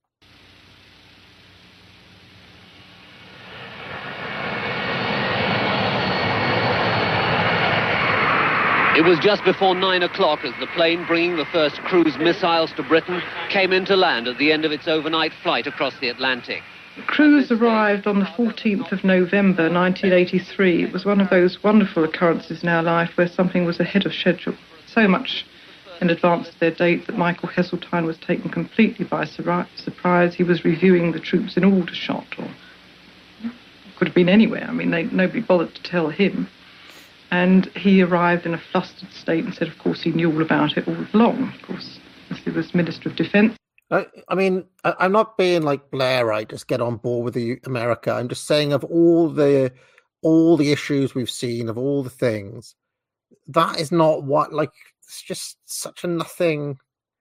It was just before 9 o'clock as the plane bringing the first cruise missiles to Britain came into land at the end of its overnight flight across the Atlantic.
Cruise arrived on the 14th of November 1983. It was one of those wonderful occurrences in our life where something was ahead of schedule, so much in advance of their date that Michael Heseltine was taken completely by surprise. He was reviewing the troops in Aldershot, or could have been anywhere. I mean, nobody bothered to tell him. And he arrived in a flustered state and said, of course, he knew all about it all along, of course, as he was Minister of Defence.
I mean, I'm not being like Blairite, just get on board with America. I'm just saying of all the issues we've seen, of all the things, that is not what, like, it's just such a nothing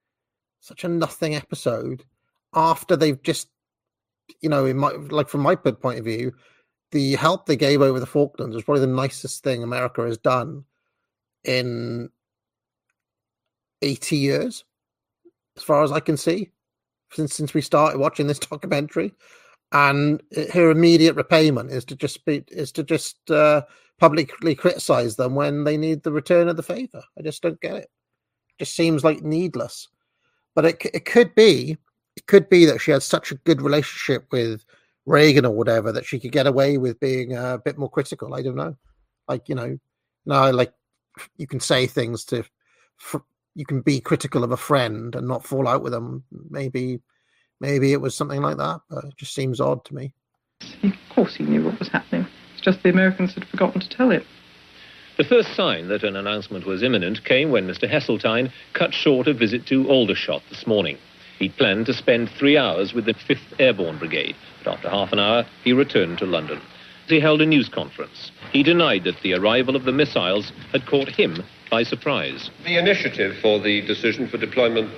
episode after they've just, you know, from my point of view, the help they gave over the Falklands was probably the nicest thing America has done in 80 years, as far as I can see, since we started watching this documentary. And her immediate repayment is to just publicly criticize them when they need the return of the favor. I just don't get it. It just seems like needless. But it could be that she had such a good relationship with Reagan or whatever that she could get away with being a bit more critical. I don't know. Like, you know, now, like, you can say things you can be critical of a friend and not fall out with them. Maybe it was something like that, but it just seems odd to me.
Of course he knew what was happening. It's just the Americans had forgotten to tell him.
The first sign that an announcement was imminent came when Mr. Heseltine cut short a visit to Aldershot this morning. He'd planned to spend 3 hours with the 5th Airborne Brigade, but after half an hour, he returned to London. He held a news conference. He denied that the arrival of the missiles had caught him by surprise.
The initiative for the decision for deployment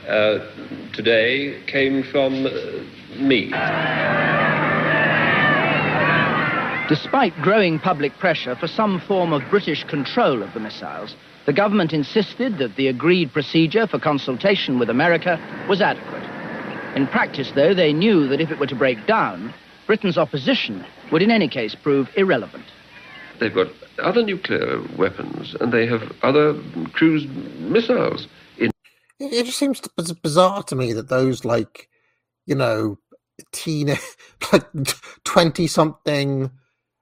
today came from me.
Despite growing public pressure for some form of British control of the missiles, the government insisted that the agreed procedure for consultation with America was adequate. In practice, though, they knew that if it were to break down, Britain's opposition would in any case prove irrelevant.
They've got other nuclear weapons and they have other cruise missiles.
It just seems bizarre to me that those, like, you know, like 20-something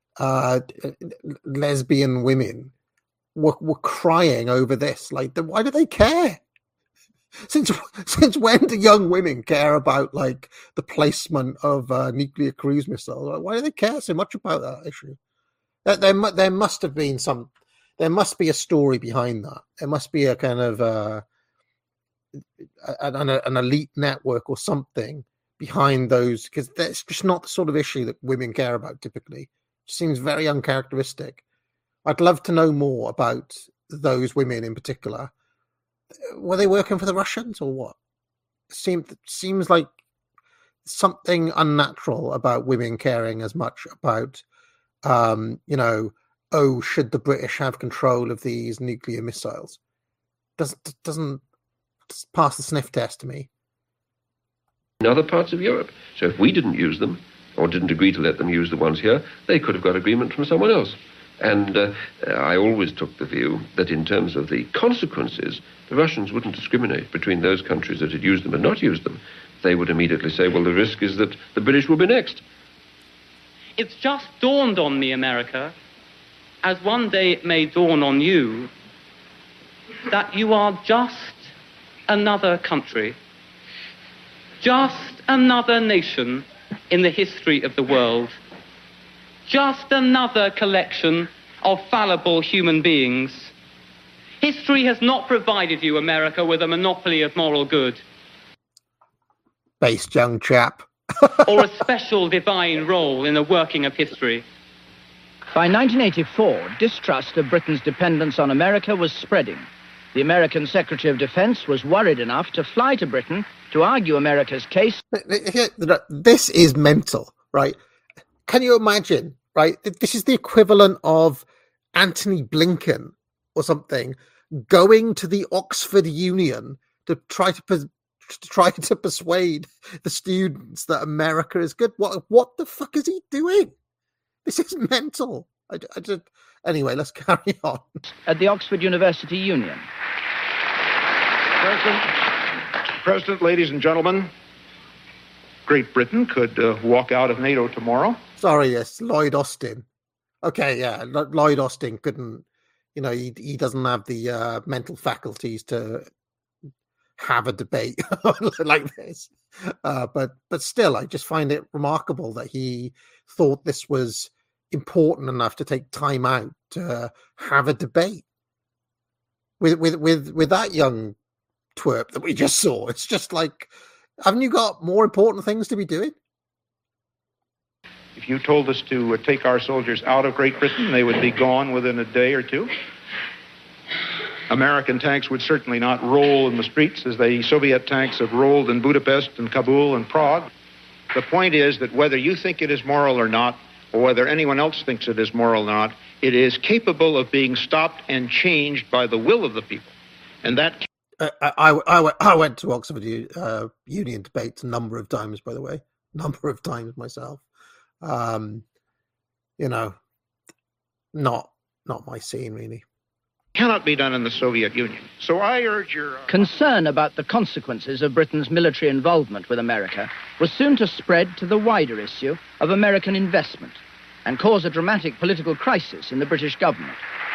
lesbian women were crying over this. Like, why do they care? Since when do young women care about, like, the placement of nuclear cruise missiles? Why do they care so much about that issue? There must have been there must be a story behind that. There must be a kind of an elite network or something behind those, because that's just not the sort of issue that women care about typically. It seems very uncharacteristic. I'd love to know more about those women in particular. Were they working for the Russians or what? Seems like something unnatural about women caring as much about, you know, should the British have control of these nuclear missiles? Doesn't pass the sniff test to me.
In other parts of Europe. So if we didn't use them, or didn't agree to let them use the ones here, they could have got agreement from someone else. And I always took the view that in terms of the consequences, the Russians wouldn't discriminate between those countries that had used them and not used them. They would immediately say, well, the risk is that the British will be next.
It's just dawned on me, America, as one day it may dawn on you, that you are just another country, just another nation in the history of the world, just another collection of fallible human beings. History has not provided you, America, with a monopoly of moral good.
Based young chap.
Or a special divine role in the working of history.
By 1984, distrust of Britain's dependence on America was spreading. The American Secretary of Defense was worried enough to fly to Britain to argue America's case.
This is mental, right? Can you imagine, right? This is the equivalent of Anthony Blinken or something going to the Oxford Union to try to persuade the students that America is good. What the fuck is he doing? This is mental. Anyway, let's carry on.
At the Oxford University Union.
President, ladies and gentlemen, Great Britain could walk out of NATO tomorrow.
Sorry, yes, Lloyd Austin. Okay, yeah, Lloyd Austin couldn't, he doesn't have the mental faculties to have a debate like this. But still, I just find it remarkable that he thought this was important enough to take time out to have a debate with that young twerp that we just saw. It's just like, haven't you got more important things to be doing?
If you told us to take our soldiers out of Great Britain, they would be gone within a day or two. American tanks would certainly not roll in the streets as the Soviet tanks have rolled in Budapest and Kabul and Prague. The point is that whether you think it is moral or not, or whether anyone else thinks it is moral or not, it is capable of being stopped and changed by the will of the people. And that...
I went to Oxford Union debates a number of times, by the way. Number of times myself. Not my scene, really.
Cannot be done in the Soviet Union. So I urge your...
Concern about the consequences of Britain's military involvement with America was soon to spread to the wider issue of American investment and cause a dramatic political crisis in the British government.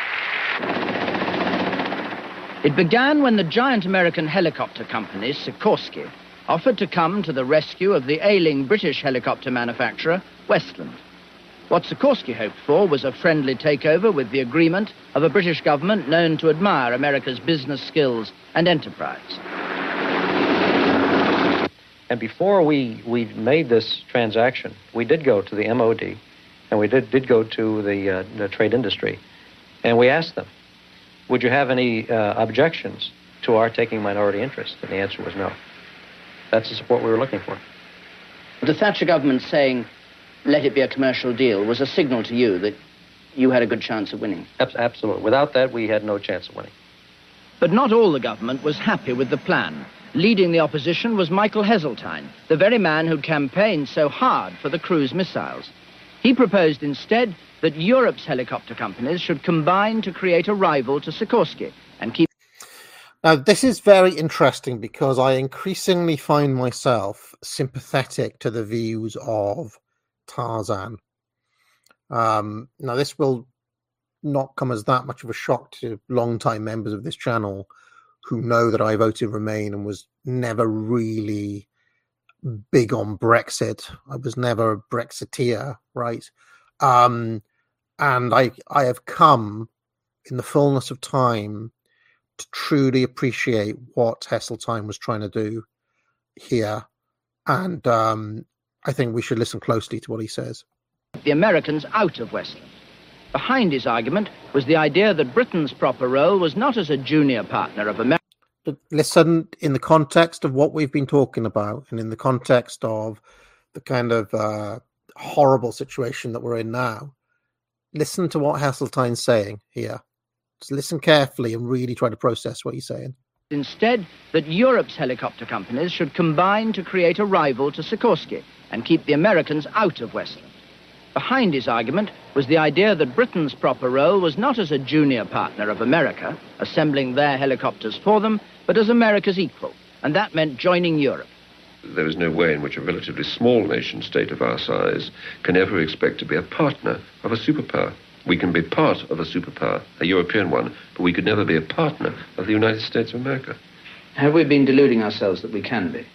It began when the giant American helicopter company, Sikorsky, offered to come to the rescue of the ailing British helicopter manufacturer, Westland. What Sikorsky hoped for was a friendly takeover with the agreement of a British government known to admire America's business skills and enterprise.
And before we made this transaction, we did go to the MOD, and we did go to the trade industry, and we asked them, would you have any objections to our taking minority interest? And the answer was no. That's the support we were looking for.
The Thatcher government saying, let it be a commercial deal, was a signal to you that you had a good chance of winning.
Absolutely. Without that, we had no chance of winning.
But not all the government was happy with the plan. Leading the opposition was Michael Heseltine, the very man who campaigned so hard for the cruise missiles. He proposed instead that Europe's helicopter companies should combine to create a rival to Sikorsky and keep...
Now, this is very interesting because I increasingly find myself sympathetic to the views of Tarzan. Now, this will not come as that much of a shock to long-time members of this channel who know that I voted Remain and was never really big on Brexit. I was never a Brexiteer, right? And I have come in the fullness of time to truly appreciate what Heseltine was trying to do here. And I think we should listen closely to what he says.
The Americans out of Westland. Behind his argument was the idea that Britain's proper role was not as a junior partner of America.
But listen, in the context of what we've been talking about and in the context of the kind of horrible situation that we're in now, listen to what Heseltine's saying here. Just listen carefully and really try to process what he's saying.
Instead, that Europe's helicopter companies should combine to create a rival to Sikorsky and keep the Americans out of Westland. Behind his argument was the idea that Britain's proper role was not as a junior partner of America, assembling their helicopters for them, but as America's equal, and that meant joining Europe.
There is no way in which a relatively small nation-state of our size can ever expect to be a partner of a superpower. We can be part of a superpower, a European one, but we could never be a partner of the United States of America.
Have we been deluding ourselves that we can be?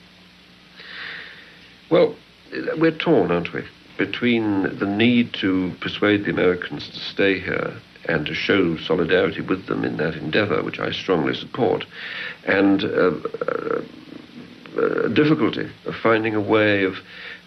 Well, we're torn, aren't we? Between the need to persuade the Americans to stay here and to show solidarity with them in that endeavor, which I strongly support, and difficulty of finding a way of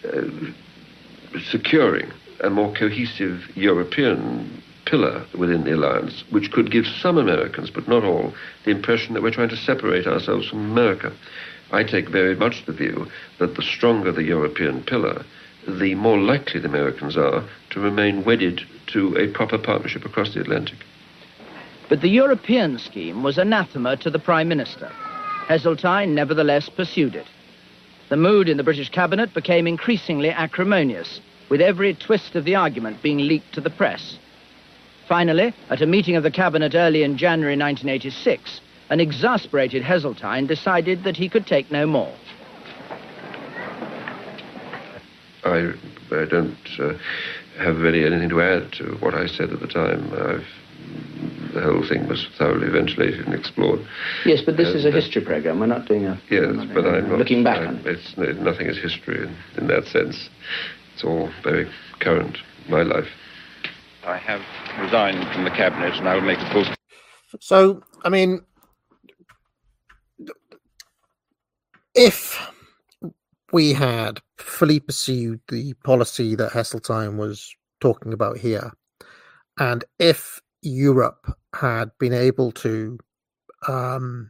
securing a more cohesive European pillar within the alliance, which could give some Americans, but not all, the impression that we're trying to separate ourselves from America. I take very much the view that the stronger the European pillar, the more likely the Americans are to remain wedded to a proper partnership across the Atlantic.
But the European scheme was anathema to the Prime Minister. Heseltine nevertheless pursued it. The mood in the British cabinet became increasingly acrimonious, with every twist of the argument being leaked to the press. Finally, at a meeting of the cabinet early in January 1986, an exasperated Heseltine decided that he could take no more.
I don't have really anything to add to what I said at the time. The whole thing was thoroughly ventilated and explored.
Yes, but this is a history program. We're not doing a...
Yes, but I'm not...
Looking back on it.
Nothing is history in that sense. It's all very current, my life.
I have resigned from the cabinet and I will make a full...
So, I mean, if we had fully pursued the policy that Heseltine was talking about here, and if Europe had been able to kind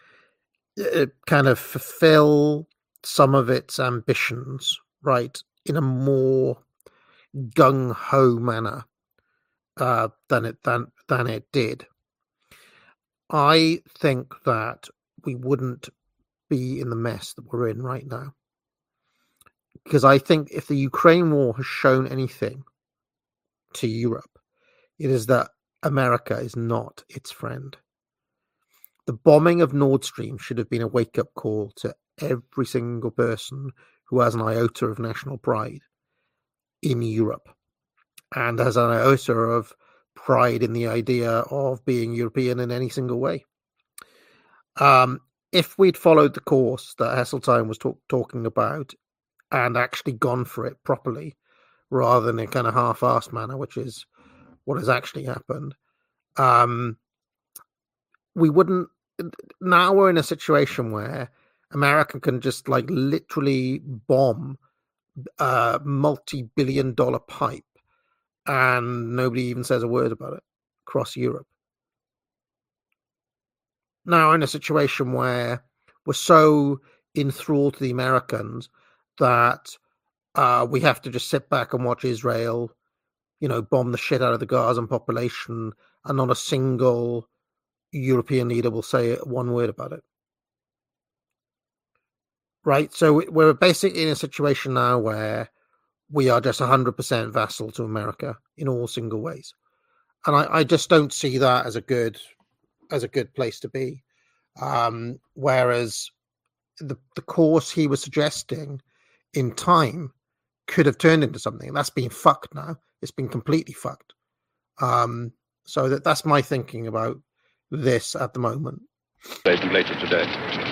of fulfill some of its ambitions, right, in a more gung-ho manner than it did, I think that we wouldn't be in the mess that we're in right now. Because I think if the Ukraine war has shown anything to Europe, it is that America is not its friend. The bombing of Nord Stream should have been a wake-up call to every single person who has an iota of national pride in Europe and has an iota of pride in the idea of being European in any single way. If we'd followed the course that Heseltine was talking about and actually gone for it properly, rather than in a kind of half-assed manner, which is what has actually happened, we wouldn't. Now we're in a situation where America can just like literally bomb a multi-billion-dollar pipe, and nobody even says a word about it across Europe. Now we're in a situation where we're so enthralled to the Americans that we have to just sit back and watch Israel, bomb the shit out of the Gazan population, and not a single European leader will say one word about it. Right? So we're basically in a situation now where we are just 100% vassal to America in all single ways. And I just don't see that as a good place to be. Whereas the course he was suggesting in time could have turned into something, and that's been fucked now. It's been completely fucked. So that's my thinking about this at the moment.
Later today.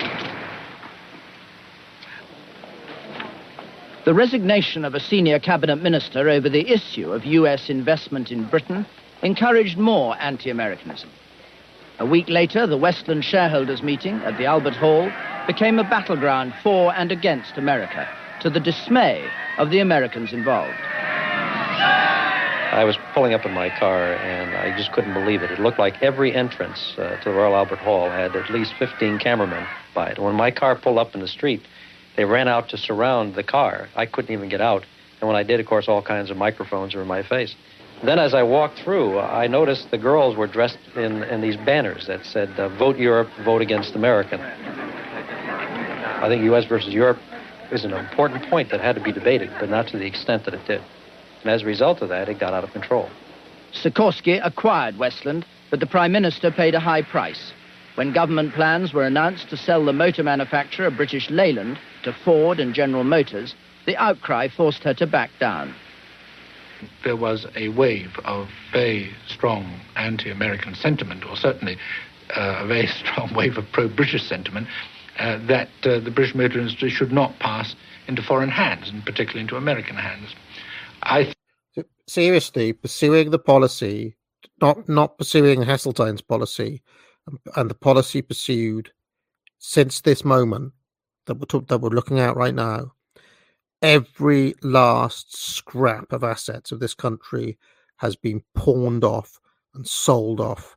The resignation of a senior cabinet minister over the issue of US investment in Britain encouraged more anti-Americanism. A week later, the Westland shareholders' meeting at the Albert Hall became a battleground for and against America, to the dismay of the Americans involved.
I was pulling up in my car, and I just couldn't believe it. It looked like every entrance to the Royal Albert Hall had at least 15 cameramen by it. When my car pulled up in the street, they ran out to surround the car. I couldn't even get out. And when I did, of course, all kinds of microphones were in my face. Then as I walked through, I noticed the girls were dressed in these banners that said, "Vote Europe, vote against America." I think U.S. versus Europe is an important point that had to be debated, but not to the extent that it did. And as a result of that, it got out of control.
Sikorsky acquired Westland, but the Prime Minister paid a high price. When government plans were announced to sell the motor manufacturer British Leyland to Ford and General Motors, the outcry forced her to back down.
There was a wave of very strong anti-American sentiment, or certainly a very strong wave of pro-British sentiment, that the British motor industry should not pass into foreign hands, and particularly into American hands.
Seriously, pursuing the policy, not pursuing Heseltine's policy, and the policy pursued since this moment that we're looking at right now, every last scrap of assets of this country has been pawned off and sold off.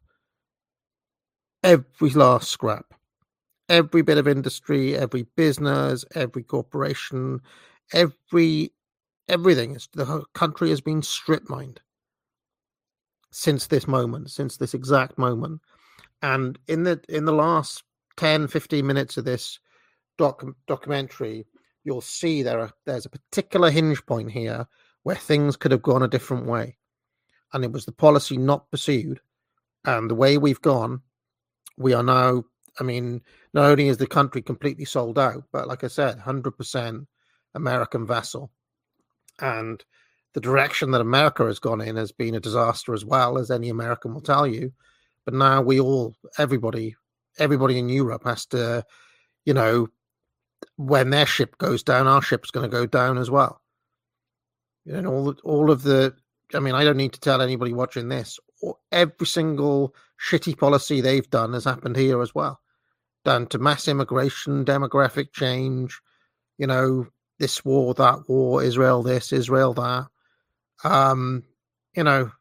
Every last scrap. Every bit of industry, every business, every corporation, everything. The whole country has been strip mined. since this moment, since this exact moment. And in the last 10, 15 minutes of this documentary, you'll see there's a particular hinge point here where things could have gone a different way. And it was the policy not pursued. And the way we've gone, we are now, I mean, not only is the country completely sold out, but like I said, 100% American vassal. And the direction that America has gone in has been a disaster, as well, as any American will tell you. But now everybody in Europe has to, you know, when their ship goes down, our ship's going to go down as well. You know, all of the, I mean, I don't need to tell anybody watching this, every single shitty policy they've done has happened here as well. Down to mass immigration, demographic change, you know, this war, that war, Israel this, Israel that. You know,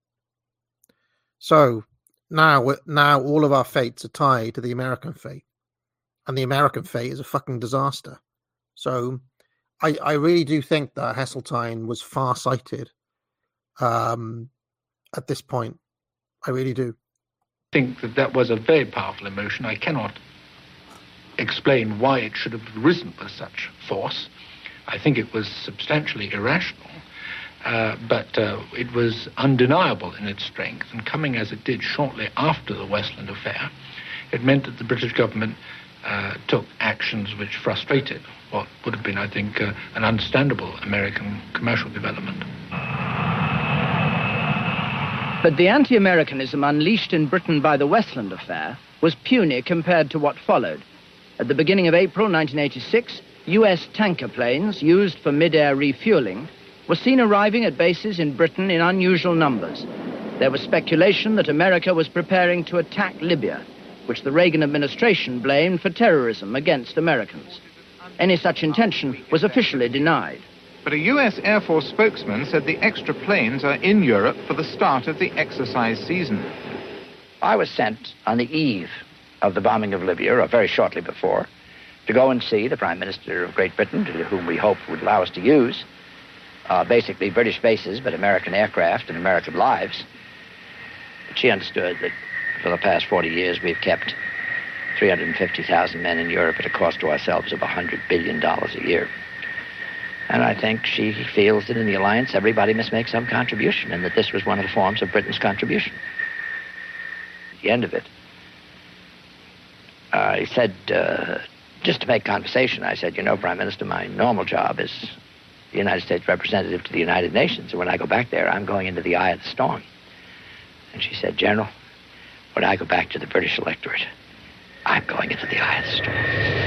so now all of our fates are tied to the American fate. And the American fate is a fucking disaster. So I really do think that Heseltine was far-sighted at this point. I really do.
I think that was a very powerful emotion. I cannot explain why it should have risen with such force. I think it was substantially irrational, but it was undeniable in its strength. And coming as it did shortly after the Westland affair, it meant that the British government took actions which frustrated what would have been, I think, an understandable American commercial development.
But the anti-Americanism unleashed in Britain by the Westland affair was puny compared to what followed. At the beginning of April 1986, US tanker planes used for mid-air refueling were seen arriving at bases in Britain in unusual numbers. There was speculation that America was preparing to attack Libya, which the Reagan administration blamed for terrorism against Americans. Any such intention was officially denied.
But a U.S. Air Force spokesman said the extra planes are in Europe for the start of the exercise season.
I was sent on the eve of the bombing of Libya, or very shortly before, to go and see the Prime Minister of Great Britain, to whom we hoped would allow us to use basically British bases, but American aircraft and American lives. But she understood that for the past 40 years, we've kept 350,000 men in Europe at a cost to ourselves of $100 billion a year. And I think she feels that in the alliance, everybody must make some contribution, and that this was one of the forms of Britain's contribution. At the end of it, he said, just to make conversation, I said, you know, Prime Minister, my normal job is the United States representative to the United Nations, and when I go back there, I'm going into the eye of the storm. And she said, General, when I go back to the British electorate, I'm going into the eye of the storm.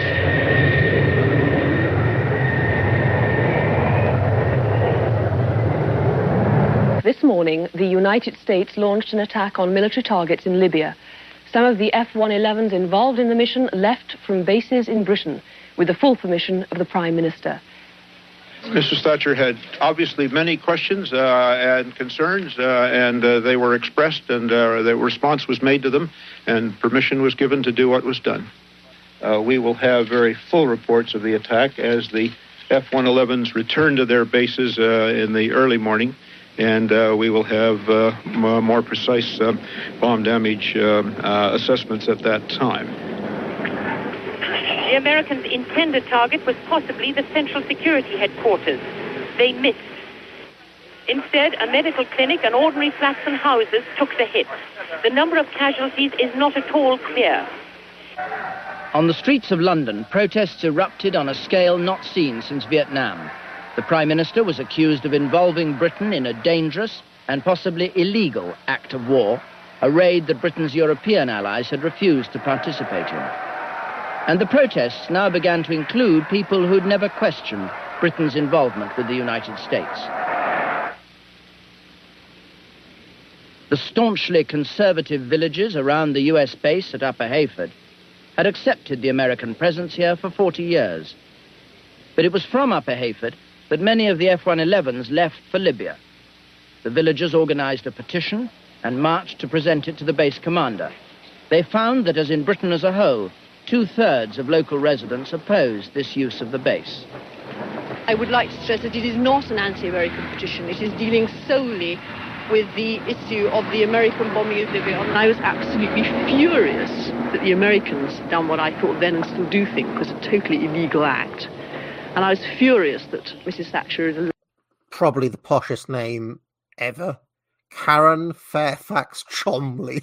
This morning, the United States launched an attack on military targets in Libya. Some of the F-111s involved in the mission left from bases in Britain with the full permission of the Prime Minister.
Mrs. Thatcher had obviously many questions and concerns, and they were expressed, and the response was made to them, and permission was given to do what was done. We will have very full reports of the attack as the F-111s return to their bases in the early morning, and we will have more precise bomb damage assessments at that time.
The Americans' intended target was possibly the Central Security Headquarters. They missed. Instead, a medical clinic and ordinary flats and houses took the hit. The number of casualties is not at all clear.
On the streets of London, protests erupted on a scale not seen since Vietnam. The Prime Minister was accused of involving Britain in a dangerous and possibly illegal act of war, a raid that Britain's European allies had refused to participate in. And the protests now began to include people who'd never questioned Britain's involvement with the United States. The staunchly conservative villages around the US base at Upper Heyford had accepted the American presence here for 40 years. But it was from Upper Heyford that many of the F-111s left for Libya. The villagers organized a petition and marched to present it to the base commander. They found that, as in Britain as a whole, 2/3 of local residents opposed this use of the base.
I would like to stress that it is not an anti-American petition. It is dealing solely
with the issue of the American bombing of Libya. And I was absolutely furious that the Americans done what I thought then and still do think was a totally illegal act. And I was furious that Mrs. Thatcher is
probably the poshest name ever. Karen Fairfax Chomley.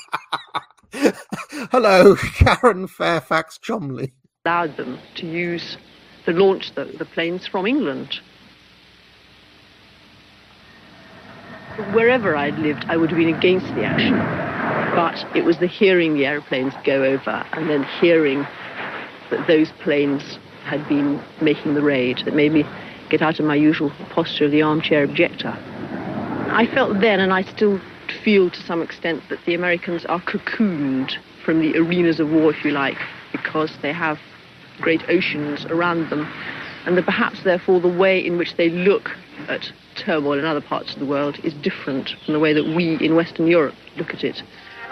Hello, Karen Fairfax Chomley.
Allowed them to launch the planes from England. Wherever I'd lived, I would have been against the action. But it was the hearing the aeroplanes go over and then hearing that those planes had been making the raid that made me get out of my usual posture of the armchair objector. I felt then, and I still feel to some extent, that the Americans are cocooned from the arenas of war, if you like, because they have great oceans around them, and that perhaps, therefore, the way in which they look at turmoil in other parts of the world is different from the way that we in Western Europe look at it.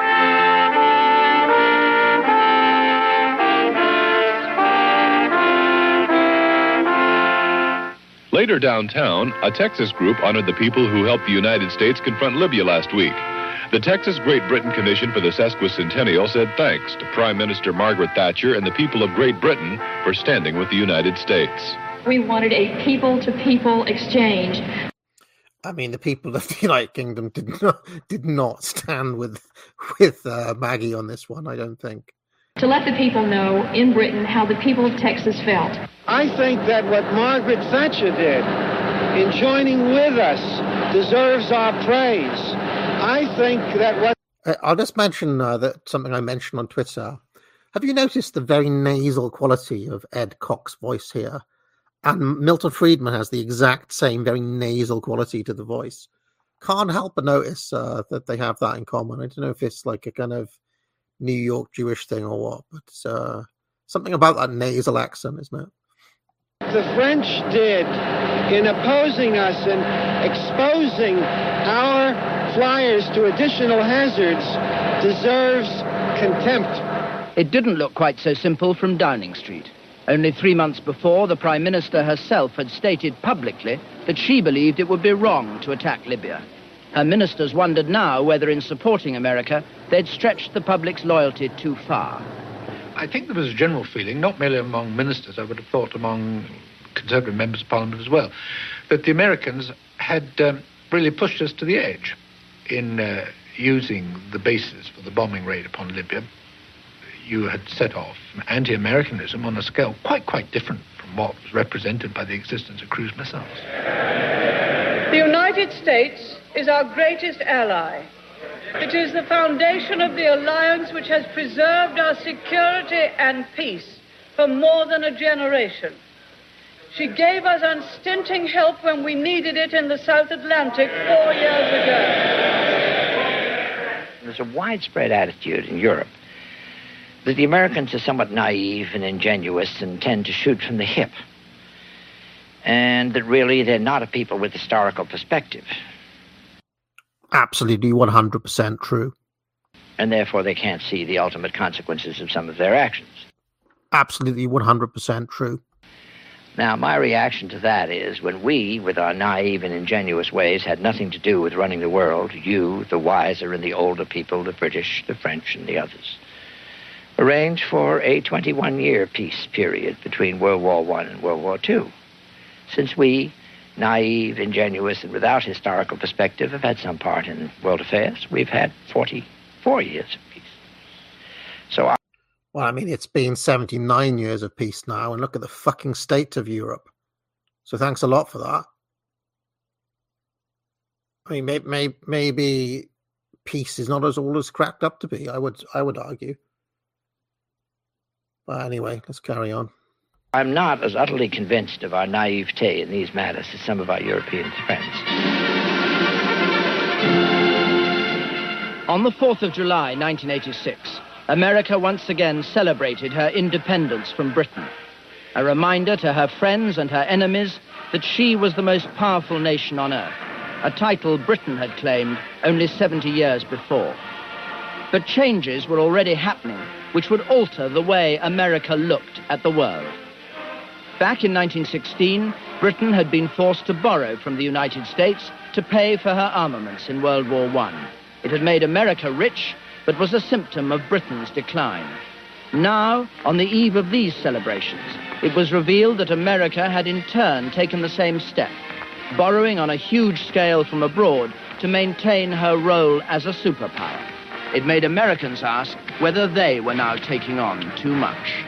Later downtown, a Texas group honored the people who helped the United States confront Libya last week. The Texas Great Britain Commission for the Sesquicentennial said thanks to Prime Minister Margaret Thatcher and the people of Great Britain for standing with the United States.
We wanted a people-to-people exchange.
I mean, the people of the United Kingdom did not stand with Maggie on this one, I don't think.
To let the people know in Britain how the people of Texas felt.
I think that what Margaret Thatcher did in joining with us deserves our praise. I think that what...
I'll just mention that something I mentioned on Twitter. Have you noticed the very nasal quality of Ed Koch's voice here? And Milton Friedman has the exact same very nasal quality to the voice. Can't help but notice that they have that in common. I don't know if it's like a kind of New York Jewish thing or what, but something about that nasal accent, isn't it?
The French did in opposing us and exposing our flyers to additional hazards deserves contempt.
It didn't look quite so simple from Downing Street. Only 3 months before, the Prime Minister herself had stated publicly that she believed it would be wrong to attack Libya. Her ministers wondered now whether in supporting America, they'd stretched the public's loyalty too far.
I think there was a general feeling, not merely among ministers, I would have thought among Conservative members of Parliament as well, that the Americans had really pushed us to the edge in using the bases for the bombing raid upon Libya. You had set off anti-Americanism on a scale quite different from what was represented by the existence of cruise missiles.
The United States is our greatest ally. It is the foundation of the alliance which has preserved our security and peace for more than a generation. She gave us unstinting help when we needed it in the South Atlantic 4 years ago.
There's a widespread attitude in Europe that the Americans are somewhat naive and ingenuous and tend to shoot from the hip, and that really they're not a people with historical perspective.
Absolutely 100% true.
And therefore they can't see the ultimate consequences of some of their actions.
Absolutely 100% true.
Now, my reaction to that is when we, with our naive and ingenuous ways, had nothing to do with running the world, you, the wiser and the older people, the British, the French, and the others, arranged for a 21-year peace period between World War I and World War II. Since we, naive, ingenuous, and without historical perspective, have had some part in world affairs, we've had 44 years of peace. So
well, I mean, it's been 79 years of peace now, and look at the fucking state of Europe. So thanks a lot for that. I mean, maybe peace is not as all as cracked up to be, I would argue. But anyway, let's carry on.
I'm not as utterly convinced of our naivete in these matters as some of our European friends.
On the 4th of July, 1986, America once again celebrated her independence from Britain, a reminder to her friends and her enemies that she was the most powerful nation on earth, a title Britain had claimed only 70 years before. But changes were already happening which would alter the way America looked at the world. Back in 1916, Britain had been forced to borrow from the United States to pay for her armaments in World War I. It had made America rich, but was a symptom of Britain's decline. Now, on the eve of these celebrations, it was revealed that America had in turn taken the same step, borrowing on a huge scale from abroad to maintain her role as a superpower. It made Americans ask whether they were now taking on too much.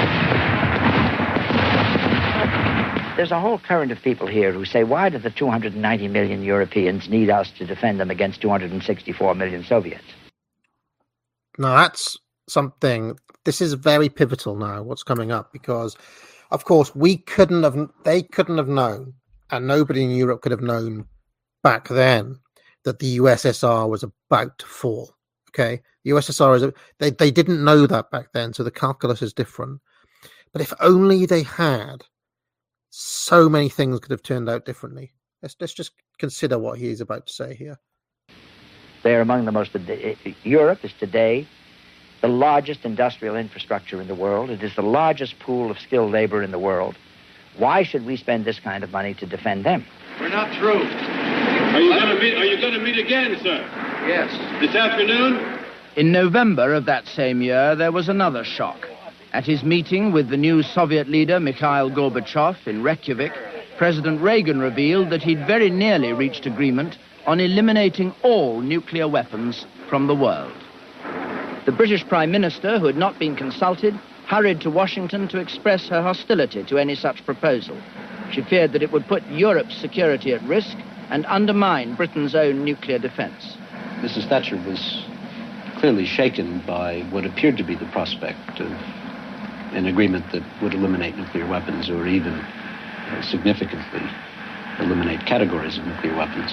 There's a whole current of people here who say, why do the 290 million Europeans need us to defend them against 264 million Soviets?
Now, that's something, this is very pivotal now, what's coming up, because, of course, they couldn't have known, and nobody in Europe could have known back then, that the USSR was about to fall. Okay, the USSR they didn't know that back then, so the calculus is different. But if only they had, so many things could have turned out differently. Let's just consider what he's about to say here.
They're among the most. Europe is today the largest industrial infrastructure in the world. It is the largest pool of skilled labor in the world. Why should we spend this kind of money to defend them?
We're not through. Are you going to meet again, sir?
Yes.
This afternoon?
In November of that same year, there was another shock. At his meeting with the new Soviet leader, Mikhail Gorbachev, in Reykjavik, President Reagan revealed that he'd very nearly reached agreement on eliminating all nuclear weapons from the world. The British Prime Minister, who had not been consulted, hurried to Washington to express her hostility to any such proposal. She feared that it would put Europe's security at risk and undermine Britain's own nuclear defense.
Mrs. Thatcher was clearly shaken by what appeared to be the prospect of an agreement that would eliminate nuclear weapons, or even significantly eliminate categories of nuclear weapons.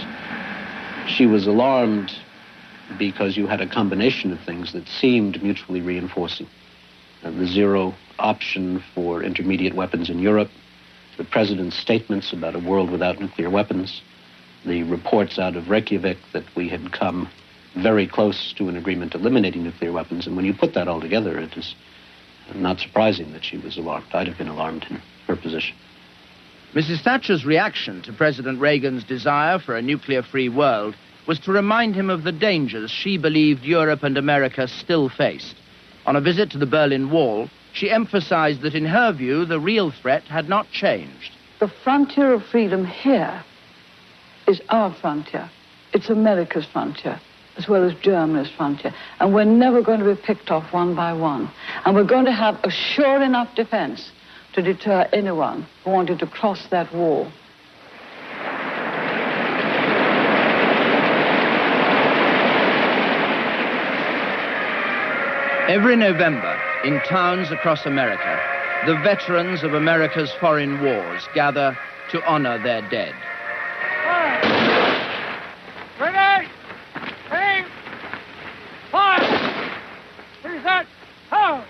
She was alarmed because you had a combination of things that seemed mutually reinforcing. The zero option for intermediate weapons in Europe, the president's statements about a world without nuclear weapons, the reports out of Reykjavik that we had come very close to an agreement eliminating nuclear weapons. And when you put that all together, it is not surprising that she was alarmed. I'd have been alarmed in her position.
Mrs. Thatcher's reaction to President Reagan's desire for a nuclear-free world was to remind him of the dangers she believed Europe and America still faced. On a visit to the Berlin Wall, she emphasized that in her view, the real threat had not changed.
The frontier of freedom here is our frontier. It's America's frontier, as well as Germany's frontier. And we're never going to be picked off one by one. And we're going to have a sure enough defense to deter anyone who wanted to cross that wall.
Every November, in towns across America, the veterans of America's foreign wars gather to honor their dead.
Ready? Aim! Fire! Reset! Hold!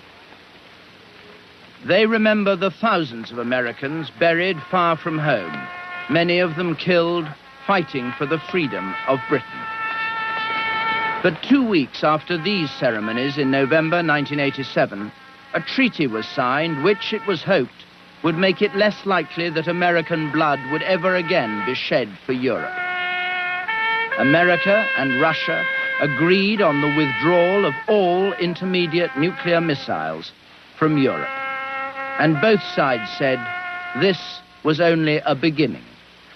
They remember the thousands of Americans buried far from home, many of them killed fighting for the freedom of Britain. But 2 weeks after these ceremonies in November 1987, a treaty was signed which, it was hoped, would make it less likely that American blood would ever again be shed for Europe. America and Russia agreed on the withdrawal of all intermediate nuclear missiles from Europe. And both sides said this was only a beginning.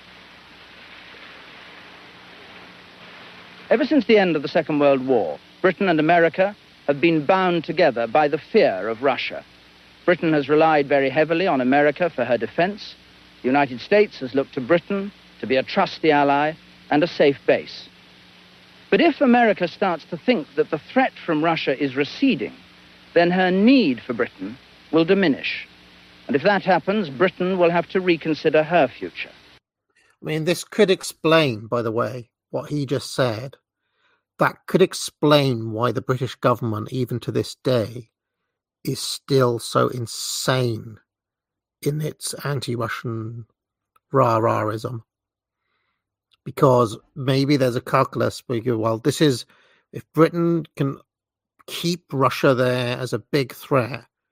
Ever since the end of the Second World War, Britain and America have been bound together by the fear of Russia. Britain has relied very heavily on America for her defense. The United States has looked to Britain to be a trusty ally and a safe base. But if America starts to think that the threat from Russia is receding, then her need for Britain will diminish. And if that happens, Britain will have to reconsider her future.
I mean, this could explain, by the way, what he just said. That could explain why the British government, even to this day, is still so insane in its anti-Russian rah-rahism. Because maybe there's a calculus where you go, well, this is, if Britain can keep Russia there as a big threat,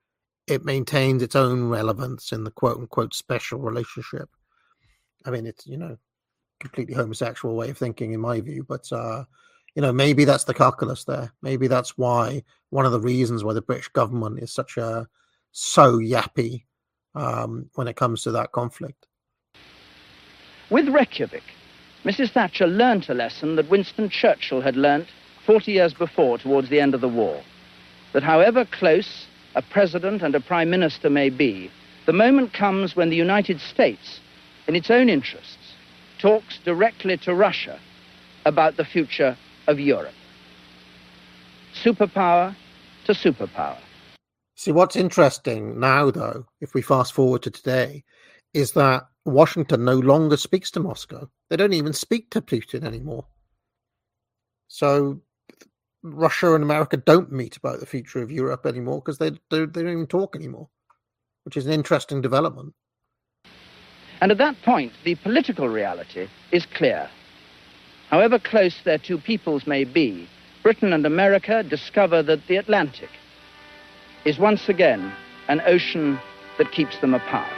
it maintains its own relevance in the quote-unquote special relationship. I mean, it's, completely homosexual way of thinking in my view, but, maybe that's the calculus there. Maybe that's why, one of the reasons why the British government is so yappy when it comes to that conflict.
With Reykjavik, Mrs. Thatcher learnt a lesson that Winston Churchill had learnt 40 years before, towards the end of the war, that however close a president and a prime minister may be, the moment comes when the United States, in its own interests, talks directly to Russia about the future of Europe. Superpower to superpower.
See, what's interesting now, though, if we fast forward to today, is that Washington no longer speaks to Moscow. They don't even speak to Putin anymore. So Russia and America don't meet about the future of Europe anymore because they don't even talk anymore, which is an interesting development.
And at that point, the political reality is clear. However close their two peoples may be, Britain and America discover that the Atlantic is once again an ocean that keeps them apart.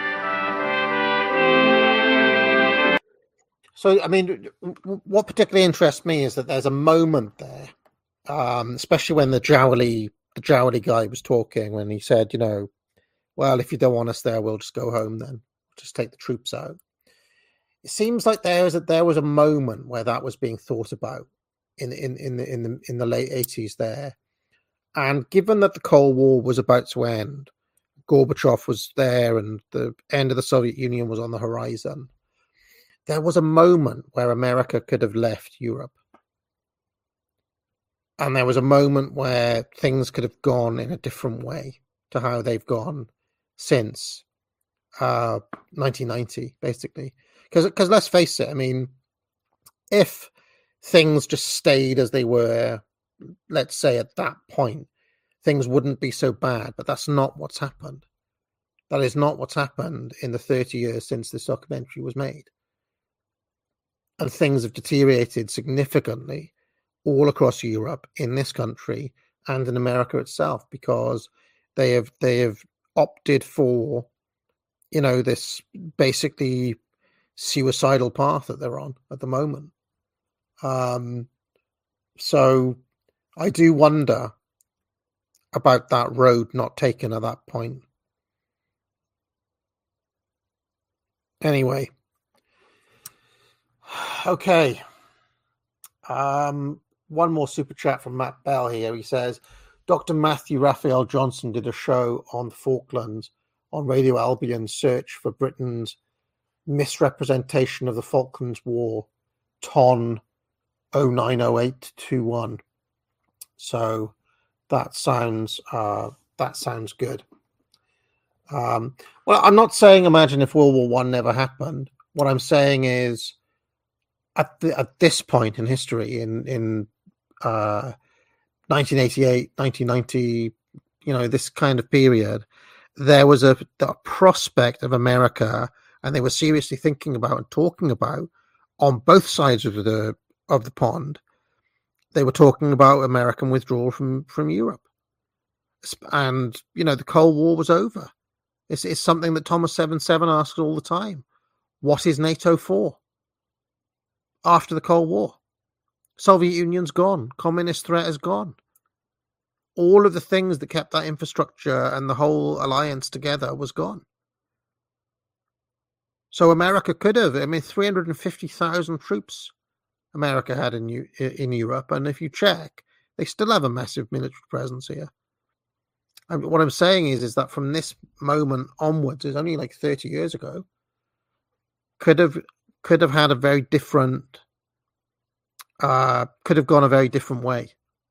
So, I mean, what particularly interests me is that there's a moment there, especially when the Jowly guy was talking, when he said, well, if you don't want us there, we'll just go home then. Just take the troops out. It seems like there was a moment where that was being thought about in the late 80s there. And given that the Cold War was about to end, Gorbachev was there and the end of the Soviet Union was on the horizon, there was a moment where America could have left Europe. And there was a moment where things could have gone in a different way to how they've gone since 1990, basically. Because let's face it, I mean, if things just stayed as they were, let's say at that point, things wouldn't be so bad. But that's not what's happened. That is not what's happened in the 30 years since this documentary was made. And things have deteriorated significantly all across Europe, in this country, and in America itself, because they have opted for, this basically suicidal path that they're on at the moment. So I do wonder about that road not taken at that point. Anyway. Okay. One more super chat from Matt Bell here. He says, Dr. Matthew Raphael Johnson did a show on the Falklands on Radio Albion's search for Britain's misrepresentation of the Falklands War, TON 090821. So that sounds good. Well, I'm not saying imagine if World War I never happened. What I'm saying is at this point in history, in 1988, 1990, this kind of period, there was a prospect of America, and they were seriously thinking about and talking about on both sides of the pond. They were talking about American withdrawal from Europe, and the Cold War was over. It's something that Thomas 77 asks all the time. What is NATO for? After the Cold War, Soviet Union's gone. Communist threat is gone. All of the things that kept that infrastructure and the whole alliance together was gone. So America could have, 350,000 troops America had in Europe, and if you check, they still have a massive military presence here. And what I'm saying is that from this moment onwards, it's only like 30 years ago, could have had a very different, could have gone a very different way.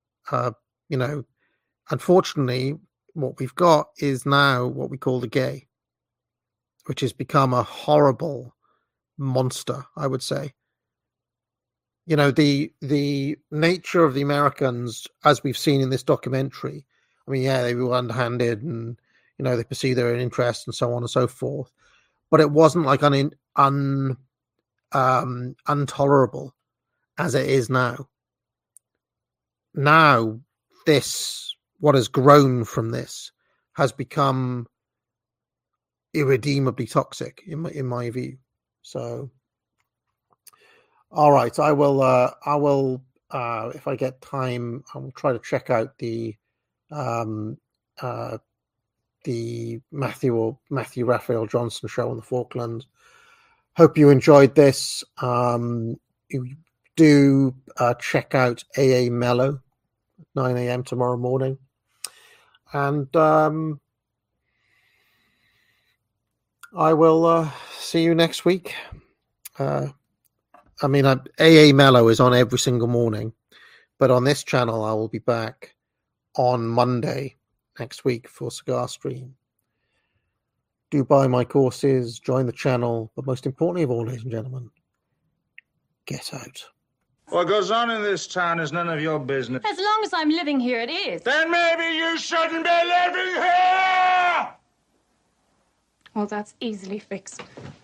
Unfortunately, what we've got is now what we call the gay, which has become a horrible monster, I would say. The nature of the Americans, as we've seen in this documentary, they were underhanded and, they pursue their own interests and so on and so forth. But it wasn't like intolerable as it is now. Now, what has grown from this has become irredeemably toxic in my view. So, all right, I will if I get time, I'll try to check out the Matthew Raphael Johnson show on the Falklands. Hope you enjoyed this. You do check out AA Mellow at 9 a.m. tomorrow morning. And I will see you next week. AA Mellow is on every single morning, but on this channel I will be back on Monday next week for Cigar Stream. Do buy my courses, join the channel, but most importantly of all, ladies and gentlemen, get out.
What goes on in this town is none of your business.
As long as I'm living here, it is.
Then maybe you shouldn't be living here!
Well, that's easily fixed.